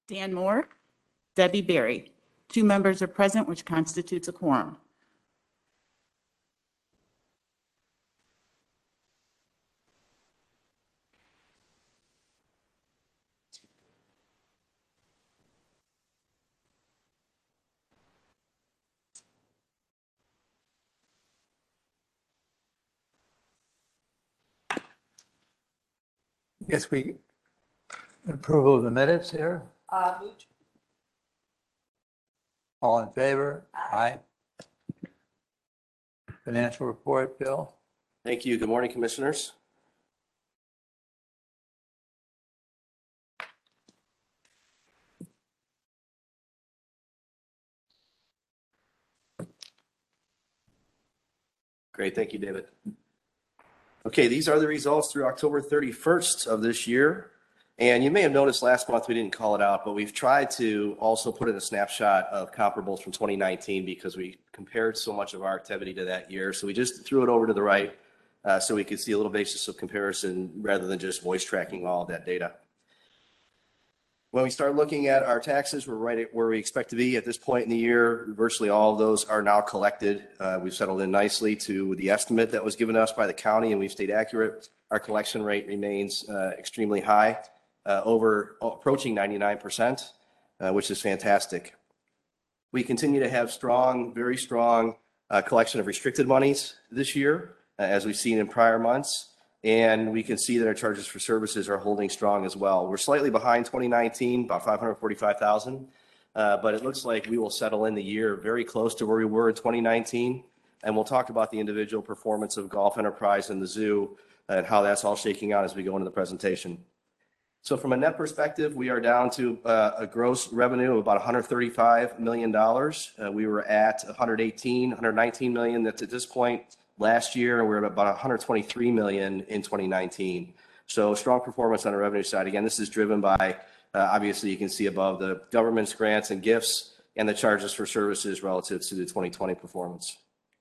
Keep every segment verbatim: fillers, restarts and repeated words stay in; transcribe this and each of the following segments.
Dan Moore, Debbie Berry. Two members are present, which constitutes a quorum. Yes, we approval of the minutes here. Uh, moved. All in favor? Aye. Financial report, Bill. Thank you. Good morning, Commissioners. Great. Thank you, David. Okay, these are the results through October thirty-first of this year. And you may have noticed last month we didn't call it out, but we've tried to also put in a snapshot of comparables from twenty nineteen because we compared so much of our activity to that year. So we just threw it over to the right uh, so we could see a little basis of comparison rather than just voice tracking all of that data. When we start looking at our taxes, we're right at where we expect to be at this point in the year. Virtually all of those are now collected. Uh, we've settled in nicely to the estimate that was given us by the county, and we've stayed accurate. Our collection rate remains uh, extremely high, uh, over approaching ninety-nine percent, uh, which is fantastic. We continue to have strong, very strong uh, collection of restricted monies this year, uh, as we've seen in prior months. And we can see that our charges for services are holding strong as well. We're slightly behind twenty nineteen, about five hundred forty-five thousand, uh, but it looks like we will settle in the year very close to where we were in twenty nineteen. And we'll talk about the individual performance of Golf Enterprise and the zoo and how that's all shaking out as we go into the presentation. So from a net perspective, we are down to uh, a gross revenue of about one hundred thirty-five million dollars. Uh, we were at one hundred eighteen, one hundred nineteen million. That's at this point. Last year, we were at about one hundred twenty-three million in twenty nineteen. So strong performance on the revenue side. Again, this is driven by, uh, obviously, you can see above the government's grants and gifts and the charges for services relative to the twenty twenty performance.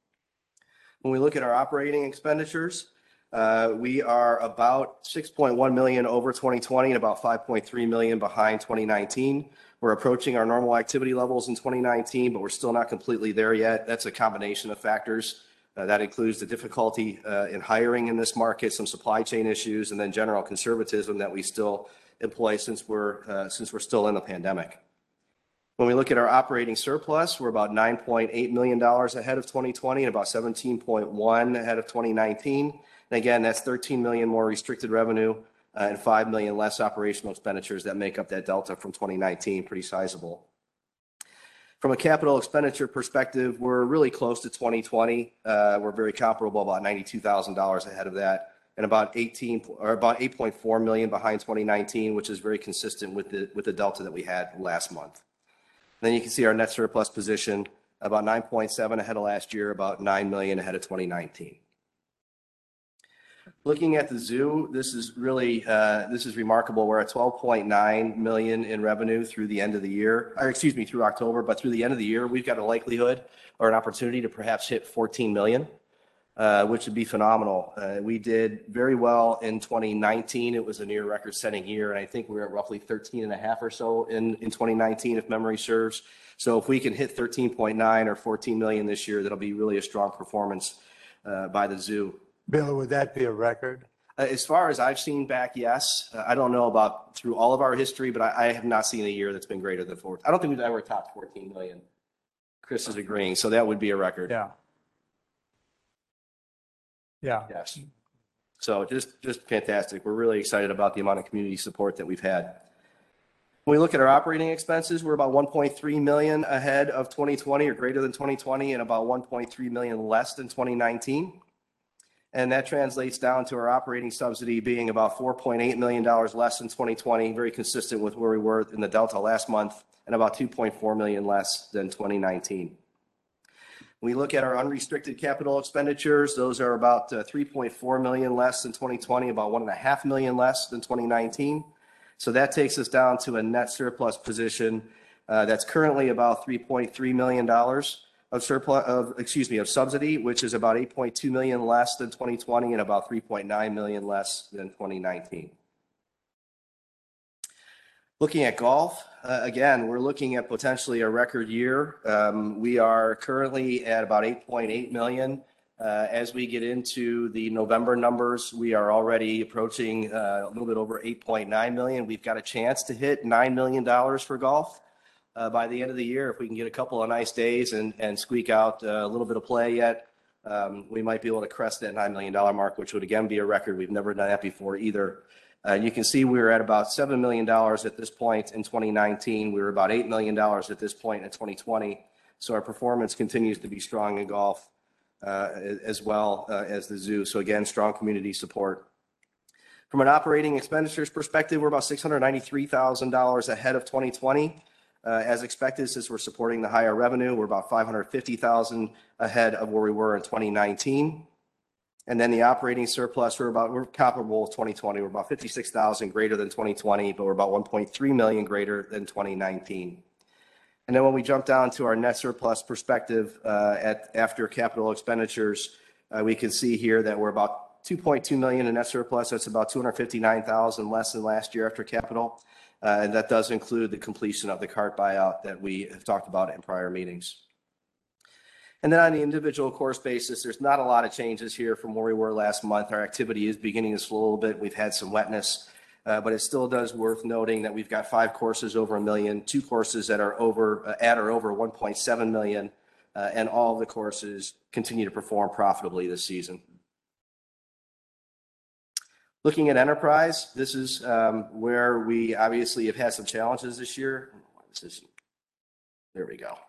When we look at our operating expenditures, uh, we are about six point one million over twenty twenty and about five point three million behind twenty nineteen. We're approaching our normal activity levels in twenty nineteen, but we're still not completely there yet. That's a combination of factors. Uh, that includes the difficulty uh, in hiring in this market, some supply chain issues, and then general conservatism that we still employ since we're uh, since we're still in the pandemic. When we look at our operating surplus, we're about nine point eight million dollars ahead of twenty twenty and about seventeen point one ahead of twenty nineteen. And again, that's thirteen million more restricted revenue uh, and five million less operational expenditures that make up that delta from twenty nineteen, pretty sizable. From a capital expenditure perspective, we're really close to twenty twenty. Uh, we're very comparable, about ninety-two thousand dollars ahead of that, and about eighteen or about eight point four million behind twenty nineteen, which is very consistent with the with the delta that we had last month. And then you can see our net surplus position about nine point seven ahead of last year, about nine million ahead of twenty nineteen. Looking at the zoo, this is really, uh, this is remarkable. We're at twelve point nine million in revenue through the end of the year, or excuse me, through October, but through the end of the year, we've got a likelihood or an opportunity to perhaps hit fourteen million, uh, which would be phenomenal. Uh, we did very well in twenty nineteen. It was a near record setting year. And I think we were at roughly thirteen and a half or so in, in twenty nineteen, if memory serves. So if we can hit thirteen point nine or fourteen million this year, that'll be really a strong performance uh, by the zoo. Bill, would that be a record? Uh, as far as I've seen back, yes. Uh, I don't know about through all of our history, but I, I have not seen a year that's been greater than four. I don't think we've ever topped fourteen million. Chris is agreeing, so that would be a record. Yeah. Yeah. Yes. So just, just fantastic. We're really excited about the amount of community support that we've had. When we look at our operating expenses, we're about one point three million ahead of twenty twenty or greater than twenty twenty and about one point three million less than twenty nineteen. And that translates down to our operating subsidy being about four point eight million dollars less than twenty twenty, very consistent with where we were in the Delta last month, and about two point four million dollars less than twenty nineteen. When we look at our unrestricted capital expenditures, those are about uh, three point four million dollars less than twenty twenty, about one point five million dollars less than twenty nineteen. So that takes us down to a net surplus position uh, that's currently about three point three million dollars. Of surplus of excuse me of subsidy, which is about eight point two million less than twenty twenty and about three point nine million less than twenty nineteen. Looking at golf, uh, again, we're looking at potentially a record year. Um, we are currently at about eight point eight million. Uh, as we get into the November numbers, we are already approaching uh, a little bit over eight point nine million. We've got a chance to hit nine million dollars for golf uh, by the end of the year. If we can get a couple of nice days and, and squeak out uh, a little bit of play yet, um, we might be able to crest that nine million dollars mark, which would again be a record. We've never done that before either. Uh, you can see we were at about seven million dollars at this point in twenty nineteen. We were about eight million dollars at this point in twenty twenty. So our performance continues to be strong in golf uh, as well uh, as the zoo. So again, strong community support. From an operating expenditures perspective, we're about six hundred ninety-three thousand dollars ahead of twenty twenty. Uh, as expected, since we're supporting the higher revenue, we're about five hundred fifty thousand dollars ahead of where we were in twenty nineteen. And then the operating surplus, we're about, we're comparable with twenty twenty. We're about fifty-six thousand greater than twenty twenty, but we're about one point three million greater than twenty nineteen. And then when we jump down to our net surplus perspective uh, at after capital expenditures, uh, we can see here that we're about two point two million in net surplus. That's about two hundred fifty-nine thousand less than last year after capital. Uh, and that does include the completion of the cart buyout that we have talked about in prior meetings. And then on the individual course basis, there's not a lot of changes here from where we were last month. Our activity is beginning to slow a little bit. We've had some wetness, uh, but it still does worth noting that we've got five courses over a million, two courses that are over uh, at or over one point seven million, uh, and all of the courses continue to perform profitably this season. Looking at enterprise, this is um, where we obviously have had some challenges this year. This is, there we go.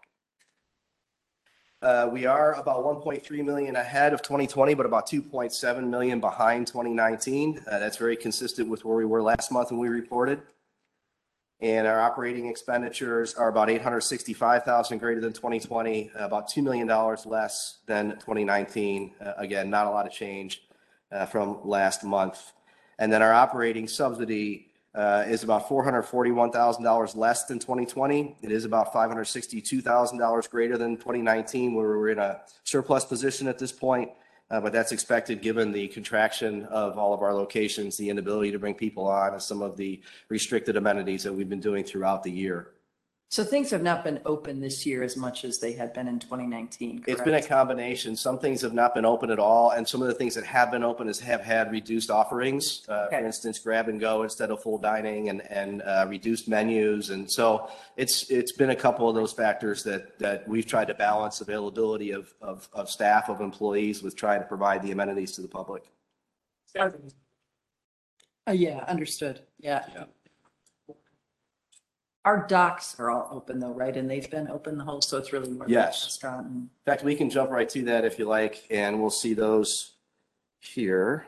Uh, we are about one point three million ahead of twenty twenty, but about two point seven million behind twenty nineteen. Uh, that's very consistent with where we were last month when we reported. And our operating expenditures are about eight hundred sixty-five thousand greater than twenty twenty, uh, about two million dollars less than twenty nineteen. Uh, again, not a lot of change uh, from last month. And then our operating subsidy Uh, is about four hundred forty-one thousand dollars less than twenty twenty. It is about five hundred sixty-two thousand dollars greater than twenty nineteen, where we were in a surplus position at this point. Uh, but that's expected given the contraction of all of our locations, the inability to bring people on, and some of the restricted amenities that we've been doing throughout the year. So things have not been open this year as much as they had been in twenty nineteen, correct? It's been a combination. Some things have not been open at all, and some of the things that have been open is have had reduced offerings. Uh, Okay. For instance, grab and go instead of full dining, and and uh, reduced menus, and so it's it's been a couple of those factors that that we've tried to balance availability of of, of staff, of employees, with trying to provide the amenities to the public. Oh, yeah, understood. Yeah. Yeah. Our docks are all open though, right? And they've been open the whole, so it's really more. like a Yes. Restaurant and. In fact, we can jump right to that if you like, and we'll see those here.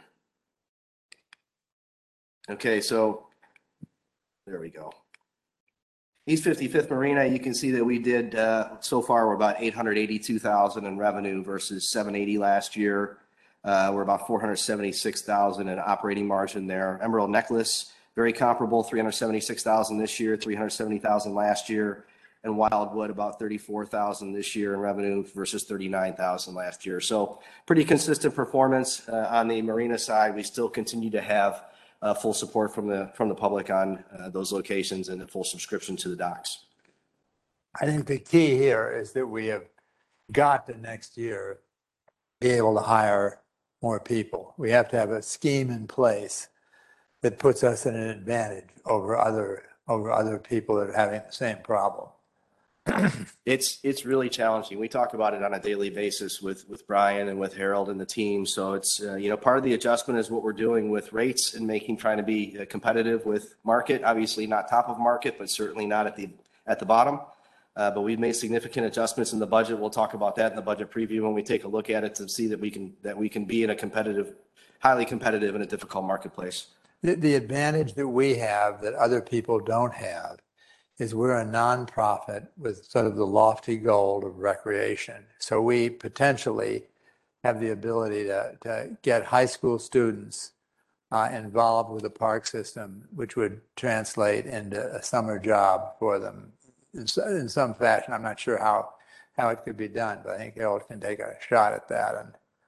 Okay, so there we go. East fifty-fifth Marina, you can see that we did, uh, so far, we're about eight hundred eighty-two thousand in revenue versus seven eighty last year. Uh, we're about four hundred seventy-six thousand in operating margin there. Emerald Necklace, very comparable, three hundred seventy-six thousand this year, three hundred seventy thousand last year. And Wildwood, about thirty-four thousand this year in revenue versus thirty-nine thousand last year. So pretty consistent performance uh, on the marina side. We still continue to have uh, full support from the from the public on uh, those locations, and a full subscription to the docks. I think the key here is that we have got to next year be able to hire more people. We have to have a scheme in place that puts us at an advantage over other over other people that are having the same problem. It's it's really challenging. We talk about it on a daily basis with with Brian and with Harold and the team. So it's uh, you know, part of the adjustment is what we're doing with rates and making trying to be uh, competitive with market. Obviously not top of market, but certainly not at the at the bottom. Uh, but we've made significant adjustments in the budget. We'll talk about that in the budget preview when we take a look at it to see that we can that we can be in a competitive, highly competitive in a difficult marketplace. The, the advantage that we have that other people don't have is we're a nonprofit with sort of the lofty goal of recreation. So we potentially have the ability to, to get high school students uh, involved with the park system, which would translate into a summer job for them in, in some fashion. I'm not sure how, how it could be done, but I think Harold can take a shot at that. And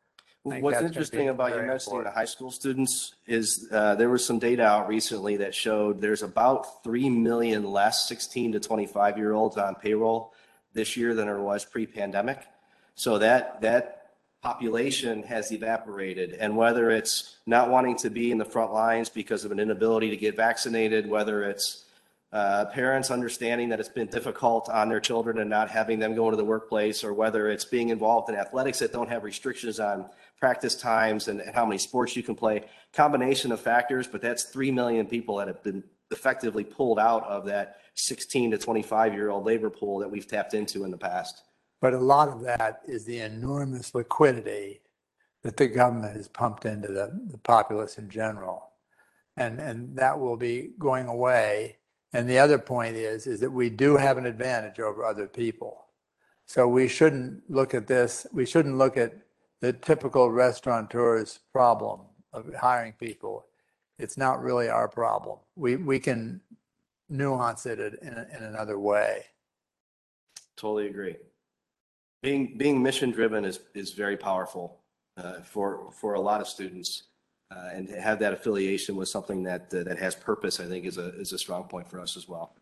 think What's that's gonna interesting be about you very mentioning the important. high school students is uh, there was some data out recently that showed there's about three million less sixteen to twenty-five year olds on payroll this year than there was pre-pandemic. So that that population has evaporated, and whether it's not wanting to be in the front lines because of an inability to get vaccinated, whether it's uh, parents understanding that it's been difficult on their children and not having them go into the workplace, or whether it's being involved in athletics that don't have restrictions on practice times and how many sports you can play, combination of factors, but that's three million people that have been effectively pulled out of that sixteen to twenty-five year old labor pool that we've tapped into in the past. But a lot of that is the enormous liquidity that the government has pumped into the, the populace in general. And, and that will be going away. And the other point is, is that we do have an advantage over other people. So we shouldn't look at this, we shouldn't look at the typical restaurateur's problem of hiring people. It's not really our problem. We, we can nuance it in, in another way. Totally agree. Being being mission driven is is very powerful uh, for for a lot of students, uh, and to have that affiliation with something that uh, that has purpose, I think, is a is a strong point for us as well.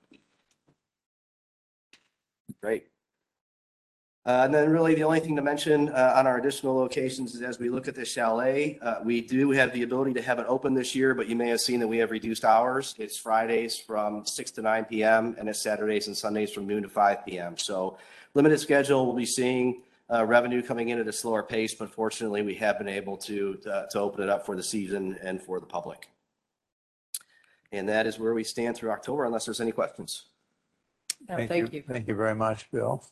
Great. Uh, and then really the only thing to mention uh, on our additional locations is as we look at the chalet, uh, we do have the ability to have it open this year, but you may have seen that we have reduced hours. It's Fridays from six to nine p m and it's Saturdays and Sundays from noon to five p m So limited schedule, we'll be seeing uh, revenue coming in at a slower pace, but fortunately we have been able to, to, to open it up for the season and for the public. And that is where we stand through October, unless there's any questions. No, thank you. Thank you very much, Bill.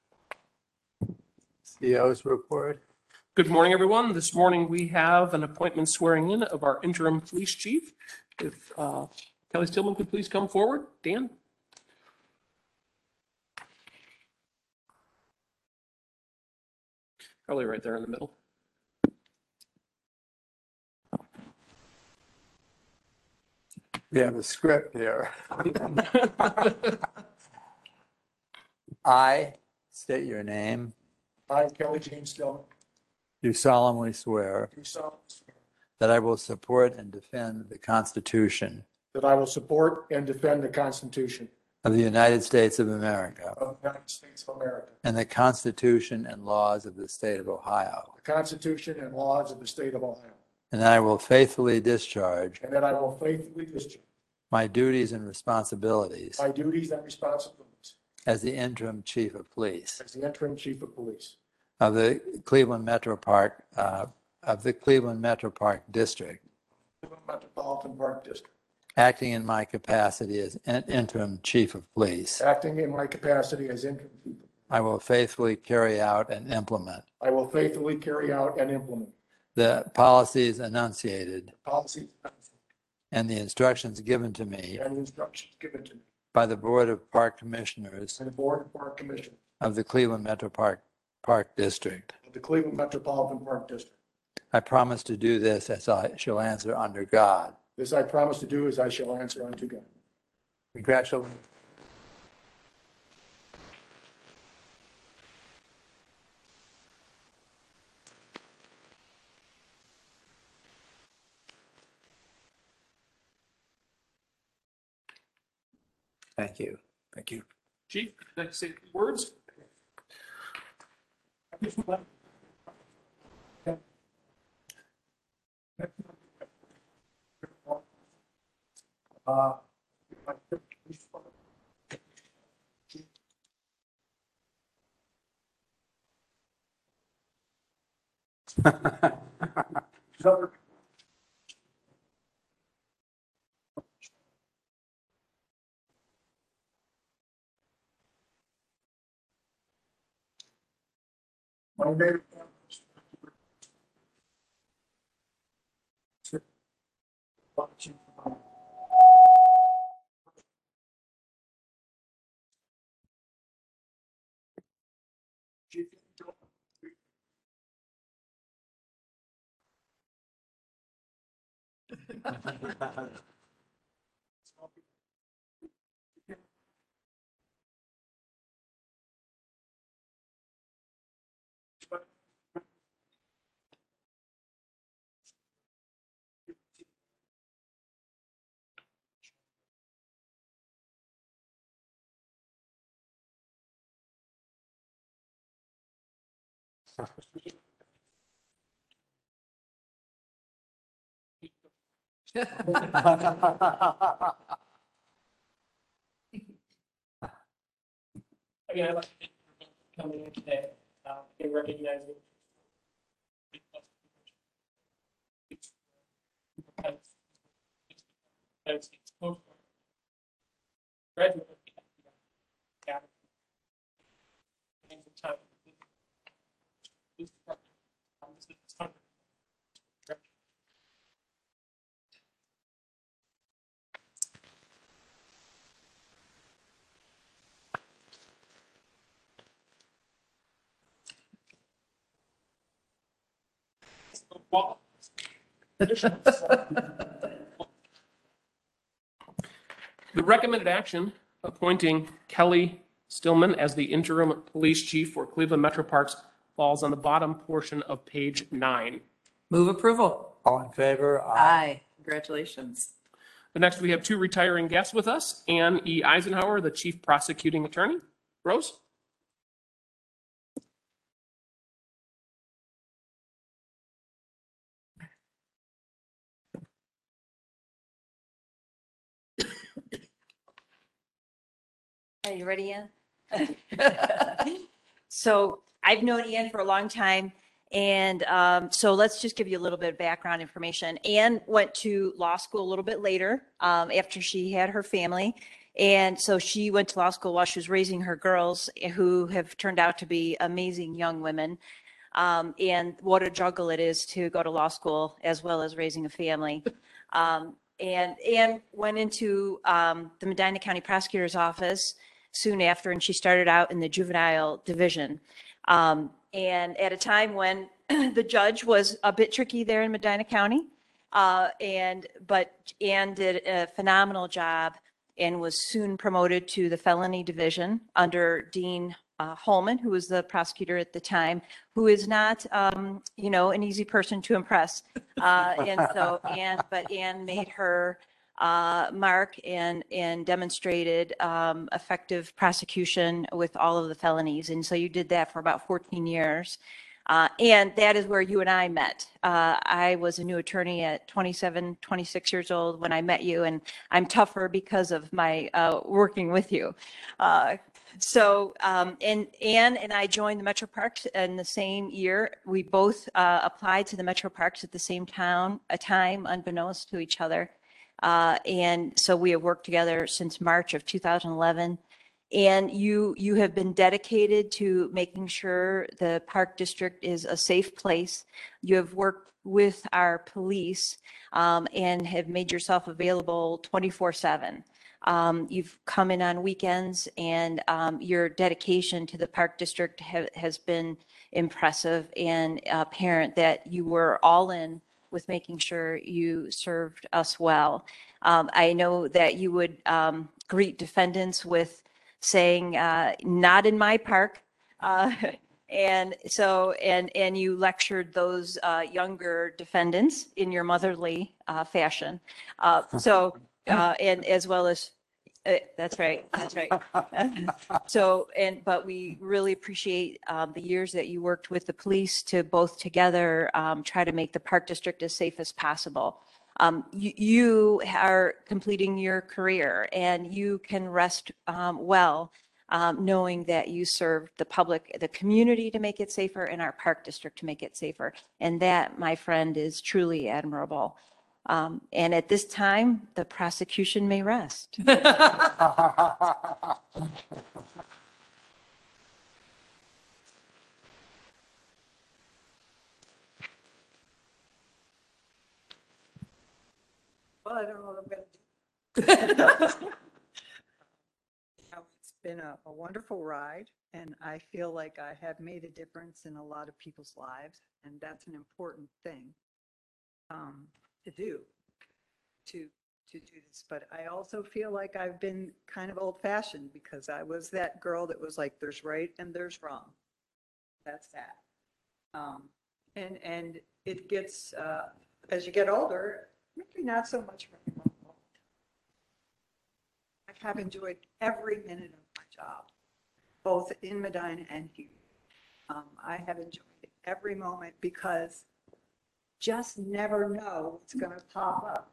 C E O's report. Good morning, everyone. This morning, we have an appointment swearing in of our interim police chief. If uh, Kelly Stillman could please come forward. Dan? Probably right there in the middle. We have a script here. I state your name. I, Kelly James Stillman, Do solemnly swear do solemnly swear that I will support and defend the Constitution that I will support and defend the Constitution of the United States of America of the United States of America, and the Constitution and laws of the state of Ohio, the Constitution and laws of the state of Ohio, and that I will faithfully discharge and that I will faithfully discharge my duties and responsibilities my duties and responsibilities as the interim chief of police as the interim chief of police of the Cleveland Metro Park, uh, of the Cleveland Metro Park District, of the Metropolitan Park District, acting in my capacity as in- interim chief of police. acting in my capacity as interim chief. of police. I will faithfully carry out and implement I will faithfully carry out and implement the policies enunciated policies and the instructions given to me and instructions given to me by the Board of Park Commissioners by the Board of Park Commission of the Cleveland Metro Park, Park District. of the Cleveland Metropolitan Park District. I promise to do this as I shall answer under God. This I promise to do as I shall answer unto God. Congratulations. Thank you. Thank you. Chief, next say a few words. Uh, so- My name. Again, I'd like to thank you for coming in today uh, and recognizing. Graduate. The recommended action appointing Kelly Stillman as the interim police chief for Cleveland Metro Parks falls on the bottom portion of page nine. Move approval. All in favor? Aye. Congratulations. But next, we have two retiring guests with us. Ann E. Eisenhower, the chief prosecuting attorney. Rose? Are you ready, Ann? So I've known Ann for a long time. And um, so let's just give you a little bit of background information. Ann went to law school a little bit later um, after she had her family. And so she went to law school while she was raising her girls, who have turned out to be amazing young women. Um, and what a juggle it is to go to law school as well as raising a family. Um, and Ann went into um, the Medina County Prosecutor's Office soon after, and she started out in the juvenile division. Um, and at a time when the judge was a bit tricky there in Medina County, uh, and but Ann did a phenomenal job and was soon promoted to the felony division under Dean uh, Holman, who was the prosecutor at the time, who is not, um, you know, an easy person to impress. Uh, and so Ann, but Ann made her uh, mark and, and demonstrated um, effective prosecution with all of the felonies. And so you did that for about fourteen years. Uh, and that is where you and I met. Uh, I was a new attorney at twenty-seven, twenty-six years old when I met you, and I'm tougher because of my uh, working with you. Uh, so, um, and Ann and I joined the Metro Parks in the same year. We both uh, applied to the Metro Parks at the same town, a time, unbeknownst to each other. Uh, and so we have worked together since March of two thousand eleven. And you you have been dedicated to making sure the Park District is a safe place. You have worked with our police um, and have made yourself available twenty-four seven. Um, you've come in on weekends, and um, your dedication to the Park District ha has been impressive, and apparent that you were all in with making sure you served us well. Um, I know that you would um, greet defendants with saying, uh, not in my park. Uh, and so, and, and you lectured those uh, younger defendants in your motherly uh, fashion. Uh, so, uh, and as well as, uh, that's right, that's right. So, and, but we really appreciate um, the years that you worked with the police to both together um, try to make the Park District as safe as possible. Um, you, you are completing your career, and you can rest um, well um, knowing that you served the public, the community to make it safer, and our Park District to make it safer. And that, my friend, is truly admirable. Um, and at this time, the prosecution may rest. Well, I don't know what I'm going to do. It's been a, a wonderful ride, and I feel like I have made a difference in a lot of people's lives, and that's an important thing um, to do, to, to do this. But I also feel like I've been kind of old-fashioned, because I was that girl that was like, there's right and there's wrong. That's that. Um, and, and it gets, uh, as you get older, maybe not so much. I have enjoyed every minute of my job, both in Medina and here. Um, I have enjoyed it. every moment because just never know what's going to pop up.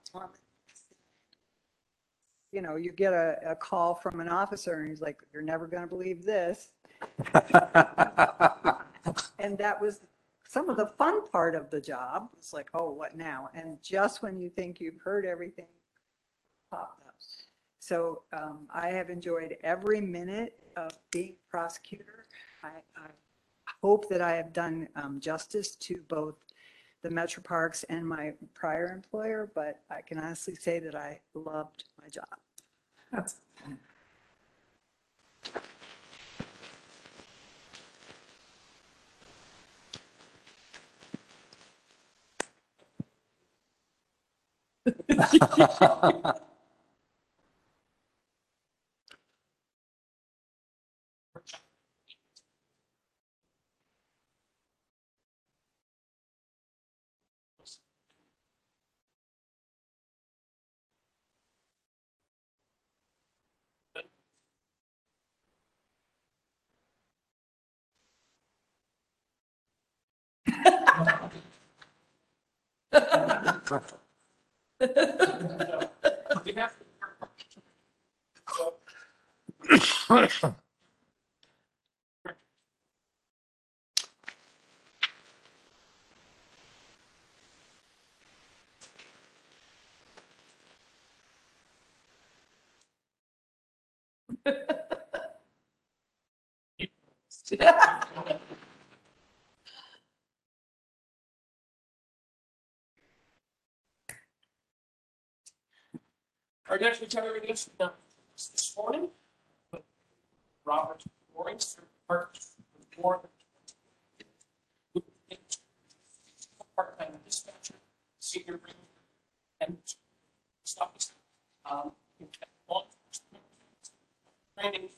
You know, you get a, a call from an officer and he's like, you're never going to believe this. And that was some of the fun part of the job. It's like, oh, what now? And just when you think you've heard everything, popped up. So um, I have enjoyed every minute of being prosecutor. I, I hope that I have done um, justice to both the Metro Parks and my prior employer, but I can honestly say that I loved my job. That's We have- Our next retiring guest uh, this morning, Robert Lawrence, part-time dispatcher, senior and stuff. Um, training,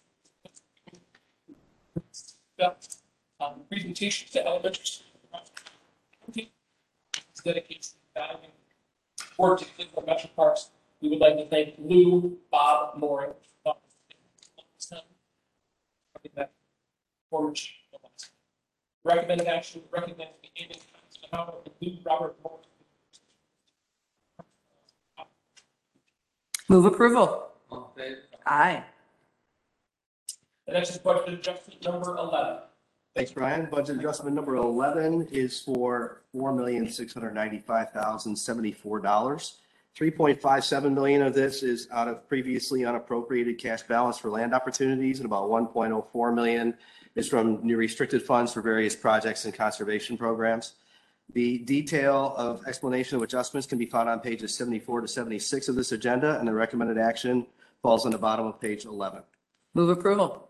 um, presentation to elementary school. It's dedicated to valuing work to Cleveland Metro Parks. We would like to thank Lou, Bob, Lauren, former chief of police. Recommended action, recommend the Amy Lou, Robert Moore. move approval. Aye. The next is budget adjustment number eleven. Thanks, Brian. Budget adjustment number eleven is for four million, six hundred ninety-five thousand, seventy-four dollars. three point five seven million of this is out of previously unappropriated cash balance for land opportunities, and about one point oh four million is from new restricted funds for various projects and conservation programs. The detail of explanation of adjustments can be found on pages seventy-four to seventy-six of this agenda, and the recommended action falls on the bottom of page eleven. Move approval.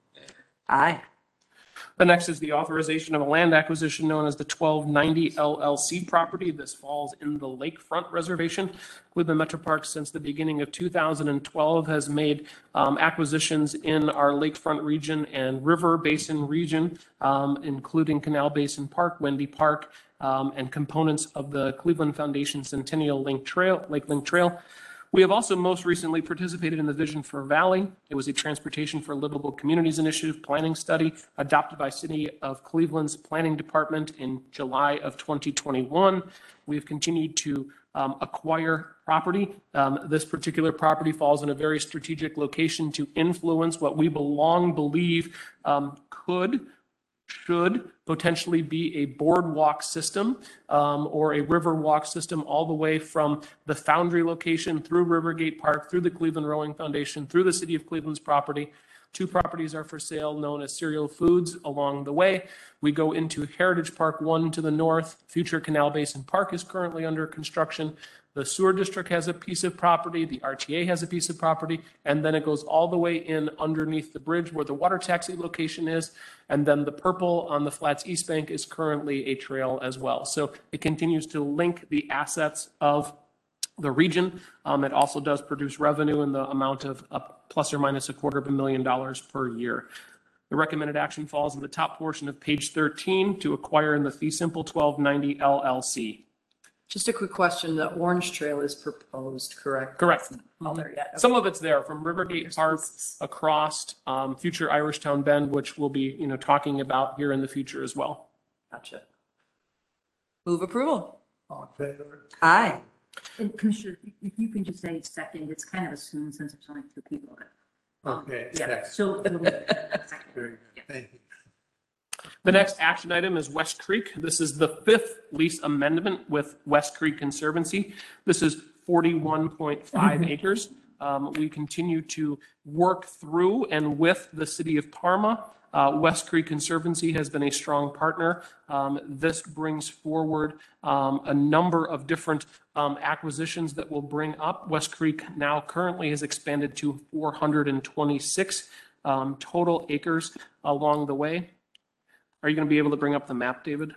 Aye. The next is the authorization of a land acquisition known as the twelve ninety L L C property. This falls in the Lakefront Reservation. Cleveland Metro Parks, since the beginning of two thousand twelve, has made um, acquisitions in our Lakefront region and River Basin region, um, including Canal Basin Park, Wendy Park, um, and components of the Cleveland Foundation Centennial Link Trail, Lake Link Trail. We have also most recently participated in the Vision for Valley. It was a Transportation for Livable Communities Initiative planning study adopted by City of Cleveland's Planning Department in July of twenty twenty-one. We've continued to um, acquire property. Um, this particular property falls in a very strategic location to influence what we belong, believe um, could should potentially be a boardwalk system um, or a river walk system all the way from the Foundry location through Rivergate Park, through the Cleveland Rowing Foundation, through the City of Cleveland's property. Two properties are for sale known as Cereal Foods along the way. We go into Heritage Park one to the north. Future Canal Basin Park is currently under construction. The sewer district has a piece of property, the R T A has a piece of property, and then it goes all the way in underneath the bridge where the water taxi location is. And then the purple on the Flats East Bank is currently a trail as well. So it continues to link the assets of the region. Um, it also does produce revenue in the amount of up plus or minus a quarter of a million dollars per year. The recommended action falls in the top portion of page thirteen to acquire in the fee simple twelve ninety L L C. Just a quick question. The Orange Trail is proposed, correct? Correct. It's not all there yet. Okay. Some of it's there from Rivergate Park across um, future Irishtown Bend, which we'll be, you know, talking about here in the future as well. Gotcha. Move approval. All in favor? Aye. And Commissioner, if you can just say second, it's kind of assumed since there's only two people. Um, Okay, Yeah, second. so it'll be second. Very good, thank you. The next action item is West Creek. This is the fifth lease amendment with West Creek Conservancy. This is forty-one point five acres. Um, we continue to work through and with the city of Parma. Uh, West Creek Conservancy has been a strong partner. Um, this brings forward um, a number of different um, acquisitions that will bring up. West Creek now currently has expanded to four hundred twenty-six um, total acres along the way. Are you going to be able to bring up the map, David?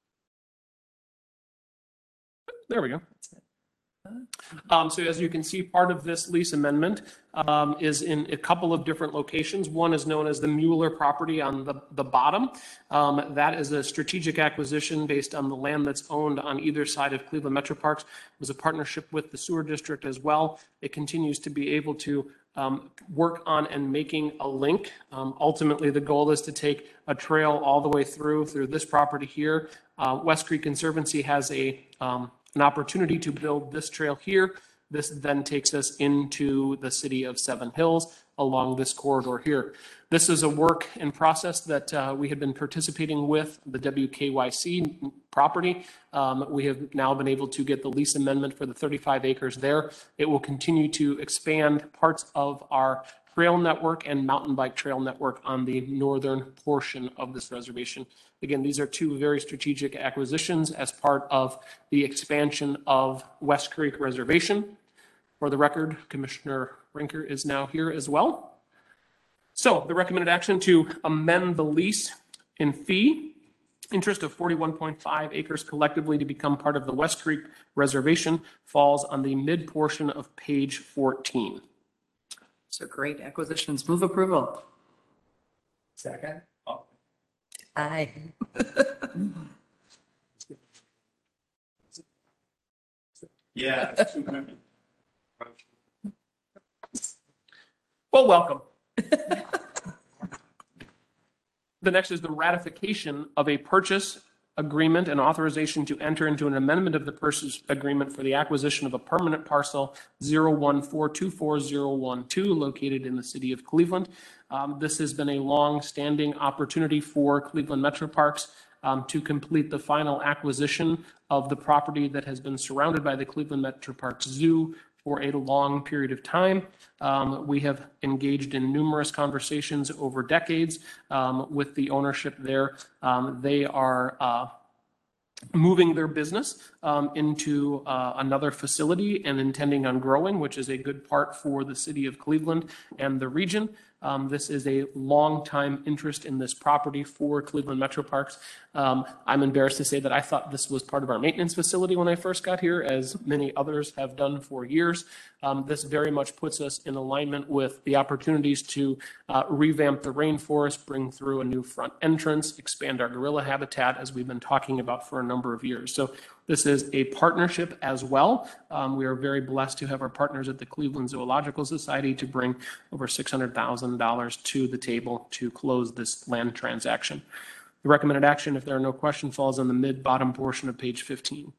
There we go. Um, so as you can see, part of this lease amendment um, is in a couple of different locations. One is known as the Mueller property on the, the bottom. Um, that is a strategic acquisition based on the land that's owned on either side of Cleveland Metro Parks. It was a partnership with the sewer district as well. It continues to be able to um, work on and making a link. Um, ultimately, the goal is to take a trail all the way through, through this property here. Uh, West Creek Conservancy has a um, an opportunity to build this trail here. This then takes us into the city of Seven Hills along this corridor here. This is a work in process that uh, we had been participating with the W K Y C property. Um, we have now been able to get the lease amendment for the thirty-five acres there. It will continue to expand parts of our trail network and mountain bike trail network on the northern portion of this reservation. Again, these are two very strategic acquisitions as part of the expansion of West Creek Reservation. For the record, Commissioner Rinker is now here as well. So the recommended action to amend the lease in fee interest of forty-one point five acres collectively to become part of the West Creek Reservation falls on the mid portion of page fourteen. So great acquisitions. Move approval. Second? Aye. Yeah. Well, welcome. The next is the ratification of a purchase agreement and authorization to enter into an amendment of the purchase agreement for the acquisition of a permanent parcel zero one four two four zero one two located in the city of Cleveland. Um, this has been a long-standing opportunity for Cleveland Metro Parks um, to complete the final acquisition of the property that has been surrounded by the Cleveland Metro Parks Zoo for a long period of time. Um, we have engaged in numerous conversations over decades um, with the ownership there. Um, they are uh, moving their business um, into uh, another facility and intending on growing, which is a good part for the city of Cleveland and the region. Um, this is a long-time interest in this property for Cleveland Metro Parks. Um, I'm embarrassed to say that I thought this was part of our maintenance facility when I first got here, as many others have done for years. Um, this very much puts us in alignment with the opportunities to uh, revamp the rainforest, bring through a new front entrance, expand our gorilla habitat, as we've been talking about for a number of years. So this is a partnership as well. Um, we are very blessed to have our partners at the Cleveland Zoological Society to bring over six hundred thousand dollars to the table to close this land transaction. The recommended action, if there are no questions, falls on the mid-bottom portion of page fifteen.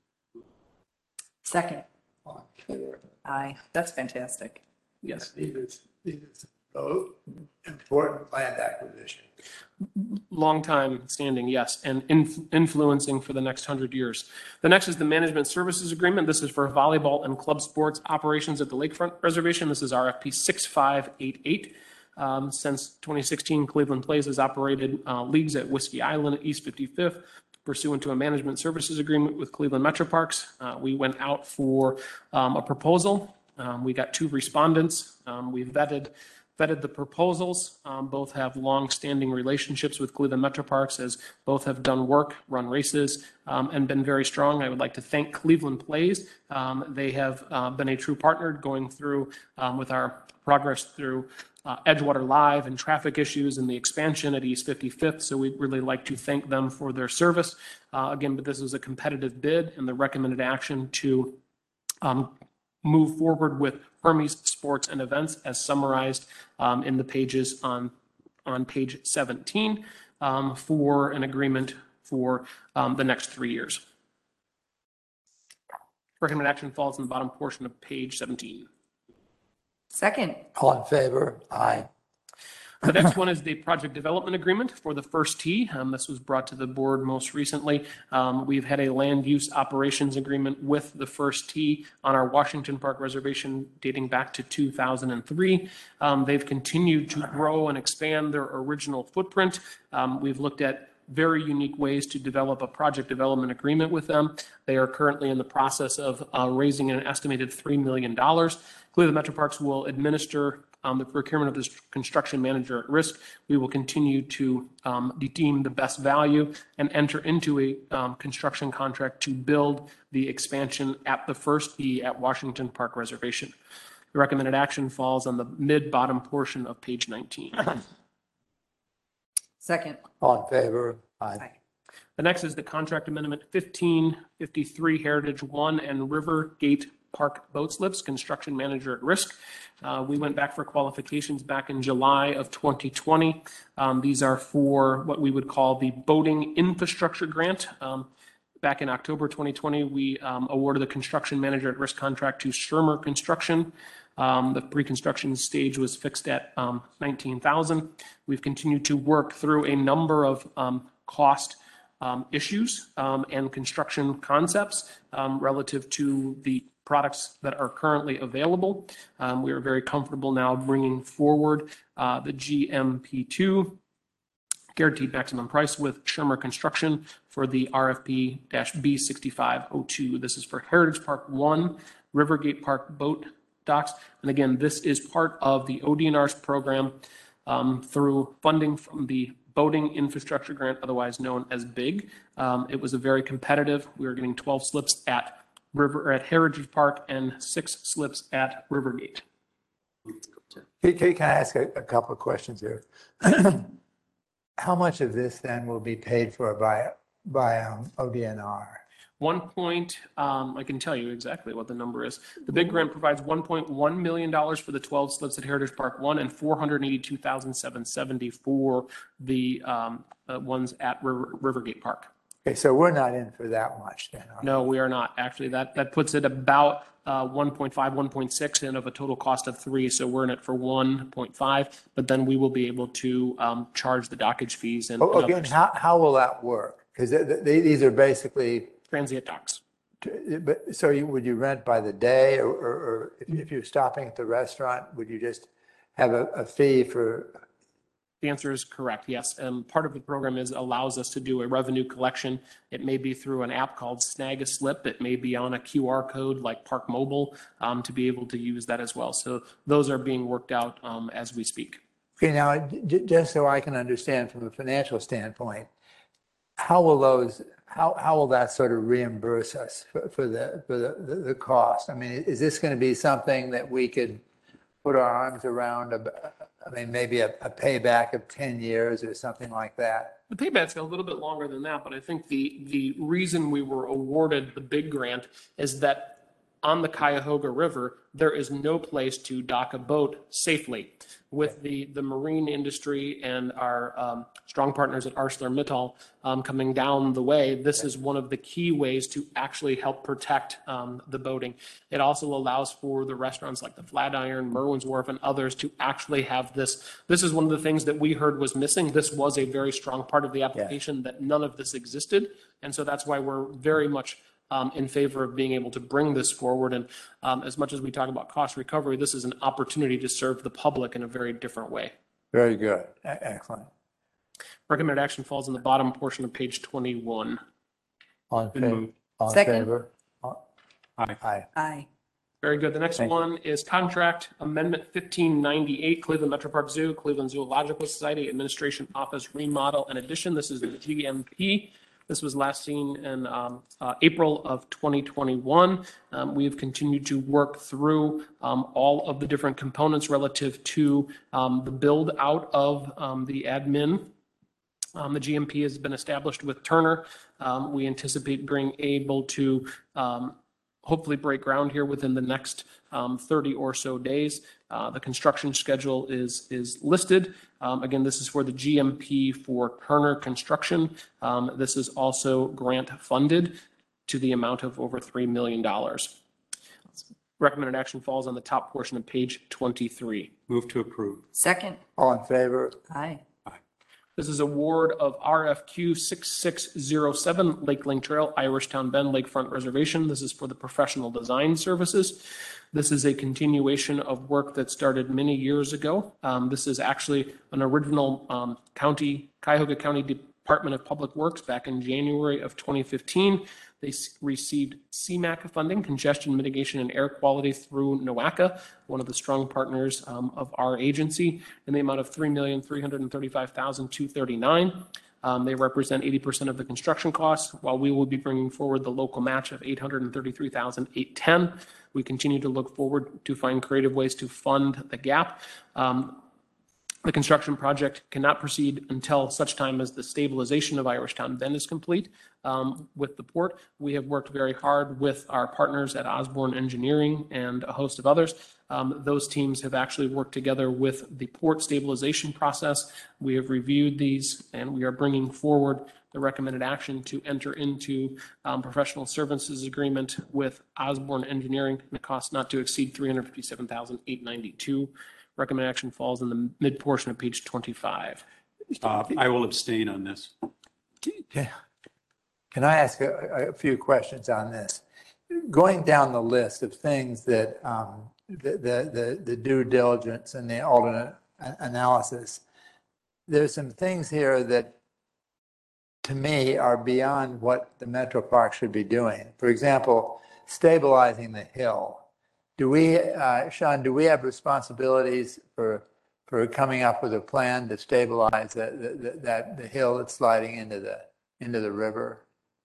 Second. All in favor? Aye. That's fantastic. Yes. These are, these are both important land acquisition. Long time standing, yes, and inf- influencing for the next hundred years. The next is the management services agreement. This is for volleyball and club sports operations at the Lakefront Reservation. This is R F P six five eight eight. Um, since twenty sixteen, Cleveland Plays has operated uh, leagues at Whiskey Island at East fifty-fifth pursuant to a management services agreement with Cleveland Metro Parks. Uh, we went out for um, a proposal. Um, we got two respondents. Um, we vetted vetted the proposals. Um, both have long-standing relationships with Cleveland Metro Parks, as both have done work, run races, um, and been very strong. I would like to thank Cleveland Plays. Um, they have uh, been a true partner going through um, with our progress through uh, Edgewater Live and traffic issues and the expansion at East fifty-fifth. So we'd really like to thank them for their service. Uh, again, but this is a competitive bid, and the recommended action to um, move forward with Hermes Sports and Events as summarized um, in the pages on, on page seventeen um, for an agreement for um, the next three years. Recommended action falls in the bottom portion of page seventeen. Second. All in favor? Aye. The next one is the project development agreement for the first tee. Um, this was brought to the board most recently. Um, we've had a land use operations agreement with the first tee on our Washington Park reservation dating back to two thousand three. Um, they've continued to grow and expand their original footprint. Um, we've looked at very unique ways to develop a project development agreement with them. They are currently in the process of uh, raising an estimated three million dollars. Cleveland Metro Parks will administer um, the procurement of this construction manager at risk. We will continue to um, deem the best value and enter into a um, construction contract to build the expansion at the first tee at Washington Park Reservation. The recommended action falls on the mid-bottom portion of page nineteen. Second. All in favor? Aye. The next is the contract amendment fifteen fifty-three Heritage One and Rivergate Park Boat Slips, construction manager at risk. Uh, we went back for qualifications back in July of twenty twenty. Um, these are for what we would call the boating infrastructure grant. Um, back in October twenty twenty, we um, awarded the construction manager at risk contract to Shermer Construction. Um, the pre-construction stage was fixed at um, nineteen thousand. We've continued to work through a number of um, cost um, issues um, and construction concepts um, relative to the products that are currently available. Um, we are very comfortable now bringing forward uh, the G M P two guaranteed maximum price with Shermer Construction for the R F P B sixty-five oh two. This is for Heritage Park One, Rivergate Park Boat Docks. And again, this is part of the O D N R's program um, through funding from the Boating Infrastructure Grant, otherwise known as BIG. Um, it was a very competitive. We were getting twelve slips at River at Heritage Park and six slips at Rivergate. Can, can I ask a, a couple of questions here? How much of this then will be paid for by, by um, O D N R? One point, um, I can tell you exactly what the number is. The big grant provides one point one million dollars for the twelve slips at Heritage Park One and four hundred eighty-two thousand seven hundred seventy for the um, uh, ones at River, Rivergate Park. Okay, so we're not in for that much then. are we? No, we are not. Actually, that, that puts it about uh, one point five, one point six in of a total cost of three. So we're in it for one point five, but then we will be able to um, charge the dockage fees and Oh, and again, others. how, how will that work? Because these are basically, Transient docks. but, so you, would you rent by the day or, or, or if- if you're stopping at the restaurant, would you just have a, a fee for? The answer is correct, yes. And part of the program is allows us to do a revenue collection. It may be through an app called Snag a Slip. It may be on a Q R code like Park Mobile um, to be able to use that as well. So those are being worked out um, as we speak. Okay, now, j- just so I can understand from a financial standpoint, how will those, how, how will that sort of reimburse us for, for the, for the, the, the cost? I mean, is this going to be something that we could put our arms around? a- I mean, maybe a, a payback of ten years or something like that? The payback's a little bit longer than that, but I think the, the reason we were awarded the big grant is that on the Cuyahoga River, there is no place to dock a boat safely. With the, the marine industry and our um, strong partners at ArcelorMittal um, coming down the way, this is one of the key ways to actually help protect um, the boating. It also allows for the restaurants like the Flatiron, Merwin's Wharf, and others to actually have this. This is one of the things that we heard was missing. This was a very strong part of the application that none of this existed. And so that's why we're very much Um, in favor of being able to bring this forward. And um, as much as we talk about cost recovery, this is an opportunity to serve the public in a very different way. Very good. E- Excellent. Recommended action falls in the bottom portion of page twenty-one. All in Been favor? moved. All in Second. favor? All- Aye. Aye. Aye. Very good. The next Thank you. one is contract amendment fifteen ninety-eight, Cleveland Metro Park Zoo, Cleveland Zoological Society Administration Office remodel and addition. This is the G M P. This was last seen in um, uh, April of twenty twenty-one. Um, we have continued to work through um, all of the different components relative to um, the build out of um, the admin. Um, the G M P has been established with Turner. Um, we anticipate being able to um, hopefully break ground here within the next um, thirty or so days. Uh, the construction schedule is is listed. Um, again, this is for the G M P for Turner Construction. Um, this is also grant funded. to the amount of over three million dollars. Recommended action falls on the top portion of page twenty-three. Move to approve. Second. All in favor? Aye. This is award of R F Q six six zero seven Lake Link Trail, Irish Town Bend Lakefront Reservation. This is for the professional design services. This is a continuation of work that started many years ago. Um, this is actually an original um, county, Cuyahoga County Department of Public Works back in January of twenty fifteen. They s- received C MAC funding, congestion mitigation and air quality through NOACA, one of the strong partners um, of our agency, in the amount of three million three hundred thirty-five thousand two hundred thirty-nine dollars. Um, they represent eighty percent of the construction costs, while we will be bringing forward the local match of eight hundred thirty-three thousand eight hundred ten dollars. We continue to look forward to find creative ways to fund the gap. Um, The construction project cannot proceed until such time as the stabilization of Irish Town Bend is complete. Um, with the port, we have worked very hard with our partners at Osborne Engineering and a host of others. Um, those teams have actually worked together with the port stabilization process. We have reviewed these and we are bringing forward the recommended action to enter into um, professional services agreement with Osborne Engineering and a cost not to exceed three hundred fifty-seven thousand eight hundred ninety-two dollars. Recommended action falls in the mid portion of page twenty-five. Uh, I will abstain on this. Can I ask a, a few questions on this? Going down the list of things that um, the, the, the, the due diligence and the alternate a- analysis, there's some things here that to me are beyond what the Metro Park should be doing. For example, stabilizing the hill. Do we, uh, Sean, do we have responsibilities for, for coming up with a plan to stabilize that, that, that the hill that's sliding into the, into the river?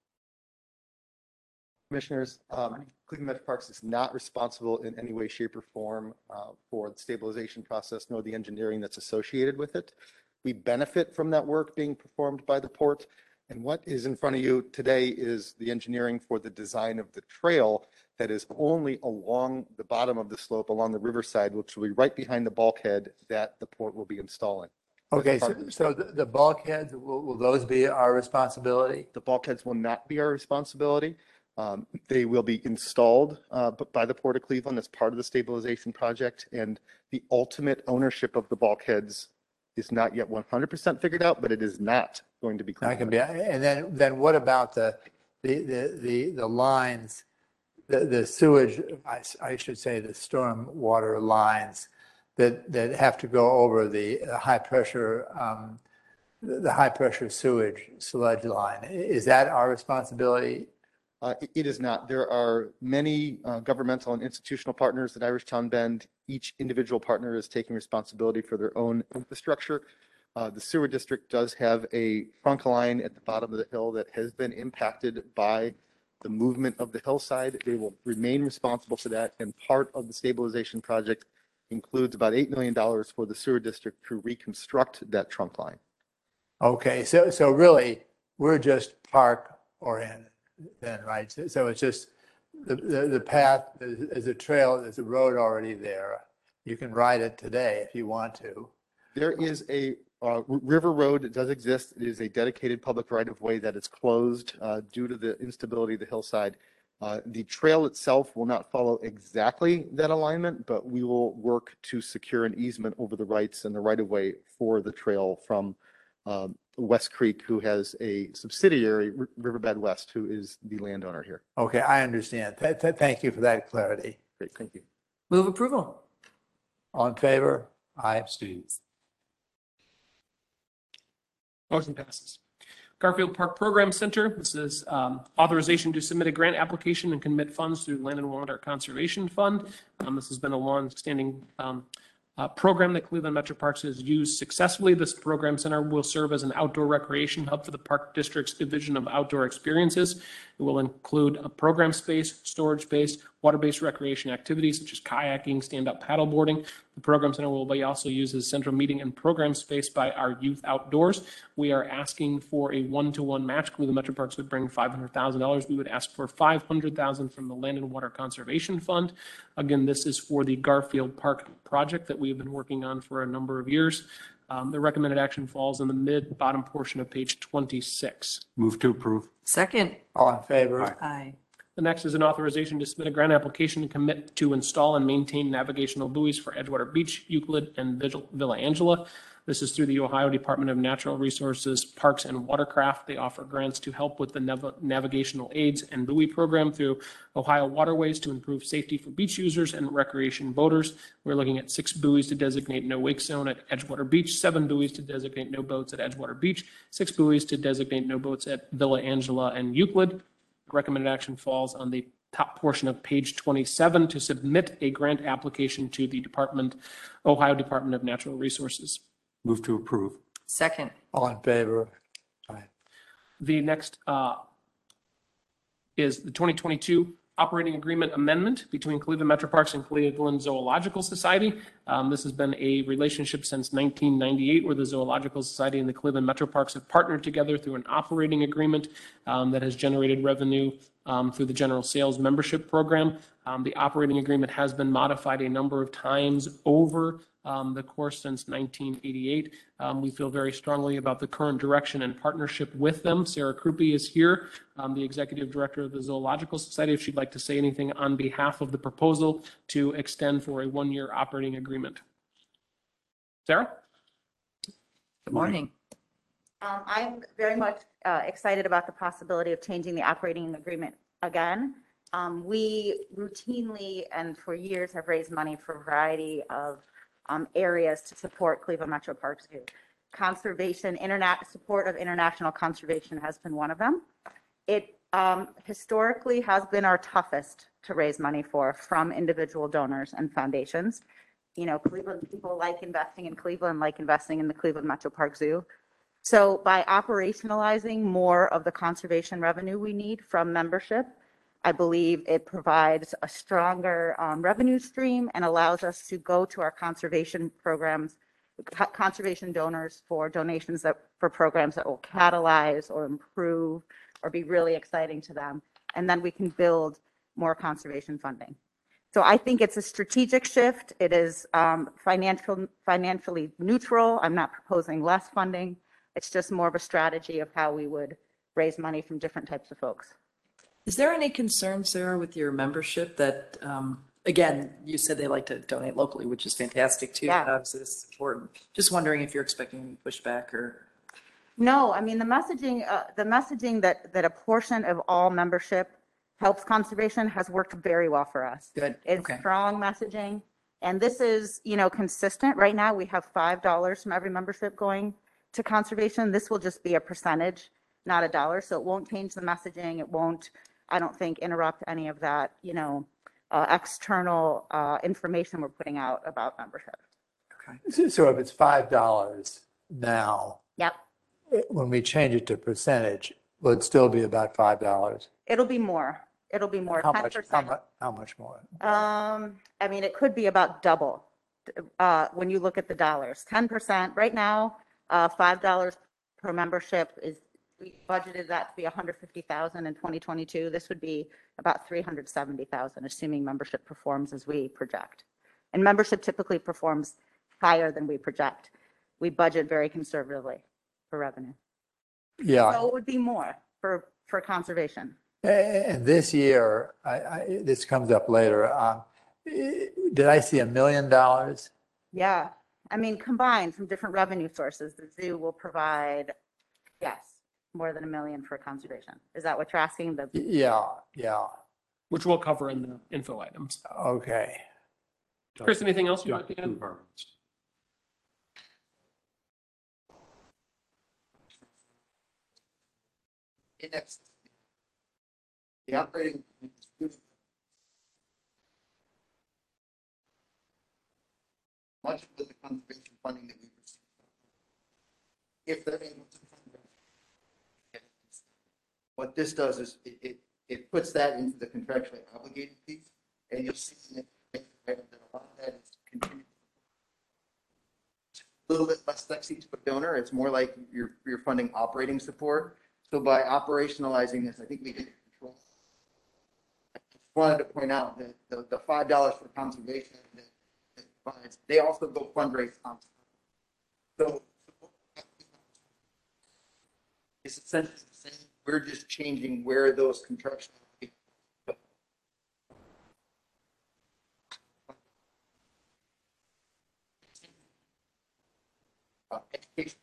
Commissioners, um, Cleveland Metro Parks is not responsible in any way, shape, or form uh, for the stabilization process, nor the engineering that's associated with it. We benefit from that work being performed by the port. And what is in front of you today is the engineering for the design of the trail that is only along the bottom of the slope, along the riverside, which will be right behind the bulkhead that the port will be installing. Okay, That's so, part of the- so the the bulkheads, will, will those be our responsibility? The bulkheads will not be our responsibility. Um, They will be installed uh, b- by the Port of Cleveland as part of the stabilization project. And the ultimate ownership of the bulkheads is not yet one hundred percent figured out, but it is not going to be. That can Cleveland. be, and then, then what about the, the, the, the, the lines, the, the sewage, I, s- I should say the storm water lines that, that have to go over the high pressure, um, the the high pressure sewage sludge line? I- Is that our responsibility? Uh, it- It is not. There are many uh, governmental and institutional partners at Irish Town Bend. Each individual partner is taking responsibility for their own infrastructure. Uh, The sewer district does have a trunk line at the bottom of the hill that has been impacted by the movement of the hillside. They will remain responsible for that. And part of the stabilization project includes about eight million dollars for the sewer district to reconstruct that trunk line. Okay, so, so really, we're just park oriented then, right? So- So it's just the, the, the path, there's there's a trail, there's a road already there. You can ride it today if you want to. There is a uh, r- river road that does exist. It is a dedicated public right of way that is closed uh, due to the instability of the hillside. Uh, The trail itself will not follow exactly that alignment, but we will work to secure an easement over the rights and the right of way for the trail from um, West Creek, who has a subsidiary, R- Riverbed West, who is the landowner here. Okay, I understand. Th- th- Thank you for that clarity. Great, thank you. Move approval. All in favor? Aye. Abstain. Motion passes. Garfield Park Program Center, this is um, authorization to submit a grant application and commit funds through Land and Water Conservation Fund. Um, This has been a long-standing um, uh, program that Cleveland Metro Parks has used successfully. This program center will serve as an outdoor recreation hub for the Park District's Division of Outdoor Experiences. It will include a program space, storage space, water-based recreation activities such as kayaking, stand-up paddleboarding. The program center will be also used as central meeting and program space by our youth outdoors. We are asking for a one-to-one match. Cleveland Metro Parks would bring five hundred thousand dollars. We would ask for five hundred thousand dollars from the Land and Water Conservation Fund. Again, this is for the Garfield Park project that we've been working on for a number of years. Um, The recommended action falls in the mid bottom portion of page twenty-six. Move to approve. Second. All in favor? Aye. Aye. The next is an authorization to submit a grant application to commit to install and maintain navigational buoys for Edgewater Beach, Euclid, and Vigil- Villa Angela. This is through the Ohio Department of Natural Resources, Parks, and Watercraft. They offer grants to help with the nav- navigational aids and buoy program through Ohio Waterways to improve safety for beach users and recreation boaters. We're looking at six buoys to designate no wake zone at Edgewater Beach, seven buoys to designate no boats at Edgewater Beach, six buoys to designate no boats at Villa Angela and Euclid. Recommended action falls on the top portion of page twenty-seven to submit a grant application to the Department, Ohio Department of Natural Resources. Move to approve. Second. All in favor? Aye. The next uh, is the twenty twenty-two operating agreement amendment between Cleveland Metro Parks and Cleveland Zoological Society. Um, This has been a relationship since nineteen ninety-eight where the Zoological Society and the Cleveland Metro Parks have partnered together through an operating agreement um, that has generated revenue um, through the general sales membership program. Um, The operating agreement has been modified a number of times over um, the course since nineteen eighty-eight. Um, we feel very strongly about the current direction and partnership with them. Sarah Krupe is here, um, the executive director of the Zoological Society, if she'd like to say anything on behalf of the proposal to extend for a one-year operating agreement. Sarah? Good morning. Um, I'm very much uh, excited about the possibility of changing the operating agreement again. Um, we routinely and for years have raised money for a variety of um, areas to support Cleveland Metro Parks Zoo. Conservation, internet support of international conservation has been one of them. It um, historically has been our toughest to raise money for from individual donors and foundations. You know, Cleveland people like investing in Cleveland, like investing in the Cleveland Metro Park Zoo. So by operationalizing more of the conservation revenue we need from membership, I believe it provides a stronger um, revenue stream and allows us to go to our conservation programs, co- conservation donors for donations that for programs that will catalyze or improve or be really exciting to them. And then we can build more conservation funding. So I think it's a strategic shift. It is um, financial, financially neutral. I'm not proposing less funding. It's just more of a strategy of how we would raise money from different types of folks. Is there any concern, Sarah, with your membership that, um, again, you said they like to donate locally, which is fantastic too. Yeah. Obviously, this is important. Just wondering if you're expecting any pushback or. No, I mean, the messaging, uh, the messaging that, that a portion of all membership helps conservation has worked very well for us. Good. It's Okay. strong messaging. And this is, you know, consistent. Right now, we have five dollars from every membership going to conservation. This will just be a percentage, not a dollar. So it won't change the messaging. It won't, I don't think, interrupt any of that, you know, uh, external uh, information we're putting out about membership. So so if it's five dollars now, Yep. when we change it to percentage, will it still be about five dollars? It'll be more. It'll be more. How much, how ten percent. much, how much more? Um, I mean, it could be about double, uh, when you look at the dollars, ten percent. Right now, uh, five dollars per membership is, we budgeted that to be one hundred fifty thousand in twenty twenty-two. This would be about three hundred seventy thousand, assuming membership performs as we project. And membership typically performs higher than we project. We budget very conservatively for revenue. Yeah. So it would be more for, for conservation. And this year, I, I, this comes up later. Um, eh, did I see a million dollars? Yeah, I mean, combined from different revenue sources, the zoo will provide, yes, more than a million for conservation. Is that what you're asking? The, Yeah, yeah. Which we'll cover in the info items. Okay. Chris, anything else you'd Got like to two add? departments. Next. The operating. Much of the conservation funding that we receive. If they're able to fund it. What this does is it, it, it puts that into the contractually obligated piece, and you'll see that that a lot of that is contributed. A little bit less sexy to a donor. It's more like you're, you're funding operating support. So by operationalizing this, I think we get control. I just wanted to point out that the, the five dollars for conservation that, that provides, they also go fundraise on. So it's essentially the same. We're just changing where those construction. Uh, education.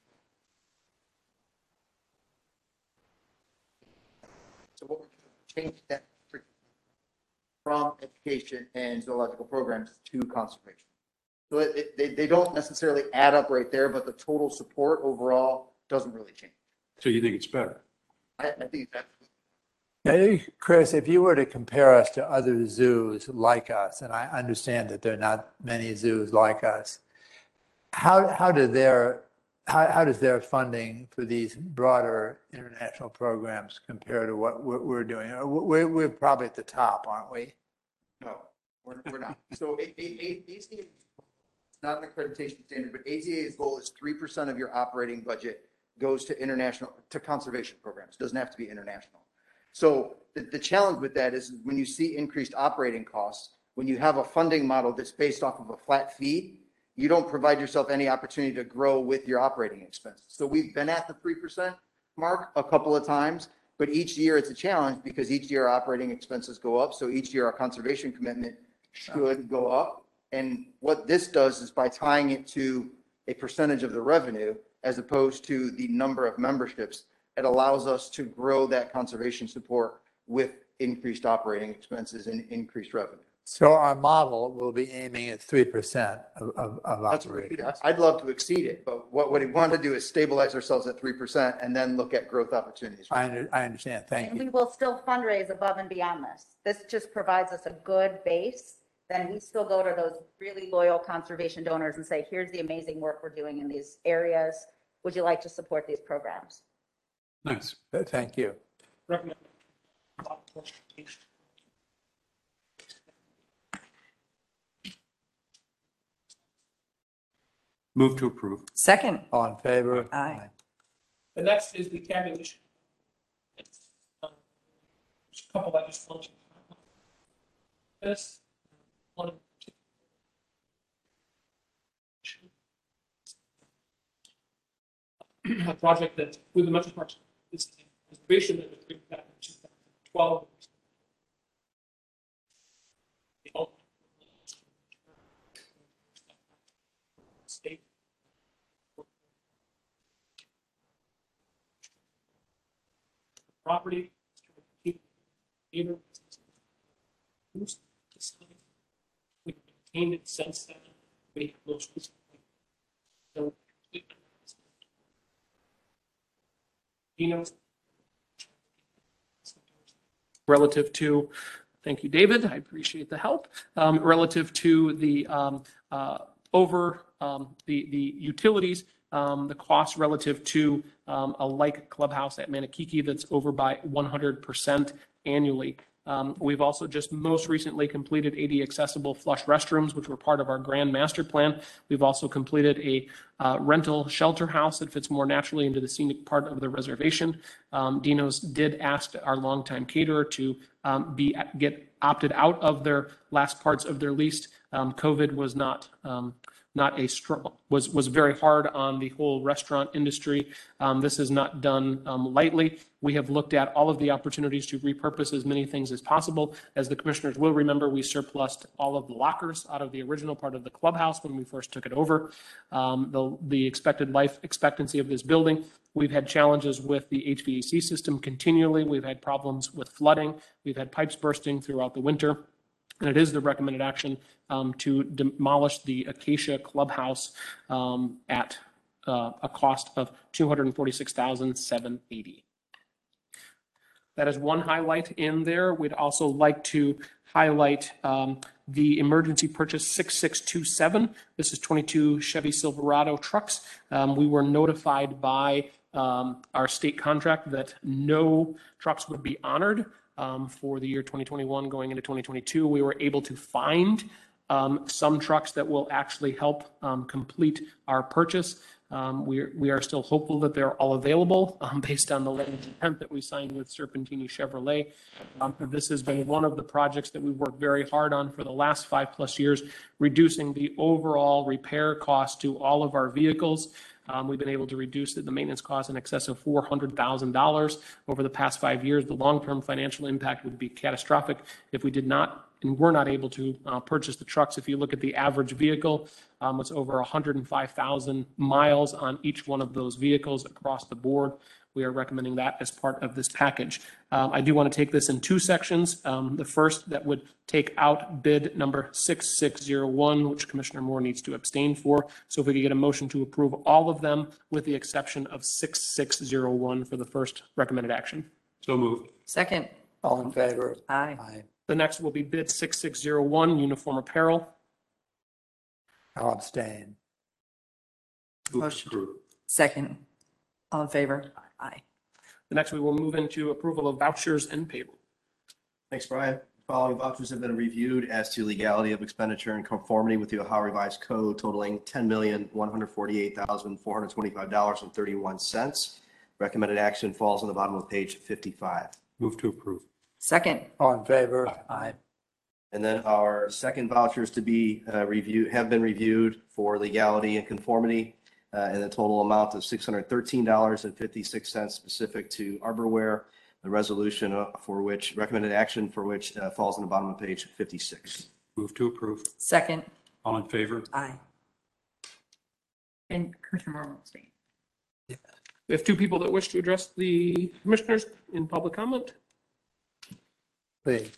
So what we're doing, we're changing that from education and zoological programs to conservation. So it, it, they, they don't necessarily add up right there, but the total support overall doesn't really change. So you think it's better? I, I think that's. Yeah, Chris, if you were to compare us to other zoos like us, and I understand that there are not many zoos like us, how, how do their, how, how does their funding for these broader international programs compare to what we're, we're doing? We're, we're probably at the top, aren't we? No, we're, we're not. So A- A- A- A Z A, not an accreditation standard, but A Z A's goal is three percent of your operating budget goes to international, to conservation programs. It doesn't have to be international. So the, the challenge with that is when you see increased operating costs, when you have a funding model that's based off of a flat fee, you don't provide yourself any opportunity to grow with your operating expenses. So we've been at the three percent mark a couple of times, but each year it's a challenge because each year our operating expenses go up. So each year our conservation commitment should go up. And what this does is by tying it to a percentage of the revenue, as opposed to the number of memberships, it allows us to grow that conservation support with increased operating expenses and increased revenue. So our model will be aiming at three percent of, of, of That's operating. what I'd love to exceed it, but what, what we want to do is stabilize ourselves at three percent and then look at growth opportunities. I, under, I understand. Thank And we you. will still fundraise above and beyond this. This just provides us a good base. Then we still go to those really loyal conservation donors and say, here's the amazing work we're doing in these areas. Would you like to support these programs? Nice. Thank you. Recommend. Move to approve. Second. All in favor? Aye. The next is the tabulation. Um, There's a couple I just want to. This one. A project that with the Metro Parks, this is a reservation that was created back in two thousand twelve. State. Property. Either. We've maintained it since then. We have most recently. So, you know, relative to, thank you, David, I appreciate the help, um, relative to the um, uh, over um, the, the utilities, um, the cost relative to um, a like clubhouse at Manakiki that's over by one hundred percent annually. Um, we've also just most recently completed A D A accessible flush restrooms, which were part of our grand master plan. We've also completed a uh, rental shelter house that fits more naturally into the scenic part of the reservation. Um, Dino's did ask our longtime caterer to um, be get opted out of their last parts of their lease. Um, COVID was not um, not a strong, was, was very hard on the whole restaurant industry. Um, this is not done um, lightly. We have looked at all of the opportunities to repurpose as many things as possible. As the commissioners will remember, we surplused all of the lockers out of the original part of the clubhouse when we first took it over. Um, the, the expected life expectancy of this building. We've had challenges with the H V A C system continually. We've had problems with flooding. We've had pipes bursting throughout the winter. And it is the recommended action um, to demolish the Acacia Clubhouse um, at uh, a cost of two hundred forty-six thousand seven hundred eighty dollars. That is one highlight in there. We'd also like to highlight um, the emergency purchase six six two seven. This is twenty-two Chevy Silverado trucks. Um, we were notified by um, our state contract that no trucks would be honored um, for the year twenty twenty-one going into twenty twenty-two. We were able to find um, some trucks that will actually help um, complete our purchase. Um, we, are, we are still hopeful that they're all available um, based on the letter of intent that we signed with Serpentini Chevrolet. Um, this has been one of the projects that we've worked very hard on for the last five plus years, reducing the overall repair cost to all of our vehicles. Um, We've been able to reduce the maintenance costs in excess of four hundred thousand dollars over the past five years. The long-term financial impact would be catastrophic if we did not and were not able to uh, purchase the trucks. If you look at the average vehicle, um, it's over one hundred five thousand miles on each one of those vehicles across the board. We are recommending that as part of this package. Um, I do want to take this in two sections. Um, the first that would take out bid number six six zero one, which Commissioner Moore needs to abstain for. So if we could get a motion to approve all of them with the exception of six six zero one for the first recommended action. So moved. Second. All in favor? Aye. Aye. The next will be bid six six zero one, uniform apparel. I'll abstain. Move to Motion. approve. Second. All in favor? Aye. The next, we will move into approval of vouchers and payroll. Thanks, Brian. Following vouchers have been reviewed as to legality of expenditure in conformity with the Ohio Revised Code totaling ten million, one hundred forty-eight thousand, four hundred twenty-five dollars and thirty-one cents. Recommended action falls on the bottom of page fifty-five. Move to approve. Second. All in favor? Aye. And then our second vouchers to be uh, reviewed, have been reviewed for legality and conformity uh, in the total amount of six hundred thirteen dollars and fifty-six cents specific to Arborware. The resolution uh, for which, recommended action for which uh, falls on the bottom of page fifty-six. Move to approve. Second. All in favor? Aye. And Commissioner Moore will abstain. We have two people that wish to address the commissioners in public comment. Please.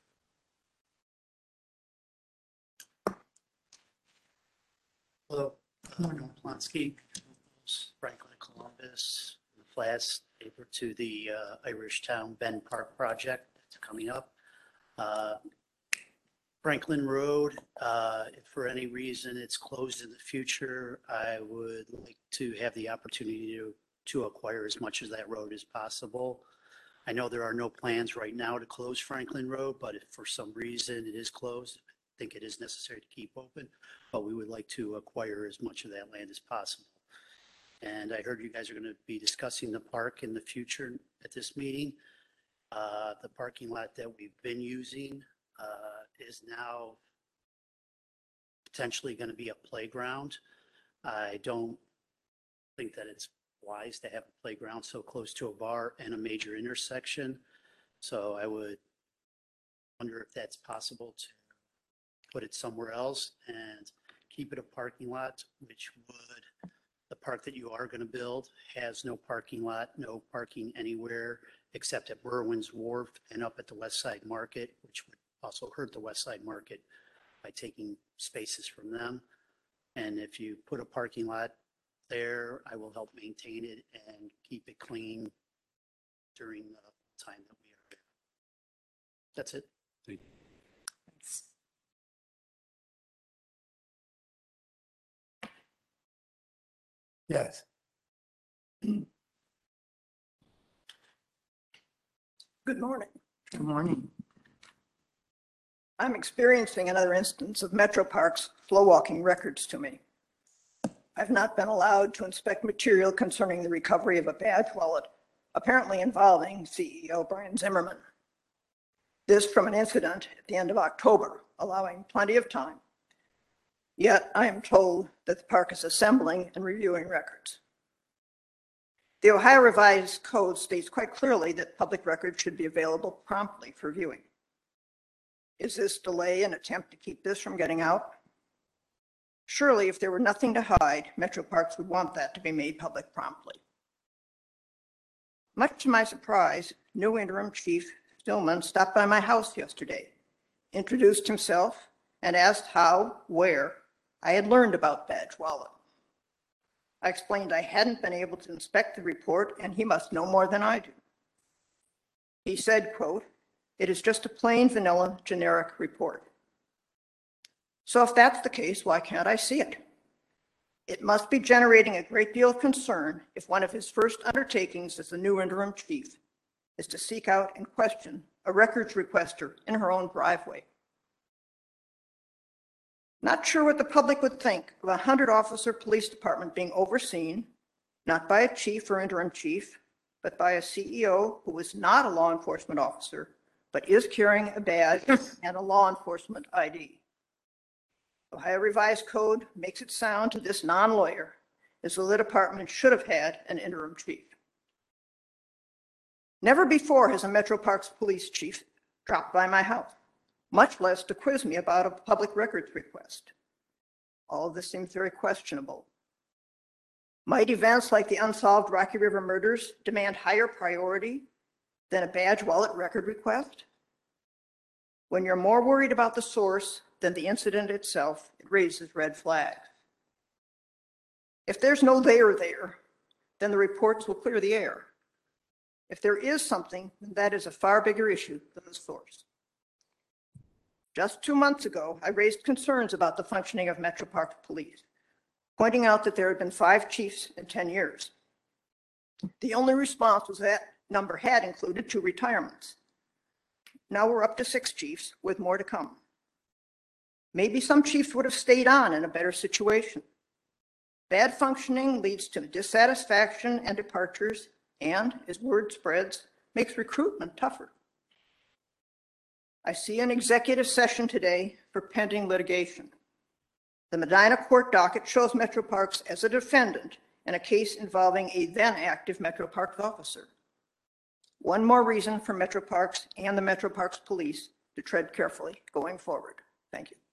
Hello, uh, Noam Plonsky, Franklin Columbus, Flats, neighbor to the uh, Irish Town Bend Park project that's coming up. Uh, Franklin Road, uh, if for any reason it's closed in the future, I would like to have the opportunity to, to acquire as much of that road as possible. I know there are no plans right now to close Franklin Road, but if for some reason it is closed, I think it is necessary to keep open, but we would like to acquire as much of that land as possible. And I heard you guys are going to be discussing the park in the future at this meeting. Uh, the parking lot that we've been using uh, is now potentially going to be a playground. I don't think that it's wise to have a playground so close to a bar and a major intersection. So I would wonder if that's possible to put it somewhere else and keep it a parking lot, which would, the park that you are going to build has no parking lot, no parking anywhere except at Berwyn's Wharf and up at the West Side Market, which would also hurt the West Side Market by taking spaces from them. And if you put a parking lot there, I will help maintain it and keep it clean during the time that we are there. That's it. Thank you. Yes. Good morning. Good morning. I'm experiencing another instance of Metro Parks flow walking records to me. I've not been allowed to inspect material concerning the recovery of a badge wallet, apparently involving C E O Brian Zimmerman. This from an incident at the end of October, allowing plenty of time. Yet I am told that the park is assembling and reviewing records. The Ohio Revised Code states quite clearly that public records should be available promptly for viewing. Is this delay an attempt to keep this from getting out? Surely, if there were nothing to hide, Metro Parks would want that to be made public promptly. Much to my surprise, new interim chief Stillman stopped by my house yesterday, introduced himself, and asked how, where I had learned about Badge Wallet. I explained I hadn't been able to inspect the report and he must know more than I do. He said, quote, "It is just a plain vanilla generic report." So if that's the case, why can't I see it? It must be generating a great deal of concern if one of his first undertakings as the new interim chief is to seek out and question a records requester in her own driveway. Not sure what the public would think of a hundred officer police department being overseen, not by a chief or interim chief, but by a C E O who is not a law enforcement officer, but is carrying a badge and a law enforcement I D. Ohio Revised Code makes it sound to this non-lawyer as though the department should have had an interim chief. Never before has a Metro Parks police chief dropped by my house, much less to quiz me about a public records request. All of this seems very questionable. Might events like the unsolved Rocky River murders demand higher priority than a badge wallet record request? When you're more worried about the source than the incident itself, it raises red flags. If there's no there there, then the reports will clear the air. If there is something, then that is a far bigger issue than the source. Just two months ago, I raised concerns about the functioning of Metro Parks Police, pointing out that there had been five chiefs in ten years. The only response was that number had included two retirements. Now we're up to six chiefs, with more to come. Maybe some chiefs would have stayed on in a better situation. Bad functioning leads to dissatisfaction and departures, and, as word spreads, makes recruitment tougher. I see an executive session today for pending litigation. The Medina court docket shows Metro Parks as a defendant in a case involving a then active Metro Parks officer. One more reason for Metro Parks and the Metro Parks Police to tread carefully going forward. Thank you.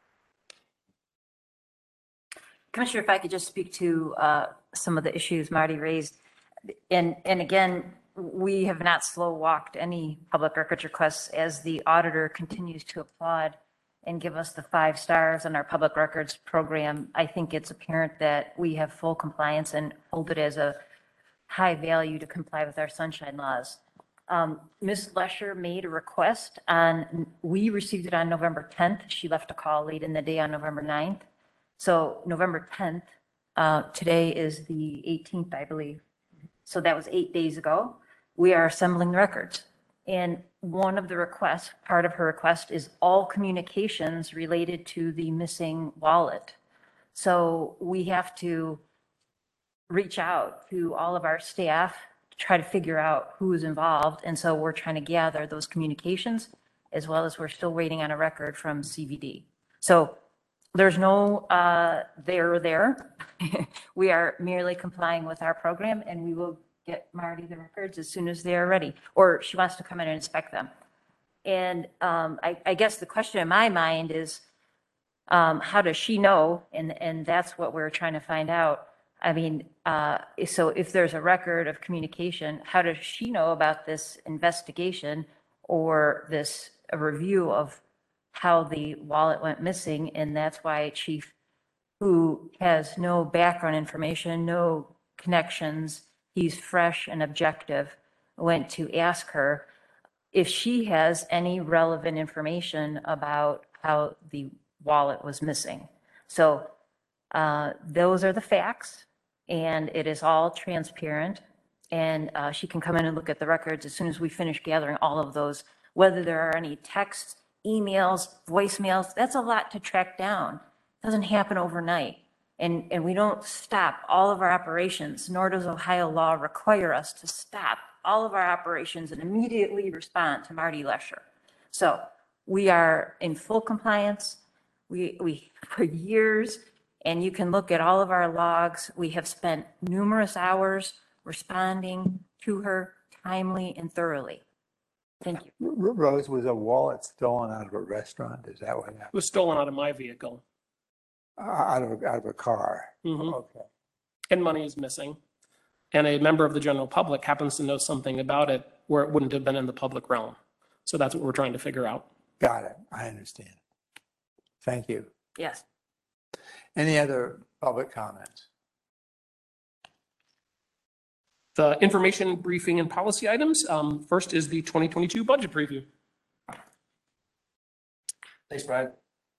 Commissioner, if I could just speak to uh, some of the issues Marty raised. And, and again, we have not slow walked any public records requests as the auditor continues to applaud and give us the five stars on our public records program. I think it's apparent that we have full compliance and hold it as a high value to comply with our sunshine laws. Um, Miz Lesher made a request on, we received it on November tenth. She left a call late in the day on November ninth. So November tenth, uh, today is the eighteenth, I believe. So that was eight days ago. We are assembling the records. And one of the requests, part of her request, is all communications related to the missing wallet. So we have to reach out to all of our staff to try to figure out who is involved. And so we're trying to gather those communications, as well as we're still waiting on a record from C V D. So there's no uh, there or there. We are merely complying with our program, and we will get Marty the records as soon as they are ready, or she wants to come in and inspect them. And um, I, I guess the question in my mind is, um, how does she know? And, and that's what we're trying to find out. I mean, uh, so if there's a record of communication, how does she know about this investigation or this a review of how the wallet went missing? And that's why Chief, who has no background information, no connections, he's fresh and objective, went to ask her if she has any relevant information about how the wallet was missing. So uh, those are the facts, and it is all transparent. And uh, she can come in and look at the records as soon as we finish gathering all of those, whether there are any texts, emails, voicemails. That's a lot to track down. It doesn't happen overnight. And, and we don't stop all of our operations, nor does Ohio law require us to stop all of our operations and immediately respond to Marty Lesher. So we are in full compliance. We, we, for years, and you can look at all of our logs, we have spent numerous hours responding to her timely and thoroughly. Thank you. R- Rose, was a wallet stolen out of a restaurant? Is that what happened? It was stolen out of my vehicle. Out of, a- out of a car? Mhm. Okay. And money is missing. And a member of the general public happens to know something about it where it wouldn't have been in the public realm. So that's what we're trying to figure out. Got it. I understand. Thank you. Yes. Any other public comments? The information briefing and policy items. Um, first is the twenty twenty-two budget preview. Thanks, Brian.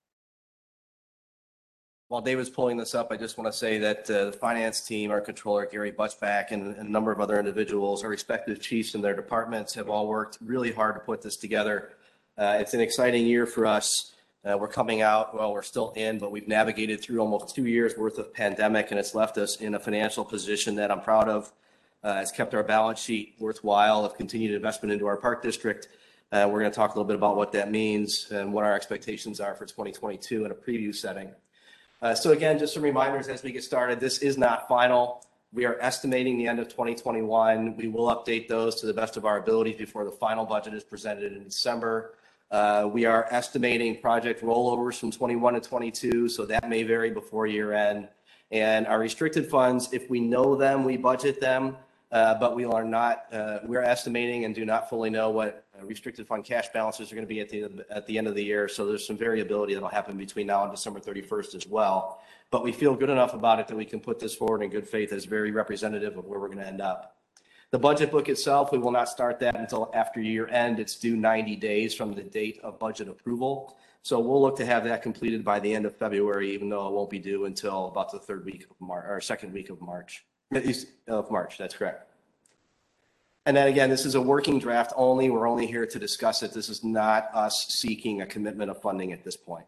While David's pulling this up, I just want to say that uh, the finance team, our controller, Gary Butchback, and a number of other individuals, our respective chiefs in their departments, have all worked really hard to put this together. Uh, it's an exciting year for us. Uh, we're coming out, well, we're still in, but we've navigated through almost two years worth of pandemic, and it's left us in a financial position that I'm proud of. Uh, it's kept our balance sheet worthwhile of continued investment into our park district. Uh, we're going to talk a little bit about what that means and what our expectations are for twenty twenty-two in a preview setting. Uh, so again, just some reminders as we get started, this is not final. We are estimating the end of twenty twenty-one. We will update those to the best of our abilities before the final budget is presented in December. Uh, we are estimating project rollovers from twenty-one to twenty-two, so that may vary before year end. And our restricted funds, if we know them, we budget them, uh, but we are not, uh, we're estimating and do not fully know what uh, restricted fund cash balances are going to be at the, at the end of the year. So there's some variability that'll happen between now and December thirty-first as well. But we feel good enough about it that we can put this forward in good faith as very representative of where we're going to end up. The budget book itself, we will not start that until after year end. It's due ninety days from the date of budget approval. So we'll look to have that completed by the end of February, even though it won't be due until about the third week of March, or second week of March, of March, that's correct. And then again, this is a working draft only. We're only here to discuss it. This is not us seeking a commitment of funding at this point.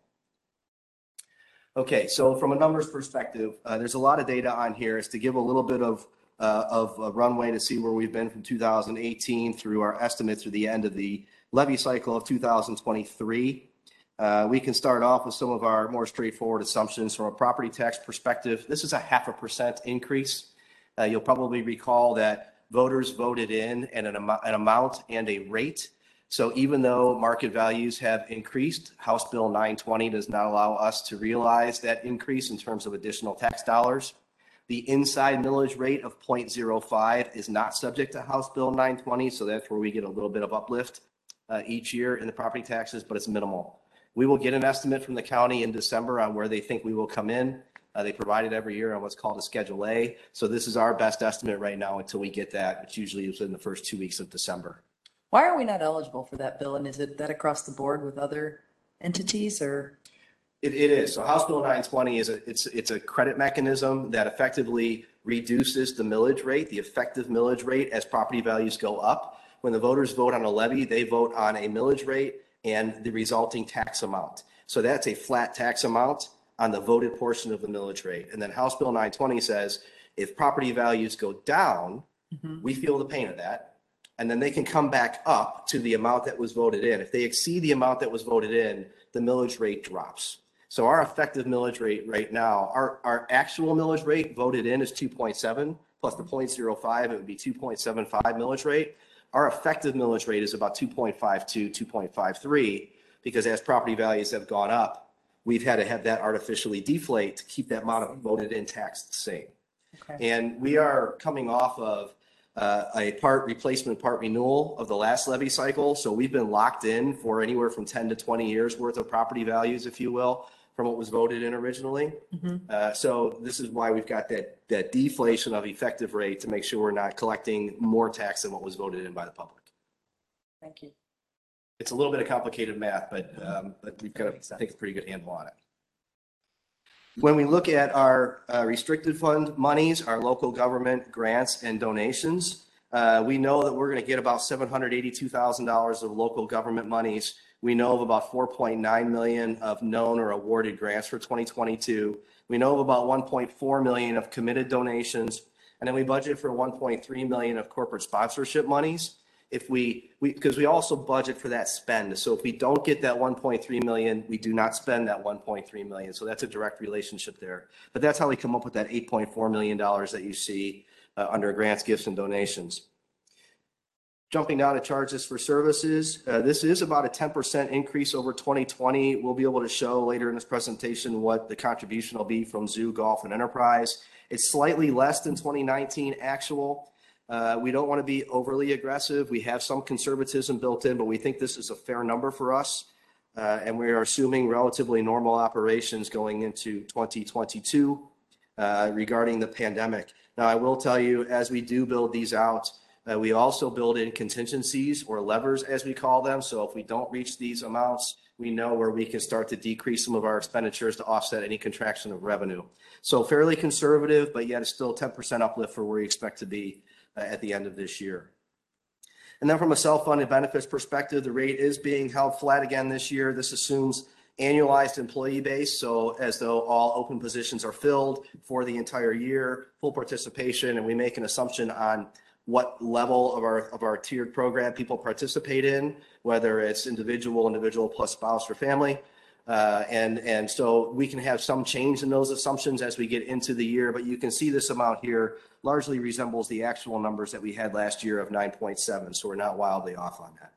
Okay, so from a numbers perspective, uh, there's a lot of data on here. It's to give a little bit of Uh, of a runway to see where we've been from two thousand eighteen through our estimate through the end of the levy cycle of two thousand twenty-three. Uh, we can start off with some of our more straightforward assumptions from a property tax perspective. This is a half a percent increase. Uh, you'll probably recall that voters voted in an, an, am- an amount and a rate. So even though market values have increased, House Bill nine twenty does not allow us to realize that increase in terms of additional tax dollars. The inside millage rate of zero point zero five is not subject to House Bill nine twenty, so that's where we get a little bit of uplift uh, each year in the property taxes, but it's minimal. We will get an estimate from the county in December on where they think we will come in. Uh, they provide it every year on what's called a Schedule A. So this is our best estimate right now until we get that, which usually is in the first two weeks of December. Why are we not eligible for that bill? And is it that across the board with other entities or? It, it is. So House Bill nine twenty is a, it's, it's a credit mechanism that effectively reduces the millage rate, the effective millage rate as property values go up. When the voters vote on a levy, they vote on a millage rate and the resulting tax amount. So that's a flat tax amount on the voted portion of the millage rate. And then House Bill nine twenty says, if property values go down, mm-hmm. we feel the pain of that. And then they can come back up to the amount that was voted in. If they exceed the amount that was voted in, the millage rate drops. So our effective millage rate right now, our, our actual millage rate voted in is two point seven plus the zero point zero five, it would be two point seven five millage rate. Our effective millage rate is about two point five two, two point five three, because as property values have gone up, we've had to have that artificially deflate to keep that amount of voted in tax the same. Okay. And we are coming off of uh, a part replacement, part renewal of the last levy cycle. So we've been locked in for anywhere from ten to twenty years worth of property values, if you will, from what was voted in originally. Mm-hmm. Uh, so this is why we've got that, that deflation of effective rate to make sure we're not collecting more tax than what was voted in by the public. Thank you. It's a little bit of complicated math, but, um, but we've got to take a pretty good handle on it. When we look at our uh, restricted fund monies, our local government grants and donations, uh, we know that we're going to get about seven hundred eighty-two thousand dollars of local government monies. We know of about four point nine million of known or awarded grants for twenty twenty-two. We know of about one point four million of committed donations, and then we budget for one point three million of corporate sponsorship monies. If we, we, because we also budget for that spend. So if we don't get that one point three million, we do not spend that one point three million. So that's a direct relationship there. But that's how we come up with that eight point four million dollars that you see uh, under grants, gifts, and donations. Jumping down to charges for services, uh, this is about a ten percent increase over twenty twenty. We'll be able to show later in this presentation what the contribution will be from Zoo, Golf, and Enterprise. It's slightly less than twenty nineteen actual. Uh, we don't want to be overly aggressive. We have some conservatism built in, but we think this is a fair number for us. Uh, and we are assuming relatively normal operations going into twenty twenty-two uh, regarding the pandemic. Now, I will tell you, as we do build these out, Uh, we also build in contingencies or levers, as we call them. So if we don't reach these amounts, we know where we can start to decrease some of our expenditures to offset any contraction of revenue. So fairly conservative, but yet it's still ten percent uplift for where we expect to be uh, at the end of this year. And then from a self-funded benefits perspective, the rate is being held flat again this year. This assumes annualized employee base, so as though all open positions are filled for the entire year, full participation, and we make an assumption on what level of our of our tiered program people participate in, whether it's individual, individual plus spouse or family. Uh, and, and so we can have some change in those assumptions as we get into the year, but you can see this amount here largely resembles the actual numbers that we had last year of nine point seven. So we're not wildly off on that.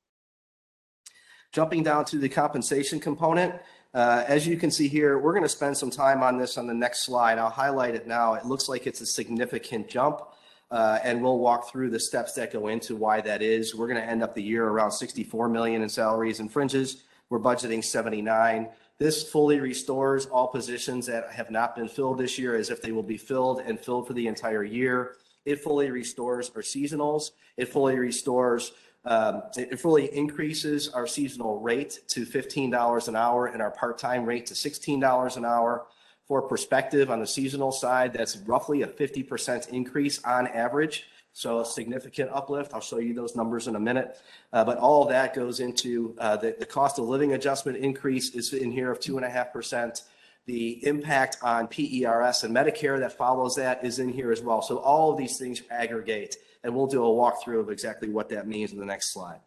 Jumping down to the compensation component, uh, as you can see here, we're going to spend some time on this on the next slide. I'll highlight it now. It looks like it's a significant jump, uh, and we'll walk through the steps that go into why that is. We're going to end up the year around sixty-four million in salaries and fringes. We're budgeting seventy-nine. This fully restores all positions that have not been filled this year as if they will be filled and filled for the entire year. It fully restores our seasonals. It fully restores Um, it fully increases our seasonal rate to fifteen dollars an hour and our part-time rate to sixteen dollars an hour. For perspective, on the seasonal side, that's roughly a fifty percent increase on average. So a significant uplift. I'll show you those numbers in a minute. Uh, but all of that goes into uh, the, the cost of living adjustment increase is in here of two and a half percent. The impact on P E R S and Medicare that follows that is in here as well. So all of these things aggregate, and we'll do a walkthrough of exactly what that means in the next slide.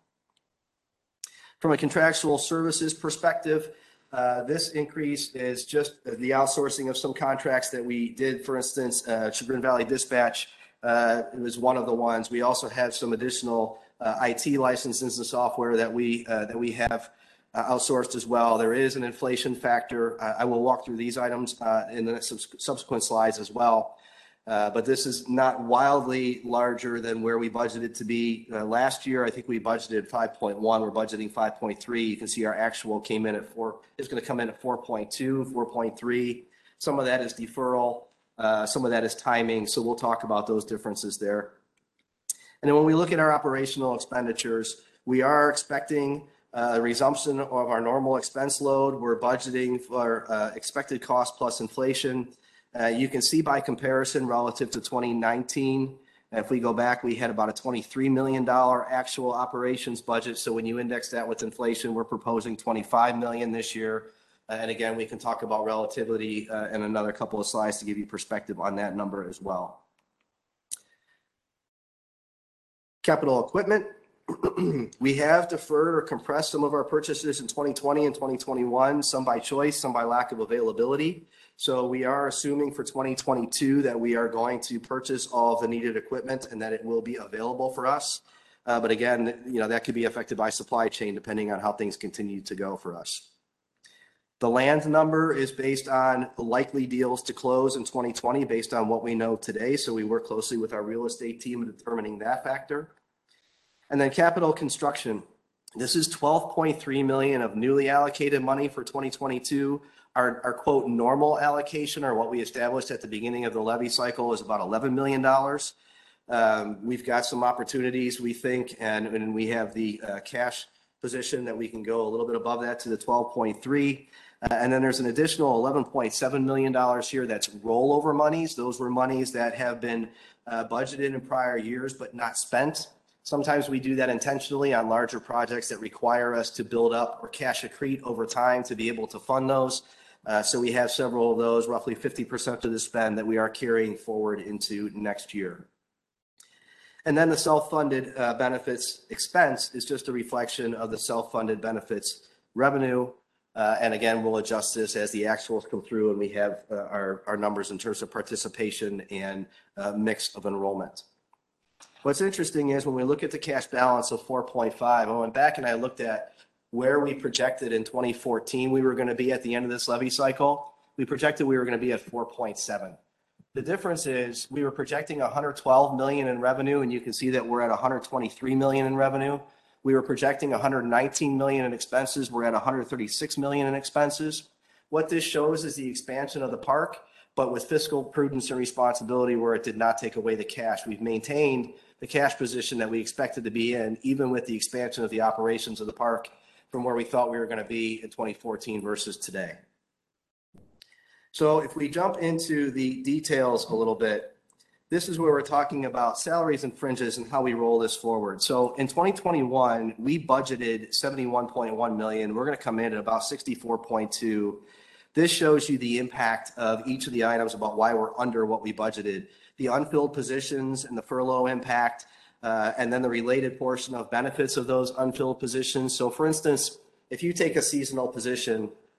From a contractual services perspective, uh, this increase is just the outsourcing of some contracts that we did. For instance, uh, Chagrin Valley Dispatch uh, was one of the ones. We also have some additional uh, I T licenses and software that we uh, that we have uh, outsourced as well. There is an inflation factor. Uh, I will walk through these items uh, in the subs subsequent slides as well. Uh, but this is not wildly larger than where we budgeted to be uh, last year. I think we budgeted five point one. We're budgeting five point three. You can see our actual came in at four. It's going to come in at four point two, four point three. Some of that is deferral. Uh, some of that is timing. So we'll talk about those differences there. And then when we look at our operational expenditures, we are expecting a resumption of our normal expense load. We're budgeting for uh, expected cost plus inflation. Uh, you can see by comparison relative to twenty nineteen, if we go back, we had about a twenty-three million dollars actual operations budget. So when you index that with inflation, we're proposing twenty-five million dollars this year. Uh, and again, we can talk about relativity uh, in another couple of slides to give you perspective on that number as well. Capital equipment. We have deferred or compressed some of our purchases in twenty twenty and twenty twenty-one, some by choice, some by lack of availability. So we are assuming for twenty twenty-two that we are going to purchase all of the needed equipment and that it will be available for us. Uh, but again, you know, that could be affected by supply chain depending on how things continue to go for us. The land number is based on likely deals to close in twenty twenty based on what we know today. So we work closely with our real estate team in determining that factor. And then capital construction. This is twelve point three million dollars of newly allocated money for twenty twenty-two. Our, our quote normal allocation, or what we established at the beginning of the levy cycle, is about eleven million dollars. Um, we've got some opportunities, we think, and, and we have the uh, cash position that we can go a little bit above that to the twelve point three. Uh, and then there's an additional eleven point seven million dollars here that's rollover monies. Those were monies that have been uh, budgeted in prior years but not spent. Sometimes we do that intentionally on larger projects that require us to build up or cash accrete over time to be able to fund those. Uh, so we have several of those, roughly fifty percent of the spend that we are carrying forward into next year. And then the self-funded uh, benefits expense is just a reflection of the self-funded benefits revenue. Uh, and again, we'll adjust this as the actuals come through and we have uh, our, our numbers in terms of participation and uh, mix of enrollment. What's interesting is when we look at the cash balance of four point five, I went back and I looked at where we projected in twenty fourteen we were going to be at the end of this levy cycle. We projected we were going to be at four point seven. The difference is we were projecting one hundred twelve million in revenue, and you can see that we're at one hundred twenty-three million in revenue. We were projecting one hundred nineteen million in expenses. We're at one hundred thirty-six million in expenses. What this shows is the expansion of the park, but with fiscal prudence and responsibility where it did not take away the cash. We've maintained the cash position that we expected to be in, even with the expansion of the operations of the park from where we thought we were going to be in twenty fourteen versus today. So if we jump into the details a little bit, this is where we're talking about salaries and fringes and how we roll this forward. So in twenty twenty-one, we budgeted seventy-one point one million. We're going to come in at about sixty-four point two. This shows you the impact of each of the items about why we're under what we budgeted. The unfilled positions and the furlough impact, uh, and then the related portion of benefits of those unfilled positions. So for instance, if you take a seasonal position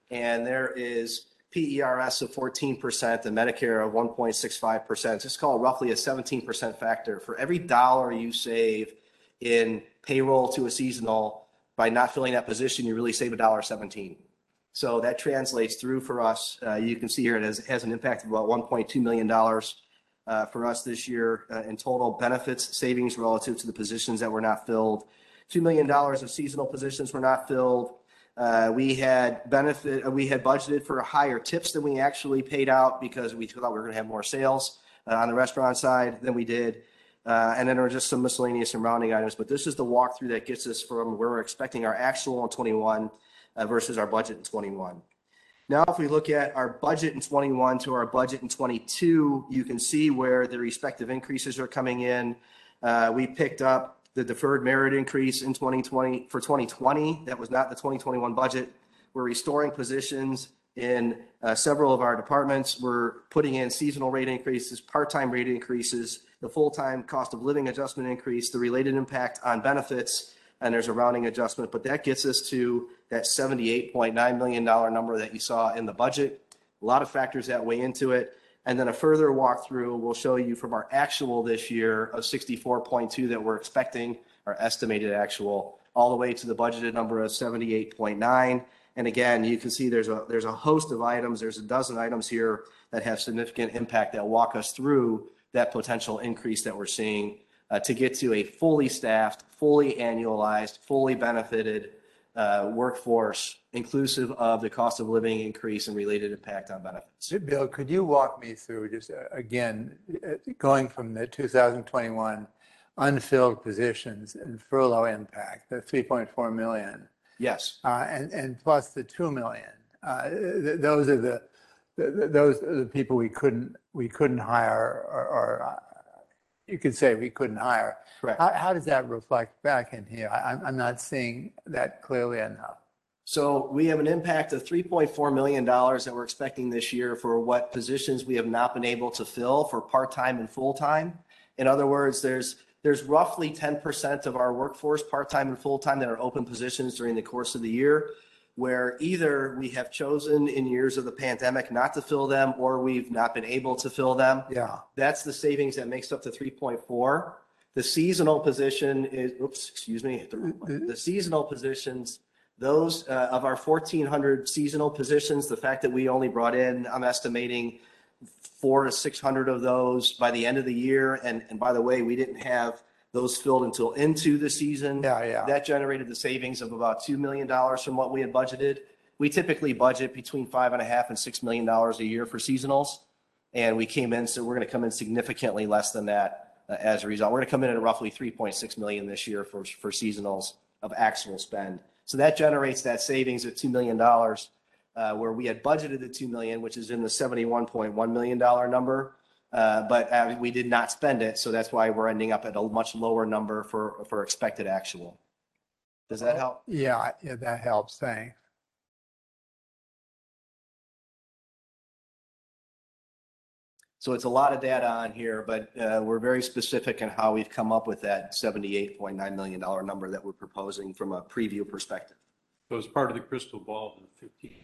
and there is P E R S of fourteen percent and Medicare of one point six five percent. Just call it roughly a seventeen percent factor. For every dollar you save in payroll to a seasonal, by not filling that position, you really save a dollar seventeen. So that translates through for us. Uh, you can see here it has, has an impact of about one point two million dollars uh, for us this year uh, in total benefits savings relative to the positions that were not filled. two million dollars of seasonal positions were not filled. Uh, we had benefit, uh, we had budgeted for higher tips than we actually paid out because we thought we were going to have more sales uh, on the restaurant side than we did. Uh, and then there were just some miscellaneous and rounding items. But this is the walkthrough that gets us from where we're expecting our actual in twenty-one uh, versus our budget in twenty-one. Now, if we look at our budget in twenty-one to our budget in twenty-two, you can see where the respective increases are coming in. Uh, we picked up the deferred merit increase in twenty twenty for twenty twenty. That was not the twenty twenty-one budget. We're restoring positions in uh, several of our departments. We're putting in seasonal rate increases, part-time rate increases, the full-time cost of living adjustment increase, the related impact on benefits, and there's a rounding adjustment. But that gets us to that seventy-eight point nine million dollars number that you saw in the budget. A lot of factors that weigh into it. And then a further walkthrough will show you from our actual this year of sixty-four point two that we're expecting, our estimated actual, all the way to the budgeted number of seventy-eight point nine. And again, you can see there's a there's a host of items. There's a dozen items here that have significant impact that walk us through that potential increase that we're seeing uh, to get to a fully staffed, fully annualized, fully benefited uh, workforce, inclusive of the cost of living increase and related impact on benefits. Bill, could you walk me through just uh, again, uh, going from the two thousand twenty-one unfilled positions and furlough impact, the three point four million, Yes. uh, and, and plus the two million. Uh, th- those are the, th- those are the people we couldn't, we couldn't hire or, or uh, you could say we couldn't hire. Correct. How, how does that reflect back in here? I, I'm, I'm not seeing that clearly enough. So we have an impact of three point four million dollars that we're expecting this year for what positions we have not been able to fill for part-time and full-time. In other words, there's there's roughly ten percent of our workforce, part-time and full-time, that are open positions during the course of the year, where either we have chosen in years of the pandemic not to fill them or we've not been able to fill them. Yeah. That's the savings that makes up the three point four. The seasonal position is, oops, excuse me, hit the wrong one. The seasonal positions, those uh, of our fourteen hundred seasonal positions, the fact that we only brought in, I'm estimating four to six hundred of those by the end of the year. And, and by the way, we didn't have those filled until into the season. Yeah, yeah. That generated the savings of about two million dollars from what we had budgeted. We typically budget between five and a half and six million dollars a year for seasonals. And we came in, so we're going to come in significantly less than that uh, as a result. We're going to come in at roughly three point six million this year for, for seasonals of actual spend. So that generates that savings of two million dollars, uh, where we had budgeted the two million dollars, which is in the seventy-one point one million dollars number. Uh, but uh, we did not spend it. So that's why we're ending up at a much lower number for, for expected actual. Does that help? Yeah, yeah, that helps. Thanks. So it's a lot of data on here, but uh, we're very specific in how we've come up with that seventy-eight point nine million dollars number that we're proposing from a preview perspective. So as part of the crystal ball, the fifteen,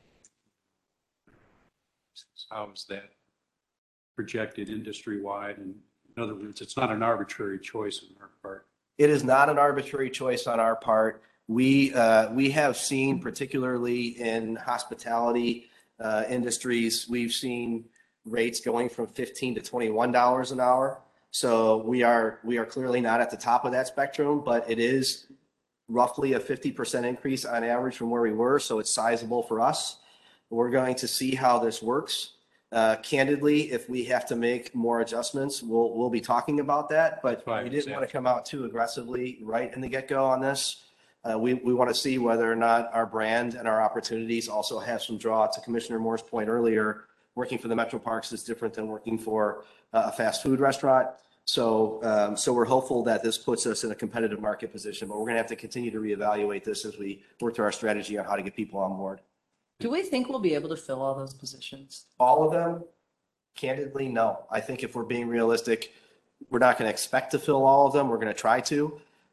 how is that projected industry-wide? And in other words, it's not an arbitrary choice on our part. It is not an arbitrary choice on our part. We uh, we have seen, particularly in hospitality uh, industries, we've seen rates going from fifteen to twenty-one dollars an hour. So we are we are clearly not at the top of that spectrum, but it is roughly a fifty percent increase on average from where we were. So it's sizable for us. We're going to see how this works. Uh, candidly, if we have to make more adjustments, we'll we'll be talking about that. But Right, we didn't exactly. want to come out too aggressively right in the get-go on this. Uh, we we want to see whether or not our brand and our opportunities also have some draw. To Commissioner Moore's point earlier, working for the Metro Parks is different than working for uh, a fast food restaurant. So um, so we're hopeful that this puts us in a competitive market position. But we're going to have to continue to reevaluate this as we work through our strategy on how to get people on board. Do we think we'll be able to fill all those positions? All of them? Candidly, no. I think if we're being realistic, we're not going to expect to fill all of them. We're going to try to.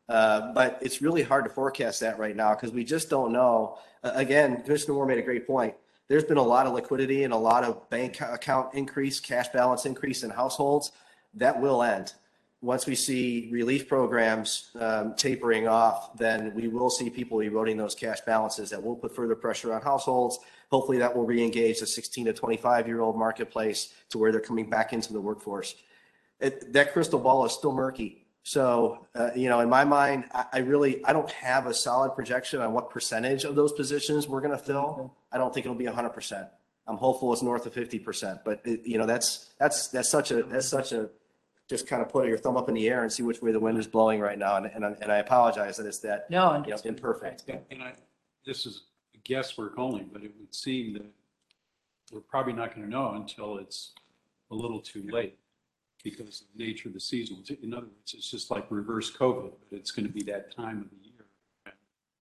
Uh, but it's really hard to forecast that right now because we just don't know. Uh, again, Commissioner Moore made a great point. There's been a lot of liquidity and a lot of bank account increase, cash balance increase in households. That will end. Once we see relief programs um, tapering off, then we will see people eroding those cash balances. That will put further pressure on households. Hopefully that will re-engage the sixteen to twenty-five year old marketplace to where they're coming back into the workforce. It, that crystal ball is still murky. So, uh, you know, in my mind, I, I really, I don't have a solid projection on what percentage of those positions we're going to fill. I don't think it'll be one hundred percent. I'm hopeful it's north of fifty percent, but it, you know, that's, that's, that's such a, that's such a, just kind of put your thumb up in the air and see which way the wind is blowing right now. And, and, I- and I apologize that it's that, No, you know, imperfect. And I, this is guesswork only, but it would seem that we're probably not going to know until it's a little too late because of the nature of the season. In other words, it's just like reverse COVID, but it's going to be that time of the year.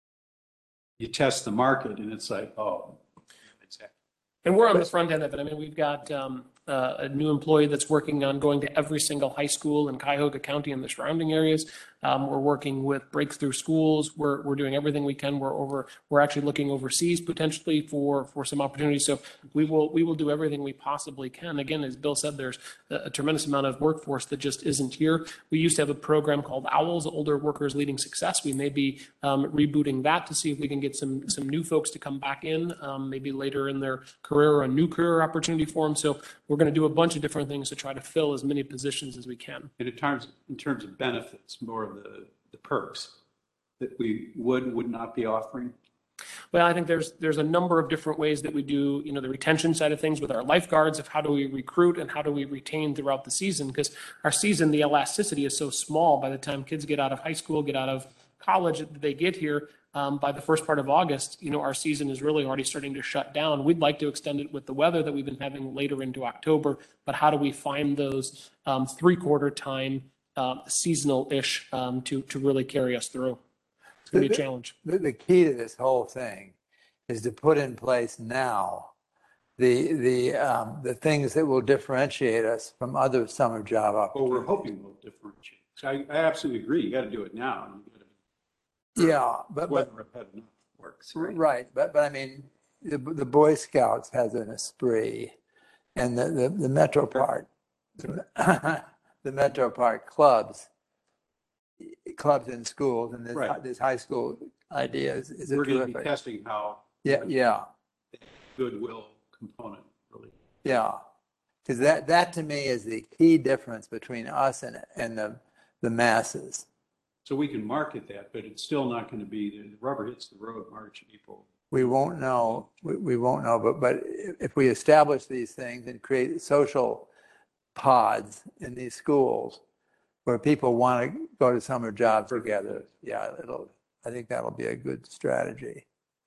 You test the market and it's like, oh, exactly. And we're on the front end of it. I mean, we've got um, uh, a new employee that's working on going to every single high school in Cuyahoga County and the surrounding areas. Um, we're working with Breakthrough Schools. We're we're doing everything we can. We're over. We're actually looking overseas potentially for for some opportunities. So we will we will do everything we possibly can. Again, as Bill said, there's a, a tremendous amount of workforce that just isn't here. We used to have a program called OWLS, Older Workers Leading Success. We may be um, rebooting that to see if we can get some some new folks to come back in, um, maybe later in their career or a new career opportunity for them. So we're going to do a bunch of different things to try to fill as many positions as we can. And in terms, in terms of benefits, more of the, the perks that we would, would not be offering? Well, I think there's there's a number of different ways that we do, you know, the retention side of things with our lifeguards of how do we recruit and how do we retain throughout the season? Because our season, the elasticity is so small by the time kids get out of high school, get out of college, they get here. Um, by the first part of August, you know, our season is really already starting to shut down. We'd like to extend it with the weather that we've been having later into October, but how do we find those um, three-quarter time uh, seasonal-ish um, to to really carry us through? It's going to be a challenge. The, the key to this whole thing is to put in place now the the um, the things that will differentiate us from other summer job Well, opportunities. we're hoping we'll differentiate. So I, I absolutely agree. You got to do it now. And you got to Yeah, but, but weather repetitive works. right. right, but but I mean, the the Boy Scouts has an esprit, and the the, the Metro Park, the Metro Park clubs, clubs in schools, and this Right. this high school idea is, is a We're going to be terrific. testing how Yeah, yeah, goodwill component really. yeah, because that that to me is the key difference between us and and the the masses. So we can market that, but it's still not going to be, the rubber hits the road March, April. We won't know. We, we won't know. But but if we establish these things and create social pods in these schools where people want to go to summer jobs together, yeah, it'll. I think that'll be a good strategy.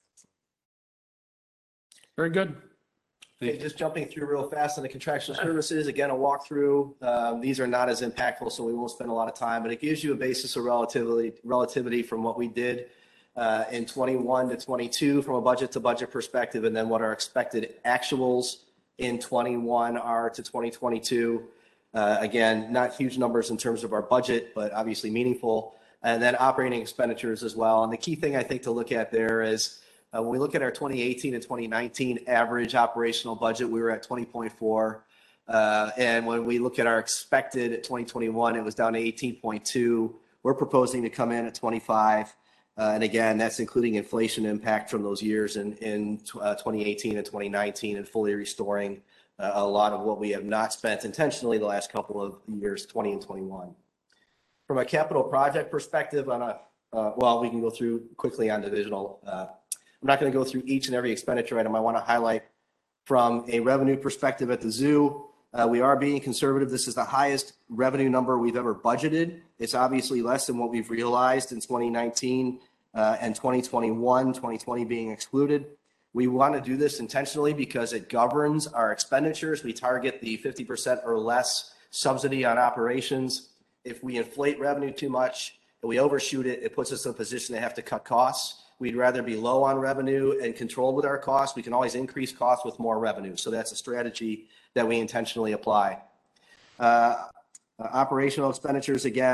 Very good. Okay, just jumping through real fast on the contractual services, again, a walkthrough. Um, these are not as impactful, so we won't spend a lot of time, but it gives you a basis of relativity, relativity from what we did uh, in twenty-one to twenty-two from a budget to budget perspective, and then what our expected actuals in twenty-one are to twenty twenty-two. Uh, again, not huge numbers in terms of our budget, but obviously meaningful. And then operating expenditures as well. And the key thing I think to look at there is Uh, when we look at our twenty eighteen and twenty nineteen average operational budget, we were at twenty point four. Uh, and when we look at our expected twenty twenty-one, it was down to eighteen point two. We're proposing to come in at twenty-five. Uh, and again, that's including inflation impact from those years in, in uh, twenty eighteen and twenty nineteen and fully restoring uh, a lot of what we have not spent intentionally the last couple of years, twenty and twenty-one. From a capital project perspective, on a, uh, well, we can go through quickly on divisional uh, I'm not going to go through each and every expenditure item. I want to highlight from a revenue perspective at the zoo. Uh, we are being conservative. This is the highest revenue number we've ever budgeted. It's obviously less than what we've realized in twenty nineteen uh, and twenty twenty-one, twenty twenty being excluded. We want to do this intentionally because it governs our expenditures. We target the fifty percent or less subsidy on operations. If we inflate revenue too much and we overshoot it, it puts us in a position to have to cut costs. We'd rather be low on revenue and controlled with our costs. We can always increase costs with more revenue. So that's a strategy that we intentionally apply. Uh, operational expenditures, again,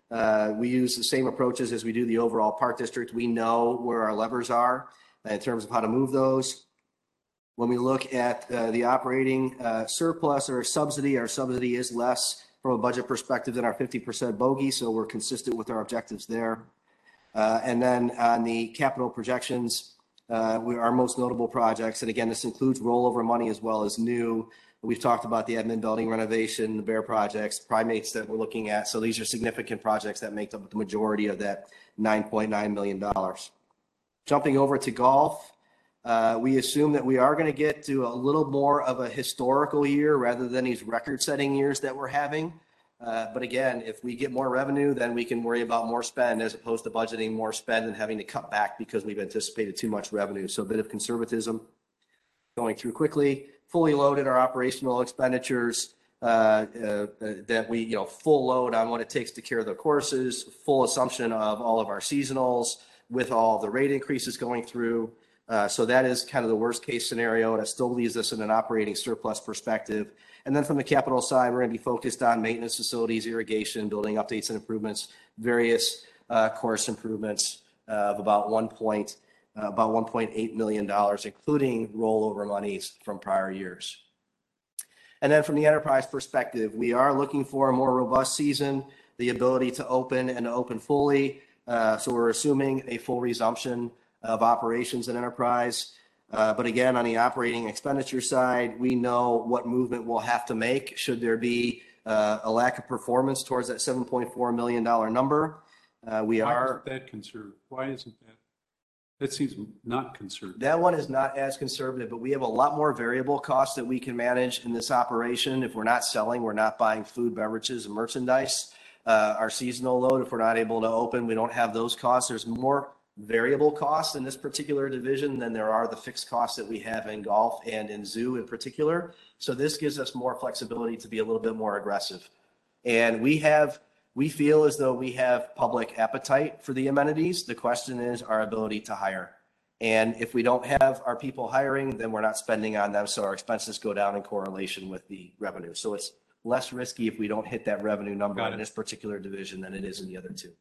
Uh, we use the same approaches as we do the overall park district. We know where our levers are in terms of how to move those. When we look at uh, the operating uh, surplus or subsidy, our subsidy is less from a budget perspective than our fifty percent bogey, so we're consistent with our objectives there. Uh, and then on the capital projections, uh, we, our most notable projects, and again, this includes rollover money as well as new. We've talked about the admin building renovation, the bear projects, primates that we're looking at. So these are significant projects that make up the majority of that nine point nine million dollars. Jumping over to golf, uh, we assume that we are going to get to a little more of a historical year rather than these record-setting years that we're having. Uh, but again, if we get more revenue, then we can worry about more spend as opposed to budgeting more spend and having to cut back because we've anticipated too much revenue. So a bit of conservatism. Going through quickly, fully loaded our operational expenditures uh, uh, that we, you know, full load on what it takes to carry the courses, full assumption of all of our seasonals with all the rate increases going through. Uh, so that is kind of the worst case scenario. That still leaves us in an operating surplus perspective. And then from the capital side, we're going to be focused on maintenance facilities, irrigation, building updates and improvements, various uh, course improvements uh, of about one point, uh, about one point eight million dollars, including rollover monies from prior years. And then from the enterprise perspective, we are looking for a more robust season, the ability to open and to open fully. Uh, so we're assuming a full resumption of operations in enterprise. Uh, but again, on the operating expenditure side, we know what movement we'll have to make should there be uh, a lack of performance towards that seven point four million dollars number. Uh, we Why are. isn't that conservative? Why isn't that? That seems not conservative. That one is not as conservative, but we have a lot more variable costs that we can manage in this operation. If we're not selling, we're not buying food, beverages, and merchandise. Uh, our seasonal load, if we're not able to open, we don't have those costs. There's more variable costs in this particular division than there are the fixed costs that we have in golf and in zoo in particular. So this gives us more flexibility to be a little bit more aggressive. And we have, we feel as though we have public appetite for the amenities. The question is our ability to hire. And if we don't have our people hiring, then we're not spending on them. So our expenses go down in correlation with the revenue. So it's less risky if we don't hit that revenue number in this particular division than it is in the other two.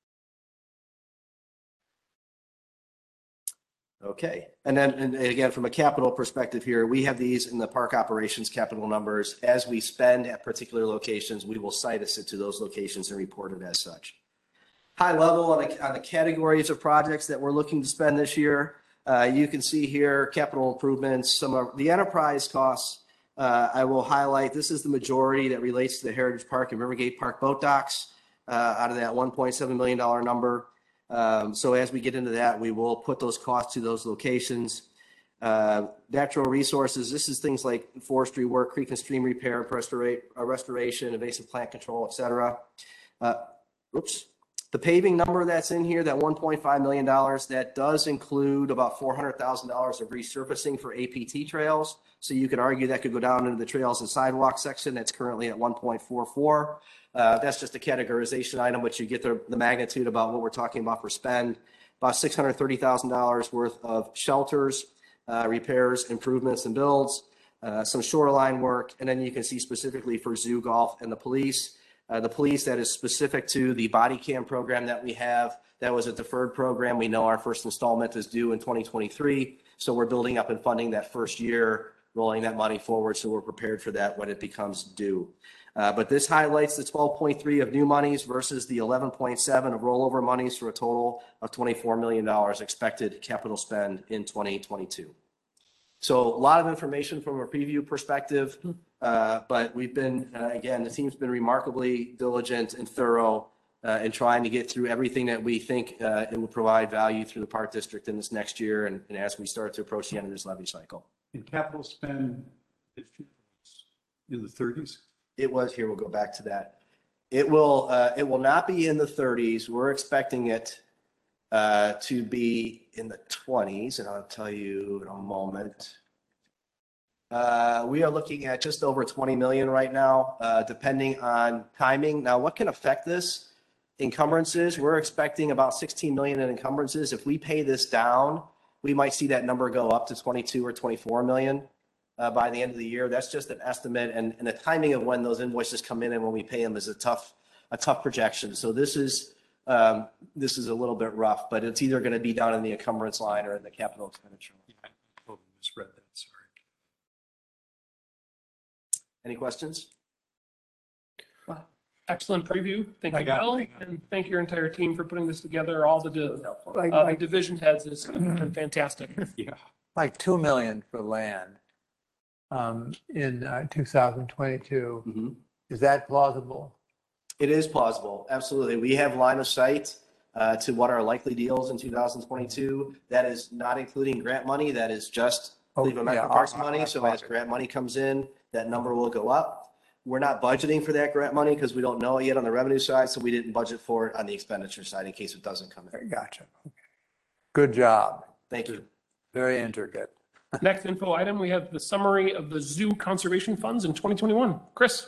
Okay, and then and again, from a capital perspective here, we have these in the park operations capital numbers. As we spend at particular locations, we will cite us to those locations and report it as such. High level on the, on the categories of projects that we're looking to spend this year. Uh, you can see here capital improvements, some of the enterprise costs. Uh, I will highlight, this is the majority that relates to the Heritage Park and Rivergate Park boat docks uh, out of that one point seven million dollars number. Um, so as we get into that, we will put those costs to those locations. Uh, natural resources, this is things like forestry work, creek and stream repair, restora- uh, restoration, invasive plant control, et cetera. Uh, oops. The paving number that's in here, that one point five million dollars, that does include about four hundred thousand dollars of resurfacing for A P T trails. So you could argue that could go down into the trails and sidewalk section that's currently at one point four four. Uh, that's just a categorization item, but you get the, the magnitude about what we're talking about for spend. About six hundred thirty thousand dollars worth of shelters, uh, repairs, improvements, and builds, uh, some shoreline work, and then you can see specifically for zoo, golf, and the police. Uh, the police, that is specific to the body cam program that we have. That was a deferred program. We know our first installment is due in twenty twenty-three, so we're building up and funding that first year, rolling that money forward, so we're prepared for that when it becomes due. Uh, but this highlights the twelve point three of new monies versus the eleven point seven of rollover monies for a total of twenty-four million dollars expected capital spend in twenty twenty-two. So a lot of information from a preview perspective, uh, but we've been, uh, again, the team's been remarkably diligent and thorough uh, in trying to get through everything that we think uh, it will provide value through the park district in this next year and, and as we start to approach the end of this levy cycle. In capital spend, in the thirties? It was, here, we'll go back to that. It will, uh, it will not be in the thirties. We're expecting it uh, to be in the twenties, and I'll tell you in a moment. Uh, we are looking at just over twenty million right now, uh, depending on timing. Now, what can affect this? Encumbrances, we're expecting about sixteen million in encumbrances. If we pay this down, we might see that number go up to twenty-two or twenty-four million. Uh, by the end of the year. That's just an estimate, and, and the timing of when those invoices come in and when we pay them is a tough a tough projection. So this is, um, this is a little bit rough, but it's either going to be down in the encumbrance line or in the capital expenditure. Yeah, I totally misread that, sorry. Any questions? Excellent preview. Thank I you, got it, Bill, I got it. and thank your entire team for putting this together. All the, di- Like, uh, the like, division heads has been fantastic. Yeah. like two million for land um, in uh, two thousand twenty-two. Mm-hmm. Is that plausible? It is plausible, absolutely. We have line of sight uh, to what are likely deals in two thousand twenty-two. That is not including grant money. That is just Oh, Cleveland yeah, Metro Parks our- our- money. our So as pocket. grant money comes in, that number will go up. We're not budgeting for that grant money because we don't know it yet on the revenue side. So we didn't budget for it on the expenditure side in case it doesn't come in. Gotcha. Okay. Good job. Thank you. Very intricate. Next info item, we have the summary of the zoo conservation funds in twenty twenty-one. Chris?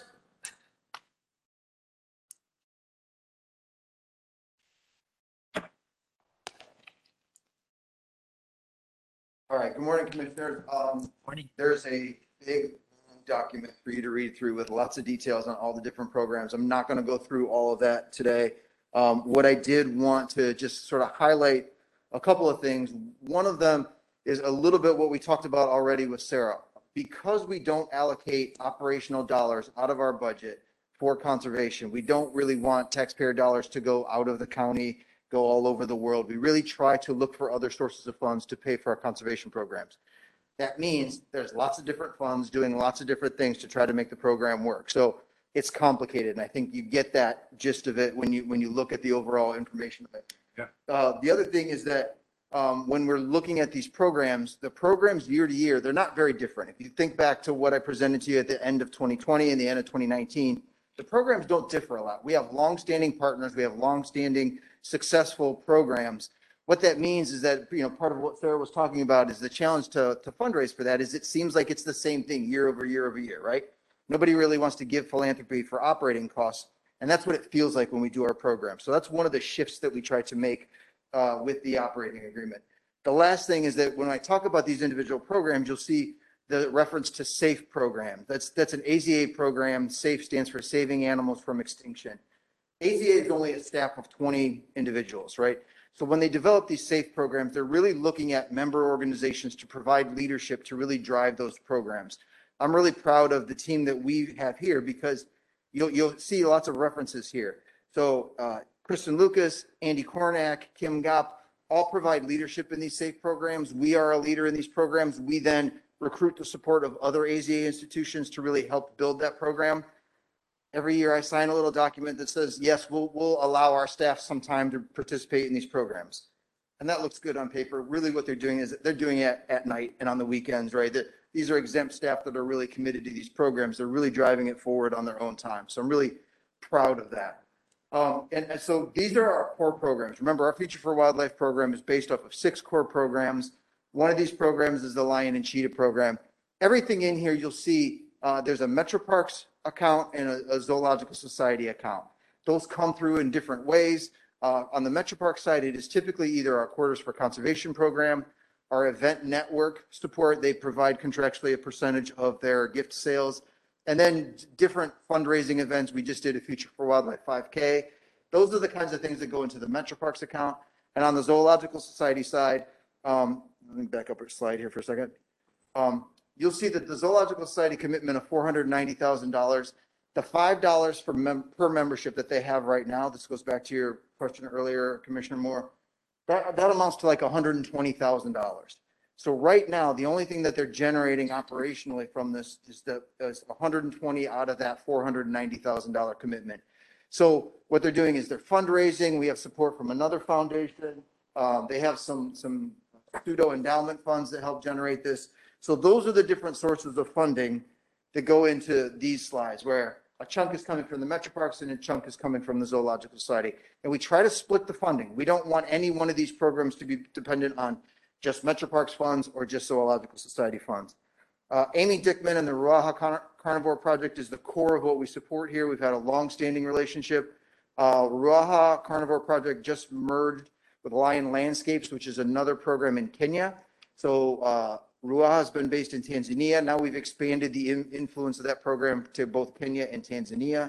All right, good morning, Commissioners. Um, There's a big document for you to read through with lots of details on all the different programs. I'm not going to go through all of that today. Um, What I did want to just sort of highlight a couple of things. One of them is a little bit what we talked about already with Sarah. Because we don't allocate operational dollars out of our budget for conservation, we don't really want taxpayer dollars to go out of the county, go all over the world. We really try to look for other sources of funds to pay for our conservation programs. That means there's lots of different funds doing lots of different things to try to make the program work. So it's complicated, and I think you get that gist of it when you when you look at the overall information of it. Yeah. Uh, the other thing is that um, when we're looking at these programs, the programs year to year, they're not very different. If you think back to what I presented to you at the end of twenty twenty and the end of twenty nineteen, the programs don't differ a lot. We have longstanding partners, we have longstanding successful programs. What that means is that, you know, part of what Sarah was talking about is the challenge to, to fundraise for that is it seems like it's the same thing year over year over year, right? Nobody really wants to give philanthropy for operating costs. And that's what it feels like when we do our program. So that's one of the shifts that we try to make uh, with the operating agreement. The last thing is that when I talk about these individual programs, you'll see the reference to SAFE program. That's, that's an A Z A program. SAFE stands for Saving Animals from Extinction. A Z A is only a staff of twenty individuals, right? So when they develop these SAFE programs, they're really looking at member organizations to provide leadership to really drive those programs. I'm really proud of the team that we have here because you'll, you'll see lots of references here. So uh, Kristen Lucas, Andy Kornak, Kim Gopp, all provide leadership in these SAFE programs. We are a leader in these programs. We then recruit the support of other A Z A institutions to really help build that program. Every year I sign a little document that says, yes, we'll, we'll allow our staff some time to participate in these programs. And that looks good on paper. Really what they're doing is they're doing it at night and on the weekends, right? That these are exempt staff that are really committed to these programs. They're really driving it forward on their own time. So I'm really proud of that. Um, and, and so these are our core programs. Remember, our Future for Wildlife program is based off of six core programs. One of these programs is the Lion and Cheetah program. Everything in here you'll see, uh, there's a Metro Parks account and a, a Zoological Society account. Those come through in different ways. Uh, on the Metro Park side, it is typically either our Quarters for Conservation program, our event network support. They provide contractually a percentage of their gift sales. And then different fundraising events. We just did a Future for Wildlife five K. Those are the kinds of things that go into the Metro Parks account. And on the Zoological Society side, um, let me back up our slide here for a second. Um, you'll see that the Zoological Society commitment of four hundred ninety thousand dollars, the five dollars per, mem per membership that they have right now, this goes back to your question earlier, Commissioner Moore, that, that amounts to like one hundred twenty thousand dollars. So right now, the only thing that they're generating operationally from this is the is one hundred twenty out of that four hundred ninety thousand dollar commitment. So what they're doing is they're fundraising. We have support from another foundation. Um, they have some some pseudo endowment funds that help generate this. So those are the different sources of funding that go into these slides, where a chunk is coming from the Metro Parks and a chunk is coming from the Zoological Society. And we try to split the funding. We don't want any one of these programs to be dependent on just Metro Parks funds or just Zoological Society funds. Uh, Amy Dickman and the Ruaha Car Carnivore Project is the core of what we support here. We've had a long-standing relationship. Uh, Ruaha Carnivore Project just merged with Lion Landscapes, which is another program in Kenya. So uh, Ruaha has been based in Tanzania. Now we've expanded the in influence of that program to both Kenya and Tanzania.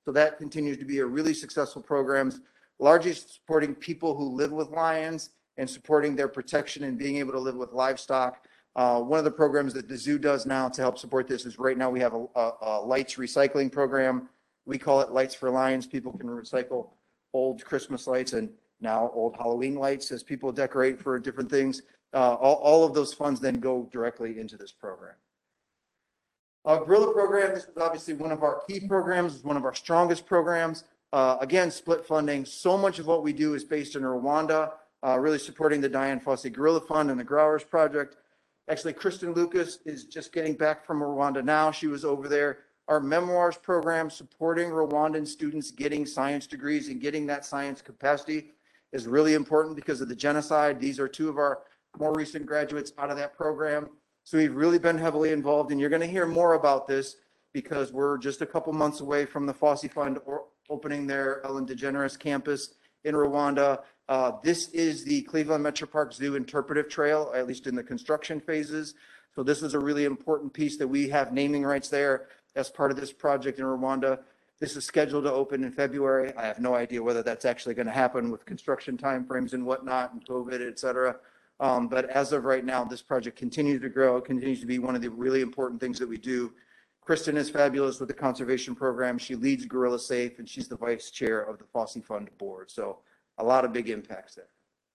So that continues to be a really successful program, largely supporting people who live with lions and supporting their protection and being able to live with livestock. Uh, one of the programs that the zoo does now to help support this is right now we have a, a, a lights recycling program. We call it Lights for Lions. People can recycle old Christmas lights and now old Halloween lights as people decorate for different things. Uh, all, all of those funds then go directly into this program. Our Gorilla program, this is obviously one of our key programs, it's one of our strongest programs. Uh, again, split funding. So much of what we do is based in Rwanda, uh, really supporting the Dian Fossey Gorilla Fund and the Growers Project. Actually, Kristen Lucas is just getting back from Rwanda now. She was over there. Our memoirs program supporting Rwandan students getting science degrees and getting that science capacity is really important because of the genocide. These are two of our more recent graduates out of that program. So we've really been heavily involved, and you're going to hear more about this because we're just a couple months away from the Fossey Fund or opening their Ellen DeGeneres campus in Rwanda. Uh, this is the Cleveland Metro Park Zoo interpretive trail, at least in the construction phases. So this is a really important piece that we have naming rights there as part of this project in Rwanda. This is scheduled to open in February. I have no idea whether that's actually going to happen with construction timeframes and whatnot and COVID, et cetera. Um, but as of right now, this project continues to grow. It continues to be one of the really important things that we do. Kristen is fabulous with the conservation program. She leads Gorilla Safe, and she's the vice chair of the Fossey Fund board. So a lot of big impacts there.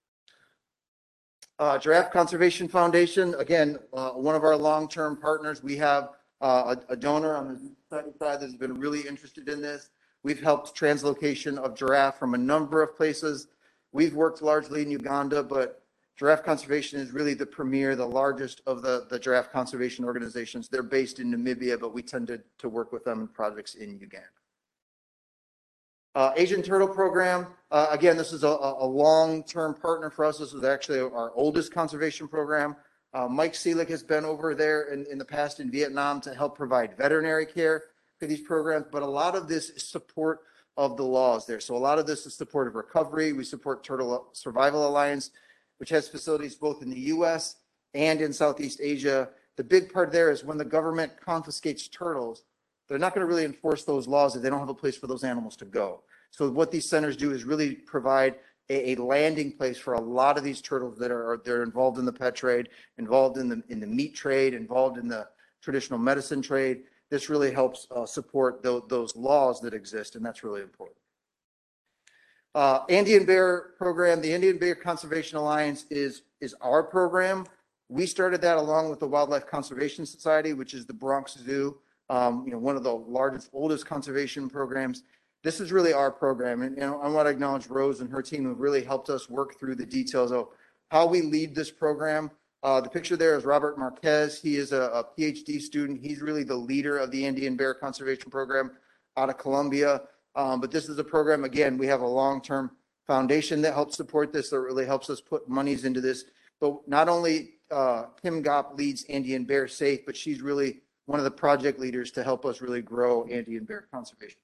Uh, Giraffe Conservation Foundation, again, uh, one of our long-term partners. We have uh, a, a donor on the side that's been really interested in this. We've helped translocation of giraffe from a number of places. We've worked largely in Uganda, but Giraffe Conservation is really the premier, the largest of the, the giraffe conservation organizations. They're based in Namibia, but we tended to work with them in projects in Uganda. Uh, Asian Turtle Program, uh, again, this is a, a long-term partner for us. This is actually our oldest conservation program. Uh, Mike Seelig has been over there in, in the past in Vietnam to help provide veterinary care for these programs, but a lot of this is support of the laws there. So a lot of this is support of recovery. We support Turtle Survival Alliance, which has facilities both in the U S and in Southeast Asia. The big part there is when the government confiscates turtles, they're not going to really enforce those laws if they don't have a place for those animals to go. So what these centers do is really provide a, a landing place for a lot of these turtles that are they're involved in the pet trade, involved in the in the meat trade, involved in the traditional medicine trade. This really helps uh, support those, those laws that exist, and that's really important. Uh, Andean Bear Program, the Andean Bear Conservation Alliance is, is our program. We started that along with the Wildlife Conservation Society, which is the Bronx Zoo, um, you know, one of the largest, oldest conservation programs. This is really our program. And, you know, I want to acknowledge Rose and her team who really helped us work through the details of how we lead this program. Uh, the picture there is Robert Marquez. He is a, a PhD student. He's really the leader of the Andean Bear Conservation Program out of Colombia. Um, but this is a program, again, we have a long-term foundation that helps support this, that really helps us put monies into this. But not only uh, Kim Gopp leads Andean Bear Safe, but she's really one of the project leaders to help us really grow Andean bear conservation.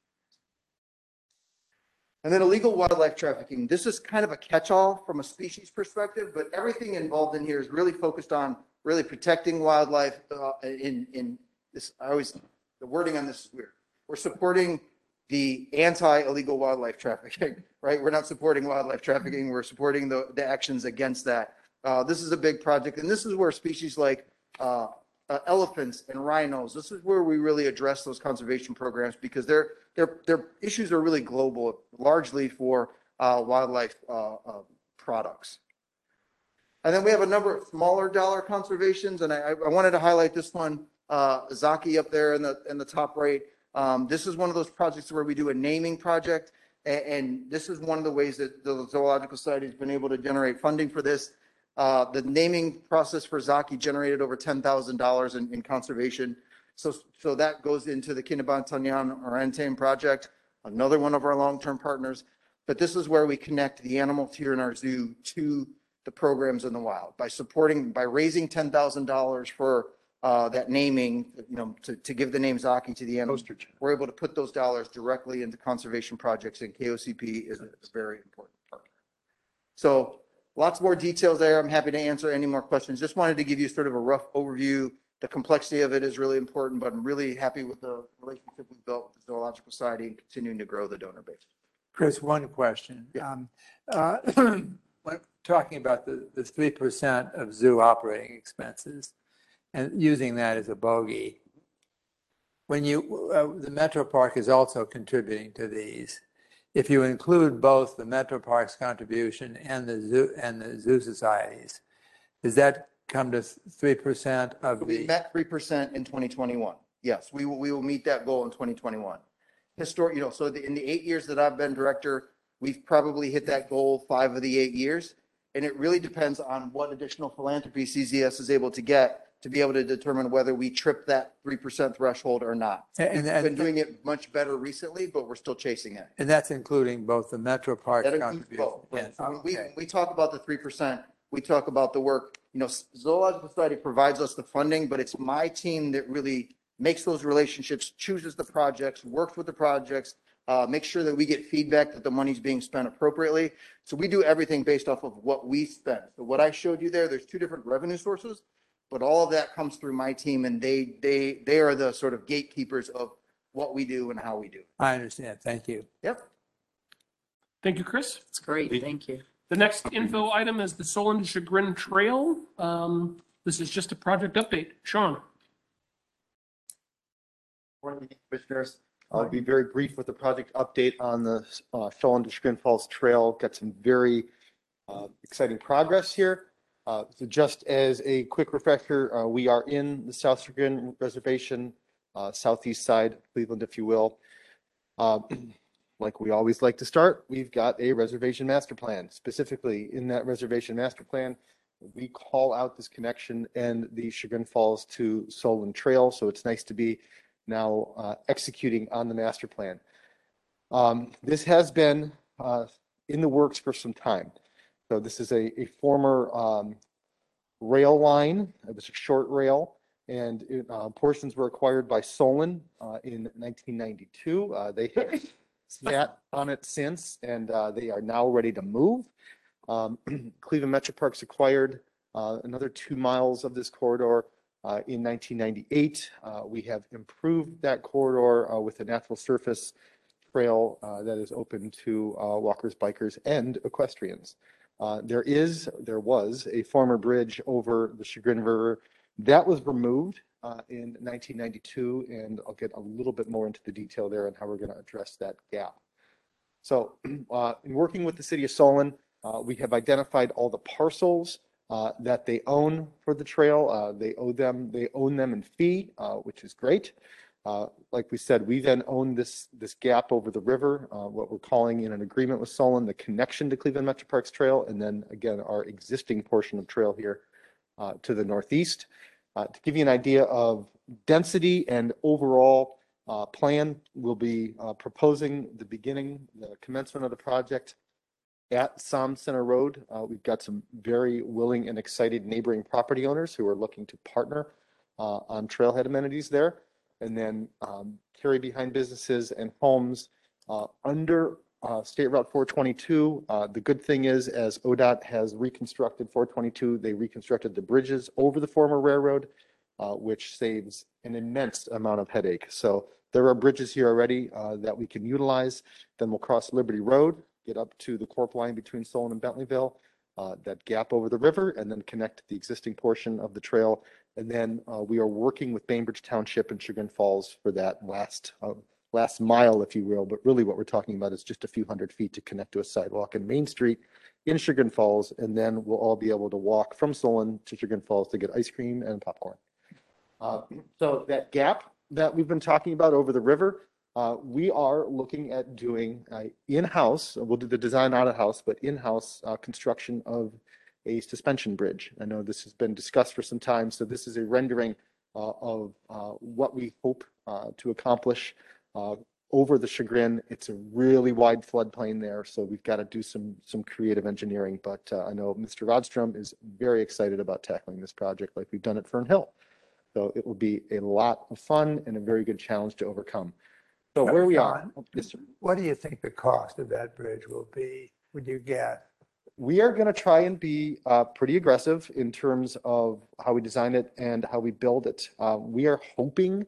And then illegal wildlife trafficking. This is kind of a catch-all from a species perspective, but everything involved in here is really focused on really protecting wildlife uh, in, in this. I always, the wording on this is weird. We're supporting the anti-illegal wildlife trafficking, right? We're not supporting wildlife trafficking. We're supporting the, the actions against that. Uh, this is a big project. And this is where species like uh, uh, elephants and rhinos, this is where we really address those conservation programs because their their their issues are really global, largely for uh, wildlife uh, uh, products. And then we have a number of smaller dollar conservations. And I, I wanted to highlight this one, uh, Zaki up there in the, in the top right. Um, this is one of those projects where we do a naming project, and, and this is one of the ways that the Zoological Society has been able to generate funding for this. Uh, the naming process for Zaki generated over ten thousand dollars in, in conservation. So, so that goes into the Kinabantanyan Orantame project, another one of our long-term partners. But this is where we connect the animals here in our zoo to the programs in the wild by supporting, by raising ten thousand dollars for Uh, that naming, you know, to, to give the name Zaki to the animals. We're able to put those dollars directly into conservation projects, and K O C P is a very important partner. So lots more details there. I'm happy to answer any more questions. Just wanted to give you sort of a rough overview. The complexity of it is really important, but I'm really happy with the relationship we've built the Zoological Society and continuing to grow the donor base. Chris, one question. Um, uh, when talking about the, the three percent of zoo operating expenses and using that as a bogey, when you, uh, the Metro Park is also contributing to these. If you include both the Metro Park's contribution and the zoo and the zoo societies, does that come to three percent of We the? met three percent in twenty twenty-one. Yes, we will, we will meet that goal in twenty twenty-one. Historic, you know, so the, in the eight years that I've been director, we've probably hit that goal five of the eight years. And it really depends on what additional philanthropy C Z S is able to get to be able to determine whether we trip that three percent threshold or not. And, We've and, been doing it much better recently, but we're still chasing it. and that's including both the Metro Park That includes contribution. both. Yes, So when we, okay. when we talk about the three percent, we talk about the work, you know, Zoological Society provides us the funding, but it's my team that really makes those relationships, chooses the projects, works with the projects, uh, make sure that we get feedback that the money's being spent appropriately. So we do everything based off of what we spend. So what I showed you there, there's two different revenue sources, but all of that comes through my team, and they, they, they are the sort of gatekeepers of what we do and how we do. I understand. Thank you. Yep. Thank you, Chris. It's great. Thank you. The next info item is the Solon to Chagrin Trail. Um, This is just a project update. Sean? Morning, Commissioners. I'll be very brief with the project update on the uh, Solon to Chagrin Falls Trail. Got some very uh, exciting progress here. Uh, so just as a quick refresher, uh, we are in the South Chagrin Reservation, uh, southeast side, Cleveland, if you will. Uh, like we always like to start, we've got a reservation master plan. Specifically, in that reservation master plan, we call out this connection and the Chagrin Falls to Solon Trail. So it's nice to be now uh, executing on the master plan. Um, this has been uh, in the works for some time. So this is a, a former um, rail line. It was a short rail, and it, uh, portions were acquired by Solon uh, in nineteen ninety-two. Uh, they have sat on it since, and uh, they are now ready to move. Um, Cleveland Metro Parks acquired uh, another two miles of this corridor uh, in nineteen ninety-eight. Uh, we have improved that corridor uh, with a natural surface trail uh, that is open to uh, walkers, bikers, and equestrians. Uh, there is, there was a former bridge over the Chagrin River that was removed uh, in nineteen ninety-two, and I'll get a little bit more into the detail there and how we're going to address that gap. So uh, in working with the city of Solon, uh, we have identified all the parcels uh, that they own for the trail. Uh, they owe them, they own them in fee, uh, which is great. Uh, like we said, we then own this, this gap over the river, uh, what we're calling in an agreement with Solon, the connection to Cleveland Metro Parks Trail, and then again, our existing portion of trail here uh, to the northeast. Uh, to give you an idea of density and overall uh, plan, we'll be uh, proposing the beginning, the commencement of the project at Som Center Road. Uh, we've got some very willing and excited neighboring property owners who are looking to partner uh, on trailhead amenities there. And then um, carry behind businesses and homes uh, under uh, State Route four twenty-two. Uh, the good thing is, as O D O T has reconstructed four twenty-two, they reconstructed the bridges over the former railroad, uh, which saves an immense amount of headache. So there are bridges here already uh, that we can utilize. Then we'll cross Liberty Road, get up to the corp line between Solon and Bentleyville, uh, that gap over the river, and then connect to the existing portion of the trail. And then uh, we are working with Bainbridge Township and Chagrin Falls for that last uh, last mile, if you will. But really what we're talking about is just a few hundred feet to connect to a sidewalk in Main Street in Chagrin Falls. And then we'll all be able to walk from Solon to Chagrin Falls to get ice cream and popcorn. Uh, so that gap that we've been talking about over the river, uh, we are looking at doing uh, in-house, we'll do the design out of house, but in-house uh, construction of a suspension bridge. I know this has been discussed for some time, so this is a rendering uh, of uh, what we hope uh, to accomplish uh, over the Chagrin. It's a really wide floodplain there, so we've got to do some some creative engineering, but uh, I know Mister Rodstrom is very excited about tackling this project like we've done at Fern Hill. So it will be a lot of fun and a very good challenge to overcome. So where we are. Yes, sir. What do you think the cost of that bridge will be? Would you get? We are going to try and be uh, pretty aggressive in terms of how we design it and how we build it. Uh, we are hoping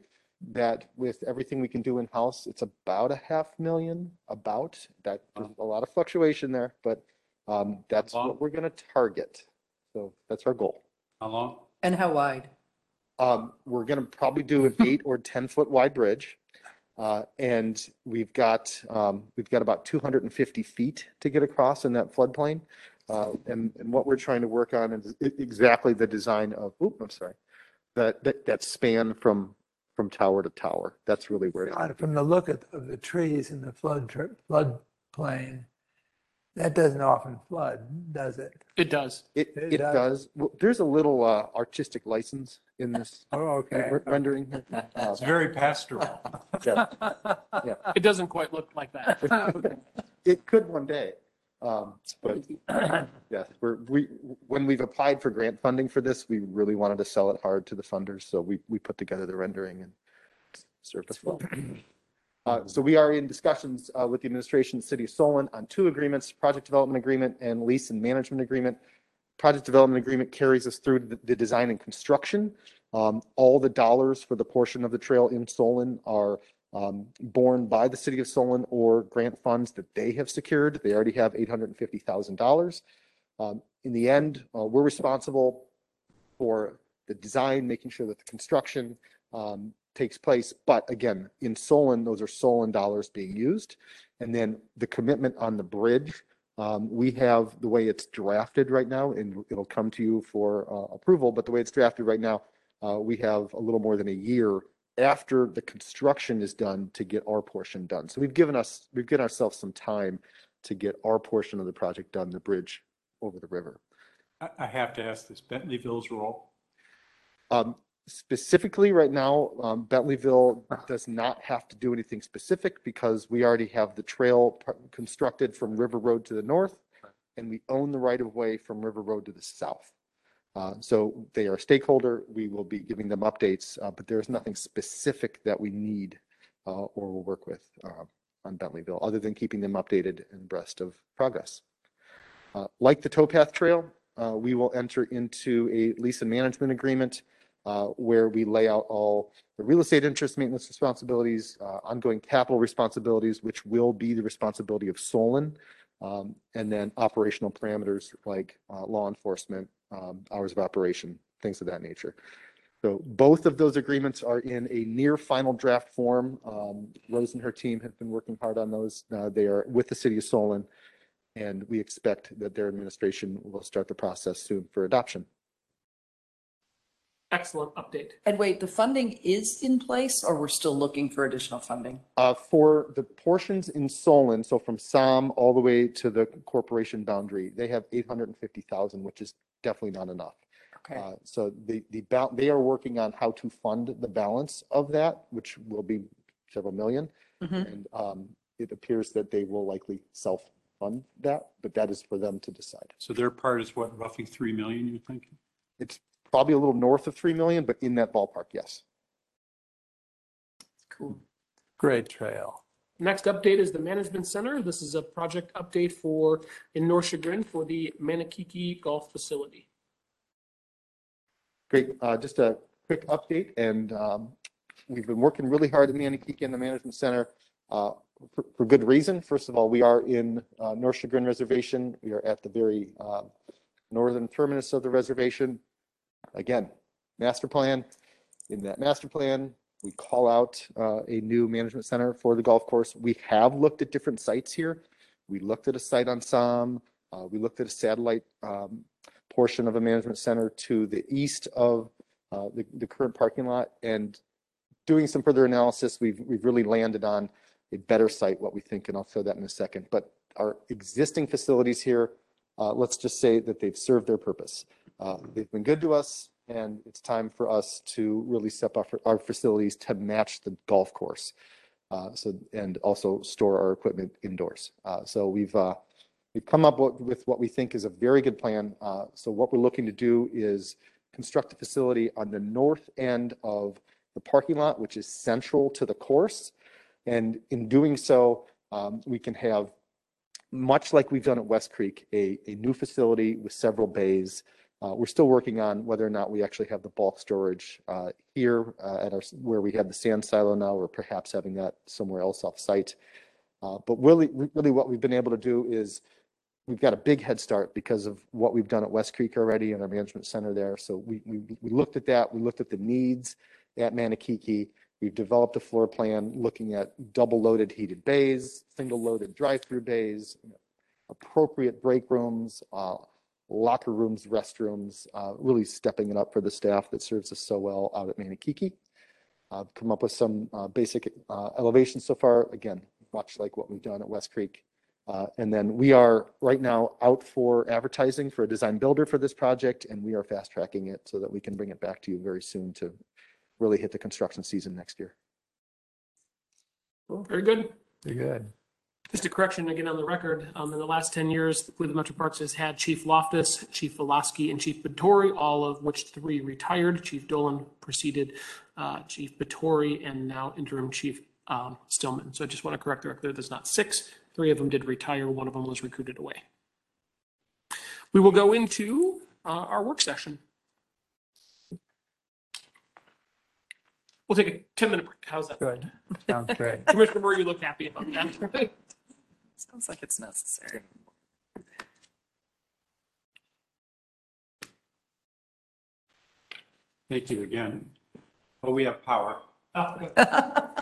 that with everything we can do in-house, it's about a half million, about. That, there's a lot of fluctuation there, but um, that's what we're going to target. So that's our goal. How long? And how wide? Um, we're going to probably do an eight or ten foot wide bridge. Uh, and we've got, um, we've got about two hundred fifty feet to get across in that floodplain. Uh, and, and what we're trying to work on is e- exactly the design of, oop, I'm sorry, that, that, that span from, from tower to tower. That's really where. it- God, from the look of, of the trees in the flood, tr- flood plain, that doesn't often flood, does it? It does. It, It it does. does. Well, there's a little, uh, artistic license in this Oh, okay. r- rendering. here. Uh, It's very pastoral. yeah. Yeah. It doesn't quite look like that. It could one day. Um, but yeah, we're, we, when we've applied for grant funding for this, we really wanted to sell it hard to the funders. So we, we put together the rendering and served us well. Uh, so we are in discussions uh, with the administration, of the city of Solon on two agreements, project development agreement and lease and management agreement. Project development agreement carries us through the, the design and construction. Um, all the dollars for the portion of the trail in Solon are um, borne by the city of Solon or grant funds that they have secured. They already have eight hundred fifty thousand dollars. Um, in the end, uh, we're responsible for the design, making sure that the construction um, takes place. But again, in Solon, those are Solon dollars being used. And then the commitment on the bridge, um, we have the way it's drafted right now, and it'll come to you for uh, approval, but the way it's drafted right now, uh, we have a little more than a year after the construction is done to get our portion done. So we've given us, we've given ourselves some time to get our portion of the project done, the bridge over the river. I, I have to ask this, Bentleyville's role? Um, Specifically, right now, um, Bentleyville does not have to do anything specific because we already have the trail p- constructed from River Road to the north, and we own the right of way from River Road to the south. Uh, so they are a stakeholder. We will be giving them updates, uh, but there is nothing specific that we need uh, or will work with uh, on Bentleyville, other than keeping them updated and abreast of progress. Uh, like the towpath trail, uh, we will enter into a lease and management agreement uh, where we lay out all the real estate interest, maintenance responsibilities, uh, ongoing capital responsibilities, which will be the responsibility of Solon, um, and then operational parameters like uh, law enforcement, um, hours of operation, things of that nature. So both of those agreements are in a near final draft form. Um, Rose and her team have been working hard on those. Uh, they are with the city of Solon, and we expect that their administration will start the process soon for adoption. Excellent update. And wait, the funding is in place or we're still looking for additional funding? Uh, for the portions in Solon, so from SOM all the way to the corporation boundary, they have eight hundred fifty thousand, which is definitely not enough. Okay. Uh, so the, the, ba- they are working on how to fund the balance of that, which will be several million. Mhm. And um, it appears that they will likely self-fund that, but that is for them to decide. So their part is what, roughly three million, you think? It's probably a little north of three million, but in that ballpark, yes. Cool. Great trail. Next update is the Management Center. This is a project update for, in North Chagrin for the Manakiki Golf Facility. Great. Uh, just a quick update, and um, we've been working really hard at Manakiki and the Management Center uh, for, for good reason. First of all, we are in uh, North Chagrin Reservation. We are at the very uh, northern terminus of the reservation. Again, master plan. In that master plan, we call out uh, a new management center for the golf course. We have looked at different sites here. We looked at a site on SOM. Uh, we looked at a satellite um, portion of a management center to the east of uh, the, the current parking lot. And doing some further analysis, we've, we've really landed on a better site, what we think, and I'll show that in a second. But our existing facilities here, uh, let's just say that they've served their purpose. Uh, they've been good to us, and it's time for us to really step up our facilities to match the golf course. Uh, so, and also store our equipment indoors. Uh, so we've, uh, we've come up with what we think is a very good plan. Uh, so what we're looking to do is construct a facility on the north end of the parking lot, which is central to the course. And in doing so, um, we can have, much like we've done at West Creek, a, a new facility with several bays Uh, we're still working on whether or not we actually have the bulk storage uh, here uh, at our, where we have the sand silo now, or perhaps having that somewhere else off site. Uh, but really, really what we've been able to do is we've got a big head start because of what we've done at West Creek already and our management center there. So we, we, we looked at that. We looked at the needs at Manakiki. We've developed a floor plan looking at double loaded heated bays, single loaded drive-through bays, appropriate break rooms, uh, locker rooms, restrooms, uh, really stepping it up for the staff that serves us so well out at Manakiki. Uh, come up with some uh, basic uh, elevations so far, again, much like what we've done at West Creek. Uh, and then we are right now out for advertising for a design builder for this project, and we are fast tracking it so that we can bring it back to you very soon to really hit the construction season next year. Well, very good. Very good. Just a correction again on the record. Um, in the last ten years, Cleveland Metro Parks has had Chief Loftus, Chief Velosky, and Chief Vittori, all of which three retired. Chief Dolan preceded uh, Chief Vittori, and now interim Chief um, Stillman. So I just want to correct the record. There's not six. Three of them did retire. One of them was recruited away. We will go into uh, our work session. We'll take a ten minute break. How's that? Good. Sounds great. Commissioner Moore, you look happy about that. Sounds like it's necessary. Thank you again. Well, we have power. Oh,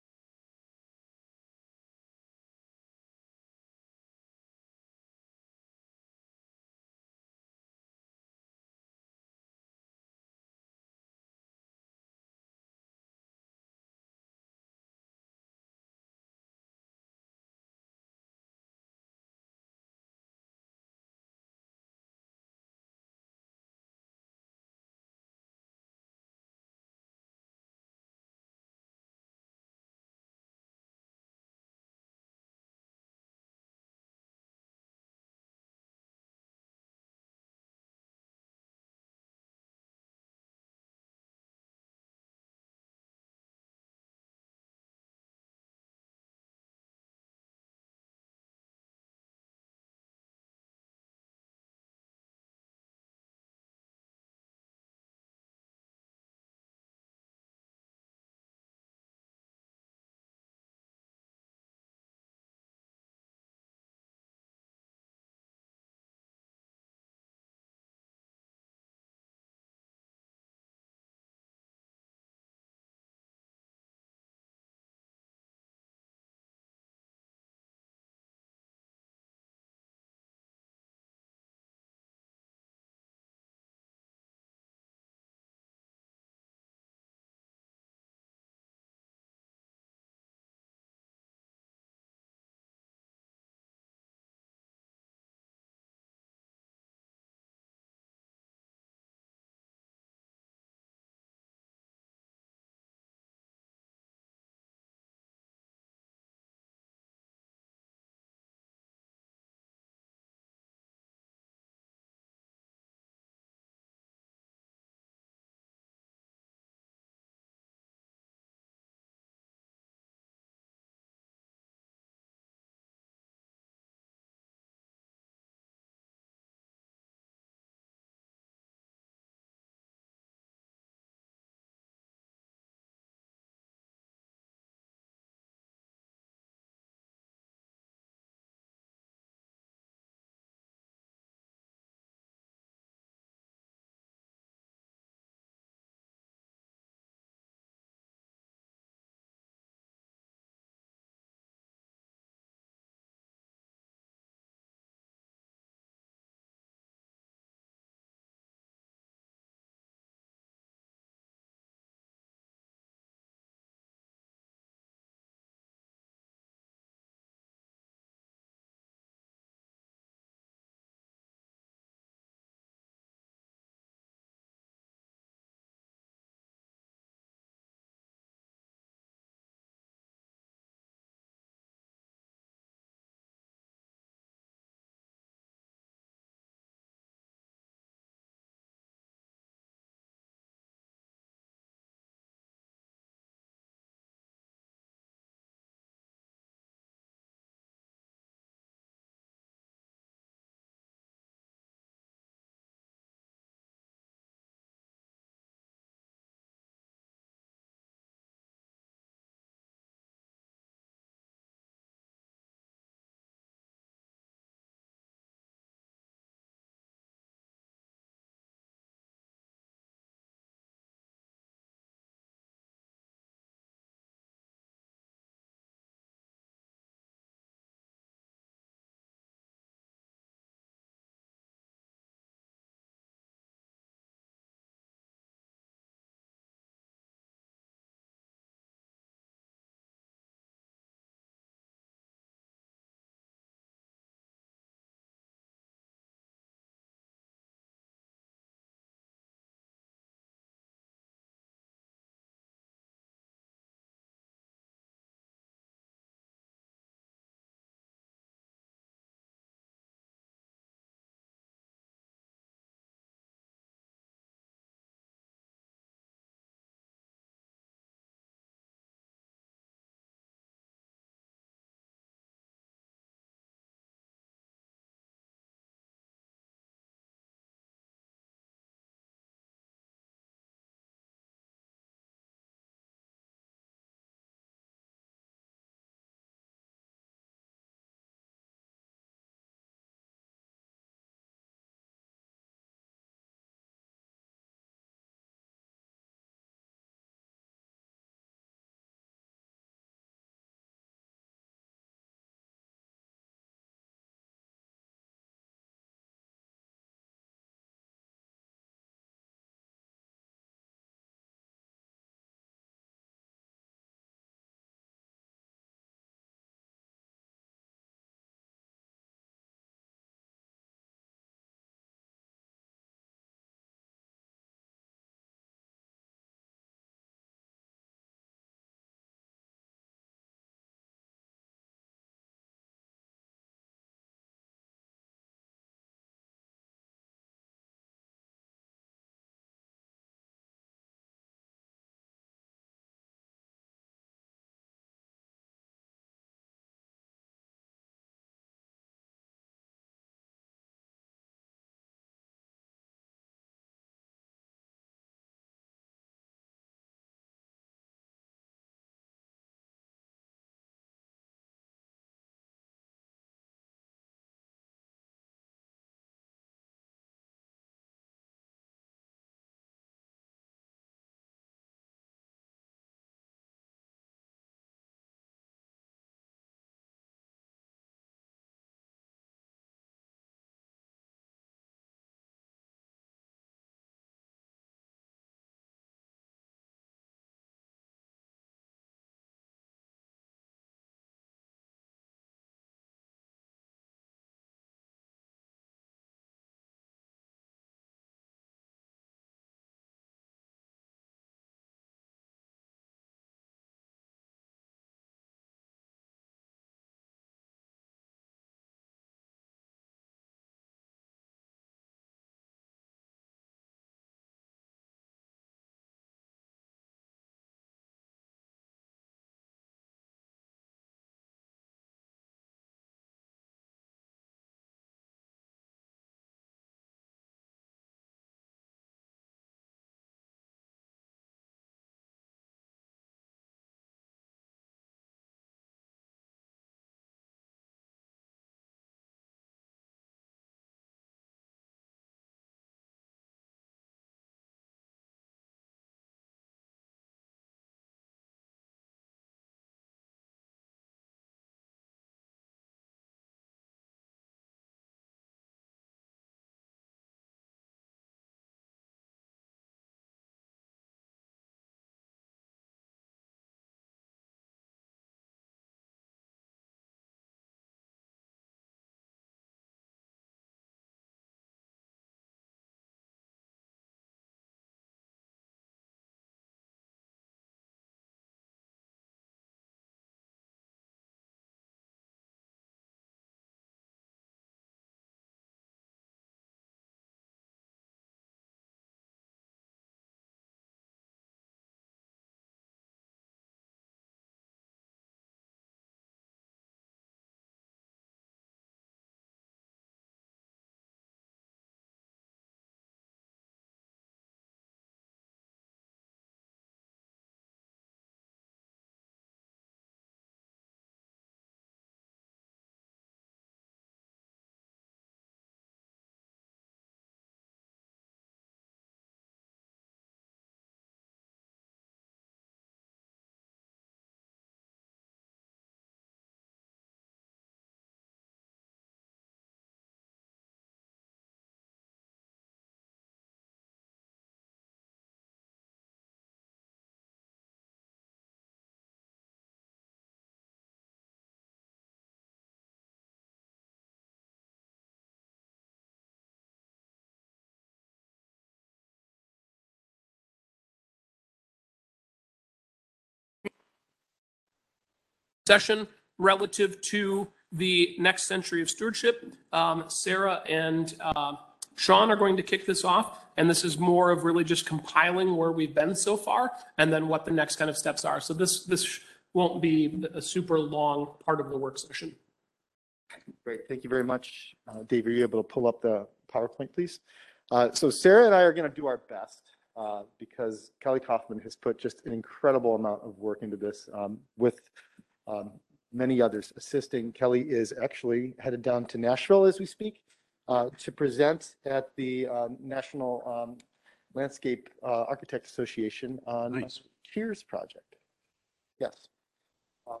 session relative to the next century of stewardship. Um, Sarah and uh, Sean are going to kick this off, and this is more of really just compiling where we've been so far and then what the next kind of steps are. So this this won't be a super long part of the work session. Great, thank you very much. Uh, Dave, are you able to pull up the PowerPoint, please? Uh, so Sarah and I are going to do our best uh, because Kelly Kaufman has put just an incredible amount of work into this um, with um, many others assisting. Kelly is actually headed down to Nashville as we speak uh, to present at the uh, National um, Landscape uh, Architect Association on Nice. the Cheers project. Yes. Um,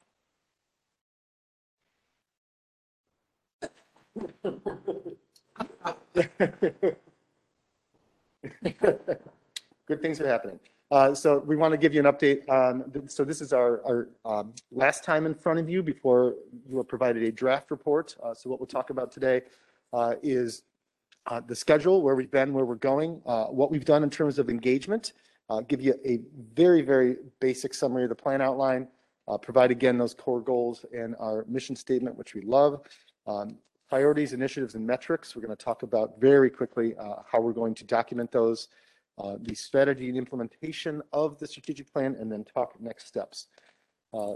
Good things are happening. Uh, so we want to give you an update on, th- so this is our, our um, last time in front of you before you were provided a draft report. Uh, so what we'll talk about today uh, is uh, the schedule, where we've been, where we're going, uh, what we've done in terms of engagement, uh, give you a very, very basic summary of the plan outline, uh, provide again those core goals and our mission statement, which we love. Um, priorities, initiatives, and metrics. We're going to talk about very quickly uh, how we're going to document those, uh, the strategy and implementation of the strategic plan, and then talk next steps. Uh,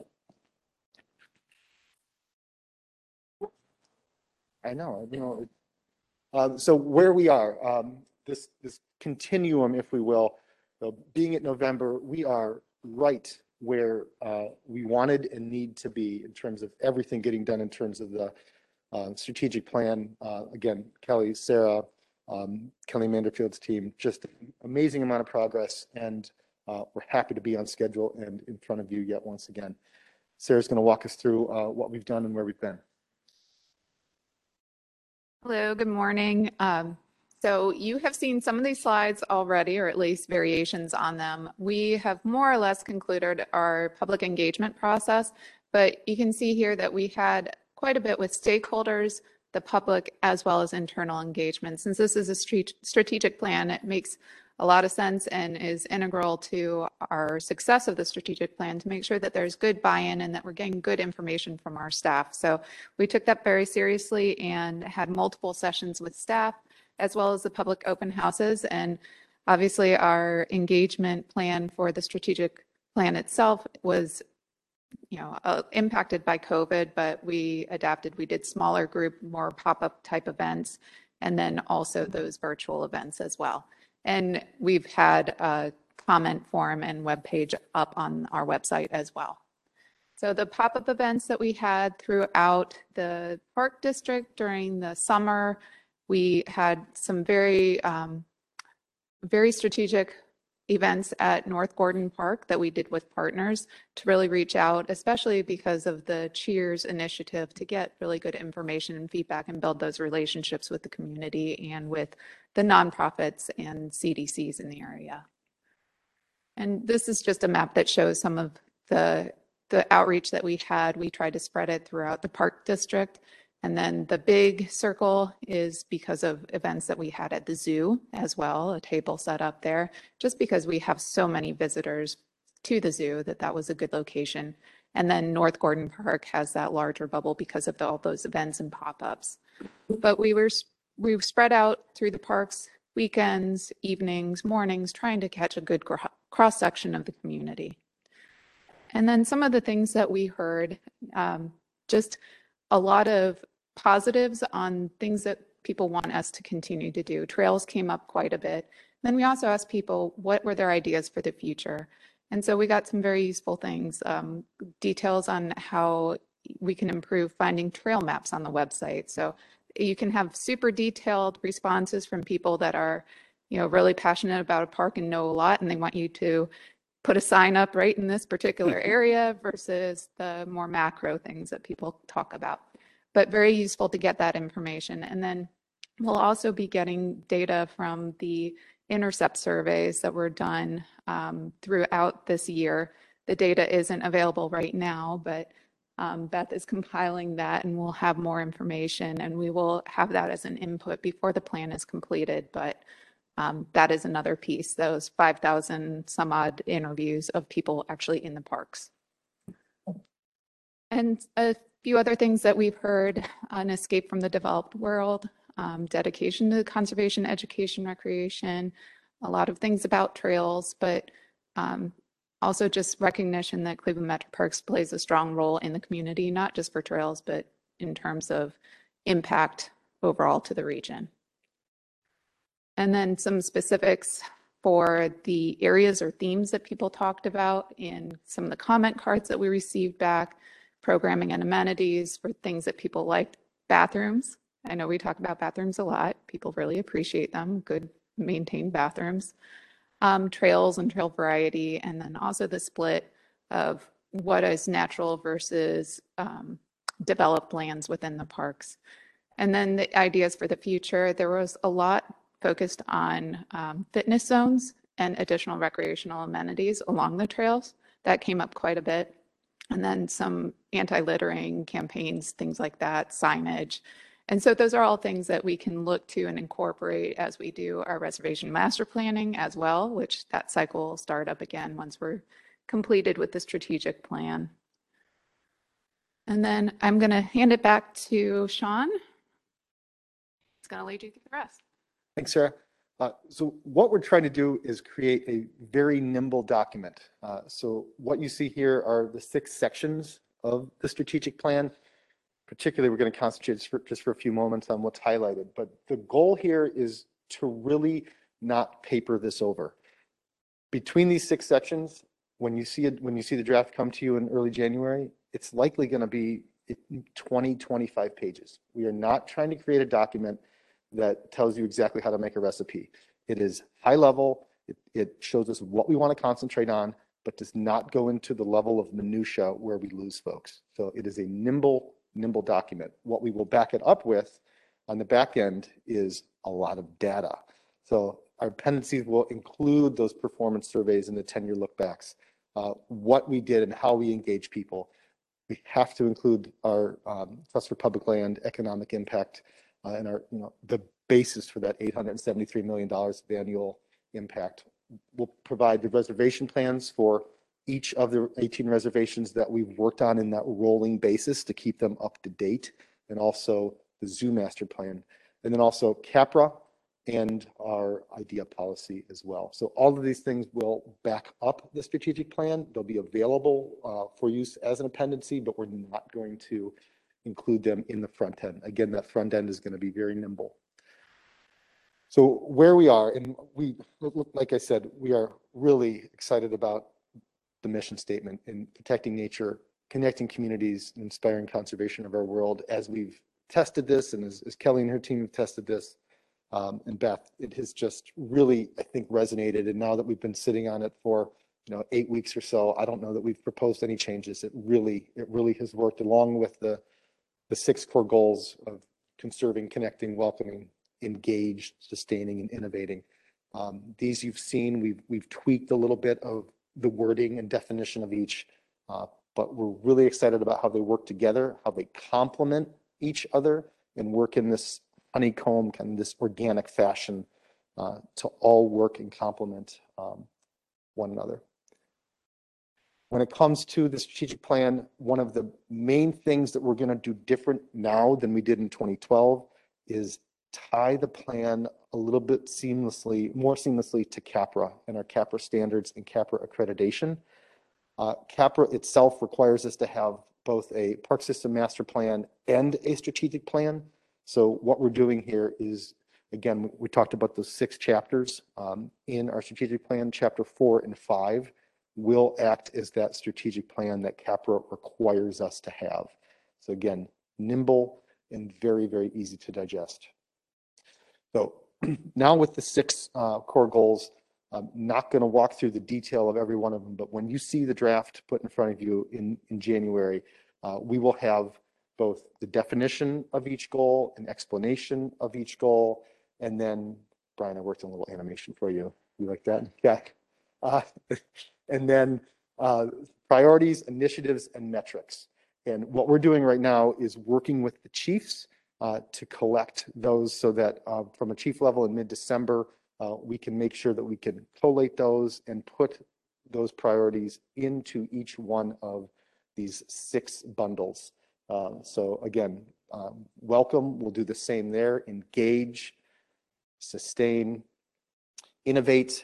I know, you know. Uh, so where we are, um, this this continuum, if we will, so being at November, we are right where uh, we wanted and need to be in terms of everything getting done in terms of the Uh, strategic plan. Uh, again, Kelly, Sarah, um, Kelly Manderfield's team, just an amazing amount of progress, and uh, we're happy to be on schedule and in front of you yet once again. Sarah's going to walk us through uh, what we've done and where we've been. Hello, good morning. Um, so you have seen some of these slides already, or at least variations on them. We have more or less concluded our public engagement process, but you can see here that we had quite a bit with stakeholders, the public, as well as internal engagement. Since this is a strategic plan, it makes a lot of sense and is integral to our success of the strategic plan to make sure that there's good buy-in and that we're getting good information from our staff. So we took that very seriously and had multiple sessions with staff, as well as the public open houses. And obviously our engagement plan for the strategic plan itself was you know, uh, impacted by COVID, but we adapted. We did smaller group, more pop-up type events, and then also those virtual events as well. And we've had a comment form and webpage up on our website as well. So the pop-up events that we had throughout the Park District during the summer, we had some very, um, very strategic events at North Gordon Park that we did with partners to really reach out, especially because of the Cheers initiative, to get really good information and feedback and build those relationships with the community and with the nonprofits and C D Cs in the area. And this is just a map that shows some of the, the outreach that we had. We tried to spread it throughout the Park District. And then the big circle is because of events that we had at the zoo as well, a table set up there, just because we have so many visitors to the zoo that that was a good location. And then North Gordon Park has that larger bubble because of the, all those events and pop-ups. But we were we were spread out through the parks, weekends, evenings, mornings, trying to catch a good cross-section of the community. And then some of the things that we heard, um, just a lot of positives on things that people want us to continue to do. Trails came up quite a bit. Then we also asked people what were their ideas for the future. And so we got some very useful things, um, details on how we can improve finding trail maps on the website. So you can have super detailed responses from people that are, you know, really passionate about a park and know a lot, and they want you to put a sign up right in this particular area versus the more macro things that people talk about. But very useful to get that information. And then we'll also be getting data from the intercept surveys that were done um, throughout this year. The data isn't available right now, but um, Beth is compiling that, and we'll have more information, and we will have that as an input before the plan is completed. But um, that is another piece, those five thousand some odd interviews of people actually in the parks. And a few other things that we've heard: an escape from the developed world, um, dedication to conservation, education, recreation, a lot of things about trails, but um, also just recognition that Cleveland Metro Parks plays a strong role in the community, not just for trails, but in terms of impact overall to the region. And then some specifics for the areas or themes that people talked about in some of the comment cards that we received back: programming and amenities for things that people liked, bathrooms. I know we talk about bathrooms a lot. People really appreciate them, good maintained bathrooms. Um, trails and trail variety, and then also the split of what is natural versus um, developed lands within the parks. And then the ideas for the future, there was a lot focused on um, fitness zones and additional recreational amenities along the trails. That came up quite a bit. And then some anti-littering campaigns, things like that, signage. And so those are all things that we can look to and incorporate as we do our reservation master planning as well, which that cycle will start up again once we're completed with the strategic plan. And then I'm going to hand it back to Sean. He's going to lead you through the rest. Thanks, Sarah. Uh, so what we're trying to do is create a very nimble document. Uh, so what you see here are the six sections of the strategic plan. Particularly, we're going to concentrate just for, just for a few moments on what's highlighted. But the goal here is to really not paper this over. Between these six sections, when you see it, when you see the draft come to you in early January, it's likely going to be twenty, twenty-five pages. We are not trying to create a document that tells you exactly how to make a recipe. It is high level. It, it shows us what we want to concentrate on, but does not go into the level of minutia where we lose folks. So it is a nimble nimble document. What we will back it up with on the back end is a lot of data. So our appendices will include those performance surveys and the ten-year lookbacks, uh, what we did and how we engage people. We have to include our um, Trust for Public Land economic impact uh, and our, you know, the basis for that eight hundred seventy-three million dollars of annual impact. We'll provide the reservation plans for each of the eighteen reservations that we've worked on in that rolling basis to keep them up to date, and also the zoo master plan, and then also CAPRA and our IDEA policy as well. So all of these things will back up the strategic plan. They'll be available uh, for use as an appendice, but we're not going to include them in the front end. Again, that front end is going to be very nimble. So where we are, and we, like I said, we are really excited about the mission statement in protecting nature, connecting communities, and inspiring conservation of our world. As we've tested this, and as, as Kelly and her team have tested this, um, and Beth, it has just really, I think, resonated. And now that we've been sitting on it for, you know, eight weeks or so, I don't know that we've proposed any changes. It really, it really has worked, along with the the six core goals of conserving, connecting, welcoming, engaged, sustaining, and innovating. Um, these you've seen. We've we've tweaked a little bit of the wording and definition of each, uh, but we're really excited about how they work together, how they complement each other, and work in this honeycomb, kind of this organic fashion uh, to all work and complement um, one another. When it comes to the strategic plan, one of the main things that we're going to do different now than we did in twenty twelve is tie the plan a little bit seamlessly, more seamlessly to CAPRA and our CAPRA standards and CAPRA accreditation. Uh, CAPRA itself requires us to have both a park system master plan and a strategic plan. So what we're doing here is, again, we talked about those six chapters um, in our strategic plan. Chapter four and five will act as that strategic plan that CAPRA requires us to have. So again, nimble and very, very easy to digest. So now with the six uh, core goals, I'm not going to walk through the detail of every one of them, but when you see the draft put in front of you in, in January, uh, we will have both the definition of each goal, an explanation of each goal, and then, Brian, I worked on a little animation for you. You like that? Yeah. Uh, and then uh, priorities, initiatives, and metrics. And what we're doing right now is working with the chiefs uh, to collect those so that uh, from a chief level in mid-December, uh, we can make sure that we can collate those and put those priorities into each one of these six bundles. Um, So again, um, welcome, we'll do the same there, engage, sustain, innovate,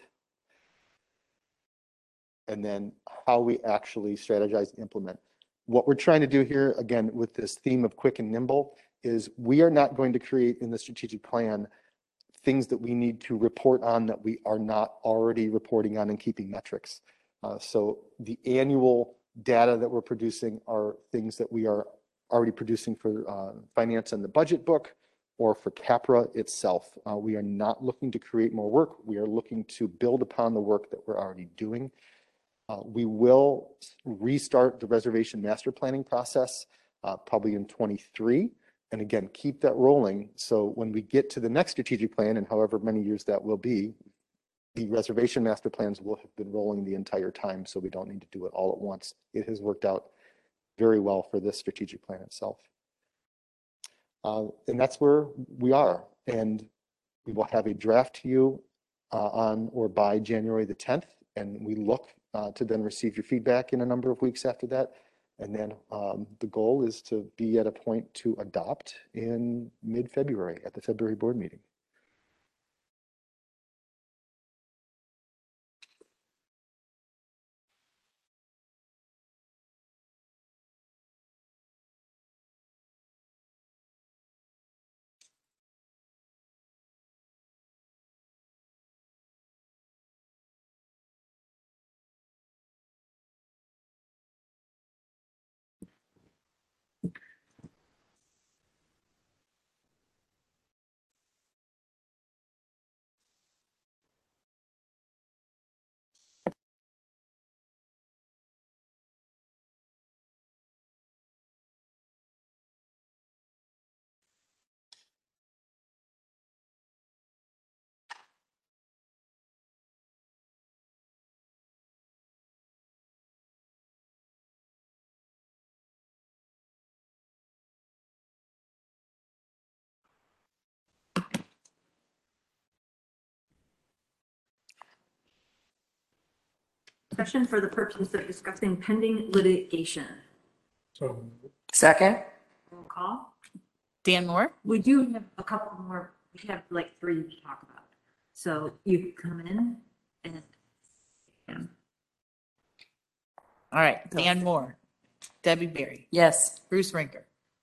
and then how we actually strategize, and implement. What we're trying to do here, again, with this theme of quick and nimble, is we are not going to create in the strategic plan things that we need to report on that we are not already reporting on and keeping metrics. Uh, so the annual data that we're producing are things that we are already producing for uh, finance and the budget book, or for CAPRA itself. Uh, we are not looking to create more work. We are looking to build upon the work that we're already doing. Uh, we will restart the reservation master planning process uh, probably in twenty-three. And again, keep that rolling. So when we get to the next strategic plan, and however many years that will be, the reservation master plans will have been rolling the entire time. So we don't need to do it all at once. It has worked out very well for this strategic plan itself. Uh, and that's where we are. And we will have a draft to you uh, on or by January the tenth. And we look uh, to then receive your feedback in a number of weeks after that. And then um, the goal is to be at a point to adopt in mid-February at the February board meeting. Session for the purpose of discussing pending litigation. So Second? Roll call. Dan Moore? We do have a couple more, we have like three to talk about. So you come in and. Yeah. All right, Dan Moore, Debbie Berry, Yes. Bruce Rinker.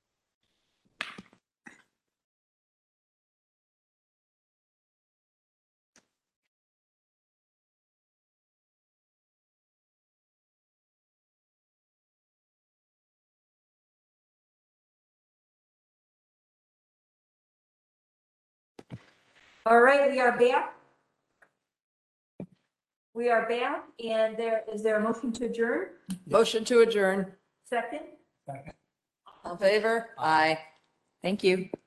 All right, we are back. We are back, and there, is there a motion to adjourn? Motion to adjourn. Second? All in favor? Aye. Thank you.